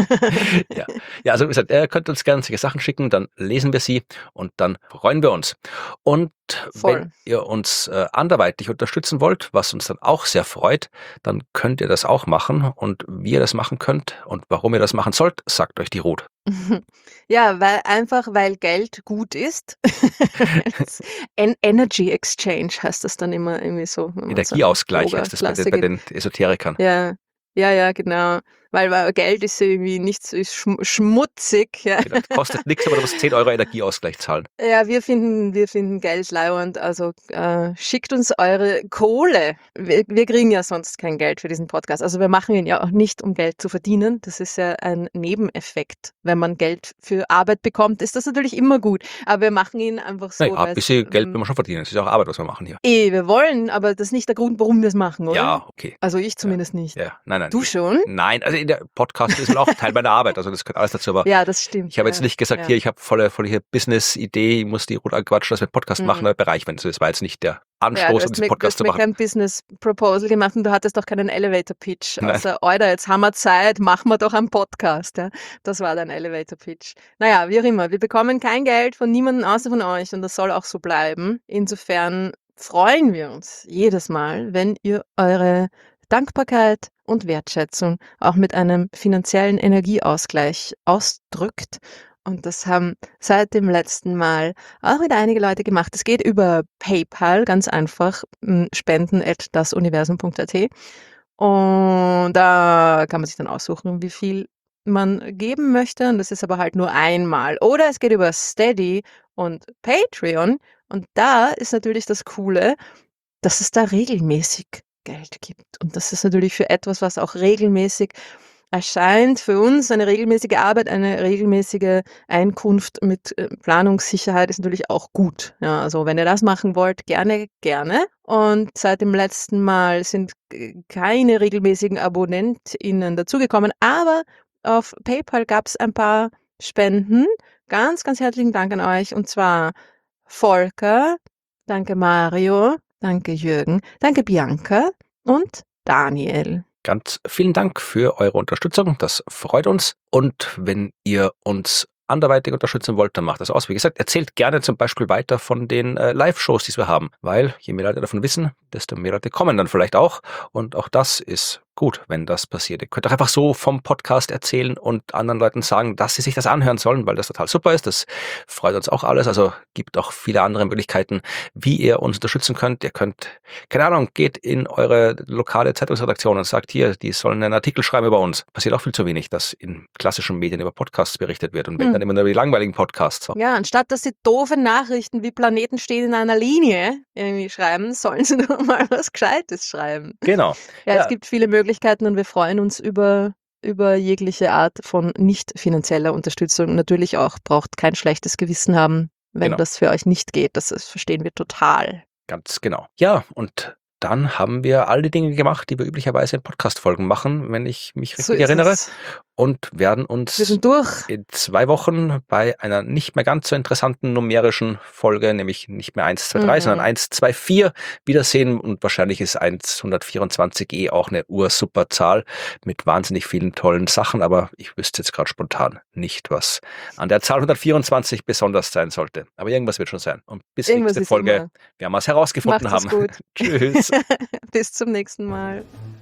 ja. ja, also wie gesagt, er könnte uns gerne solche Sachen schicken, dann lesen wir sie und dann freuen wir uns. Und Voll. wenn ihr uns äh, anderweitig unterstützen wollt, was uns dann auch sehr freut, dann könnt ihr das auch machen. Und wie ihr das machen könnt und warum ihr das machen sollt, sagt euch die Ruth. Ja, weil einfach, weil Geld gut ist. En Energy Exchange heißt das dann immer irgendwie so. wenn man so Energieausgleich Yoga heißt das bei den, Klasse bei geht. den Esoterikern. Ja, ja, ja, genau. Weil, weil Geld ist irgendwie nicht so ist schm schmutzig. Ja. Genau, das kostet nichts, aber du musst zehn Euro Energieausgleich zahlen. Ja, wir finden, wir finden Geld lauernd. Also äh, schickt uns eure Kohle. Wir, wir kriegen ja sonst kein Geld für diesen Podcast. Also wir machen ihn ja auch nicht, um Geld zu verdienen. Das ist ja ein Nebeneffekt. Wenn man Geld für Arbeit bekommt, ist das natürlich immer gut. Aber wir machen ihn einfach so. Naja, ein weil's, bisschen Geld ähm, will man schon verdienen. Das ist ja auch Arbeit, was wir machen hier. eh, wir wollen, aber das ist nicht der Grund, warum wir es machen, oder? Ja, okay. Also ich zumindest nicht. Ja, nein, nein. Du ich, schon? Nein, also in der Podcast ist auch Teil meiner Arbeit. Also das gehört alles dazu. Aber Ja, das stimmt. ich habe ja, jetzt nicht gesagt, ja. hier, ich habe volle, volle hier Business-Idee, ich muss die Ruth anquatschen, dass wir einen Podcast Mhm. machen, oder Bereich, wenn so, das war jetzt nicht der Ja, Anstoß, du um hast diesen mir, du Podcast hast zu mir machen. kein Business Proposal gemacht und du hattest doch keinen Elevator Pitch. Nein. Außer, Alter, jetzt haben wir Zeit, machen wir doch einen Podcast. Ja. Das war dein Elevator Pitch. Naja, wie auch immer, wir bekommen kein Geld von niemandem außer von euch und das soll auch so bleiben. Insofern freuen wir uns jedes Mal, wenn ihr eure Dankbarkeit und Wertschätzung auch mit einem finanziellen Energieausgleich ausdrückt. Und das haben seit dem letzten Mal auch wieder einige Leute gemacht. Es geht über PayPal, ganz einfach, m, spenden at das universum Punkt at. Und da kann man sich dann aussuchen, wie viel man geben möchte. Und das ist aber halt nur einmal. Oder es geht über Steady und Patreon. Und da ist natürlich das Coole, dass es da regelmäßig Geld gibt. Und das ist natürlich für etwas, was auch regelmäßig erscheint, für uns eine regelmäßige Arbeit, eine regelmäßige Einkunft mit äh, Planungssicherheit ist natürlich auch gut. Ja, also wenn ihr das machen wollt, gerne, gerne. Und seit dem letzten Mal sind äh, keine regelmäßigen AbonnentInnen dazugekommen, aber auf PayPal gab es ein paar spenden. Ganz, ganz herzlichen Dank an euch. Und zwar Volker, danke Mario, danke Jürgen, danke Bianca und Daniel. Ganz vielen Dank für eure Unterstützung. Das freut uns. Und wenn ihr uns anderweitig unterstützen wollt, dann macht das aus. Wie gesagt, erzählt gerne zum Beispiel weiter von den äh, Live-Shows, die wir haben, weil je mehr Leute davon wissen, desto mehr Leute kommen dann vielleicht auch. Und auch das ist gut, wenn das passiert. Ihr könnt auch einfach so vom Podcast erzählen und anderen Leuten sagen, dass sie sich das anhören sollen, weil das total super ist. Das freut uns auch alles. Also gibt auch viele andere Möglichkeiten, wie ihr uns unterstützen könnt. Ihr könnt, keine Ahnung, geht in eure lokale Zeitungsredaktion und sagt hier, die sollen einen Artikel schreiben über uns. Passiert auch viel zu wenig, dass in klassischen Medien über Podcasts berichtet wird und wenn Hm. dann immer nur über die langweiligen Podcasts. So. Ja, anstatt dass sie doofe Nachrichten wie Planeten stehen in einer Linie irgendwie schreiben, sollen sie doch mal was Gescheites schreiben. Genau. Ja, Ja. es gibt viele Möglichkeiten und wir freuen uns über, über jegliche Art von nicht finanzieller Unterstützung. Natürlich auch, braucht kein schlechtes Gewissen haben, wenn Genau. das für euch nicht geht. Das, das verstehen wir total. Ganz genau. Ja, und dann haben wir all die Dinge gemacht, die wir üblicherweise in Podcast-Folgen machen, wenn ich mich So richtig ist erinnere. es. Und werden Wir uns sind durch. in zwei Wochen bei einer nicht mehr ganz so interessanten numerischen Folge, nämlich nicht mehr eins, zwei, drei, Mhm. sondern eins, zwei, vier wiedersehen. Und wahrscheinlich ist hundertvierundzwanzig eh auch eine ursuper Zahl mit wahnsinnig vielen tollen Sachen. Aber ich wüsste jetzt gerade spontan nicht, was an der Zahl hundertvierundzwanzig besonders sein sollte. Aber irgendwas wird schon sein. Und bis Irgendwas nächste ist Folge immer. werden wir es herausgefunden Macht's es haben. gut. Tschüss. Bis zum nächsten Mal.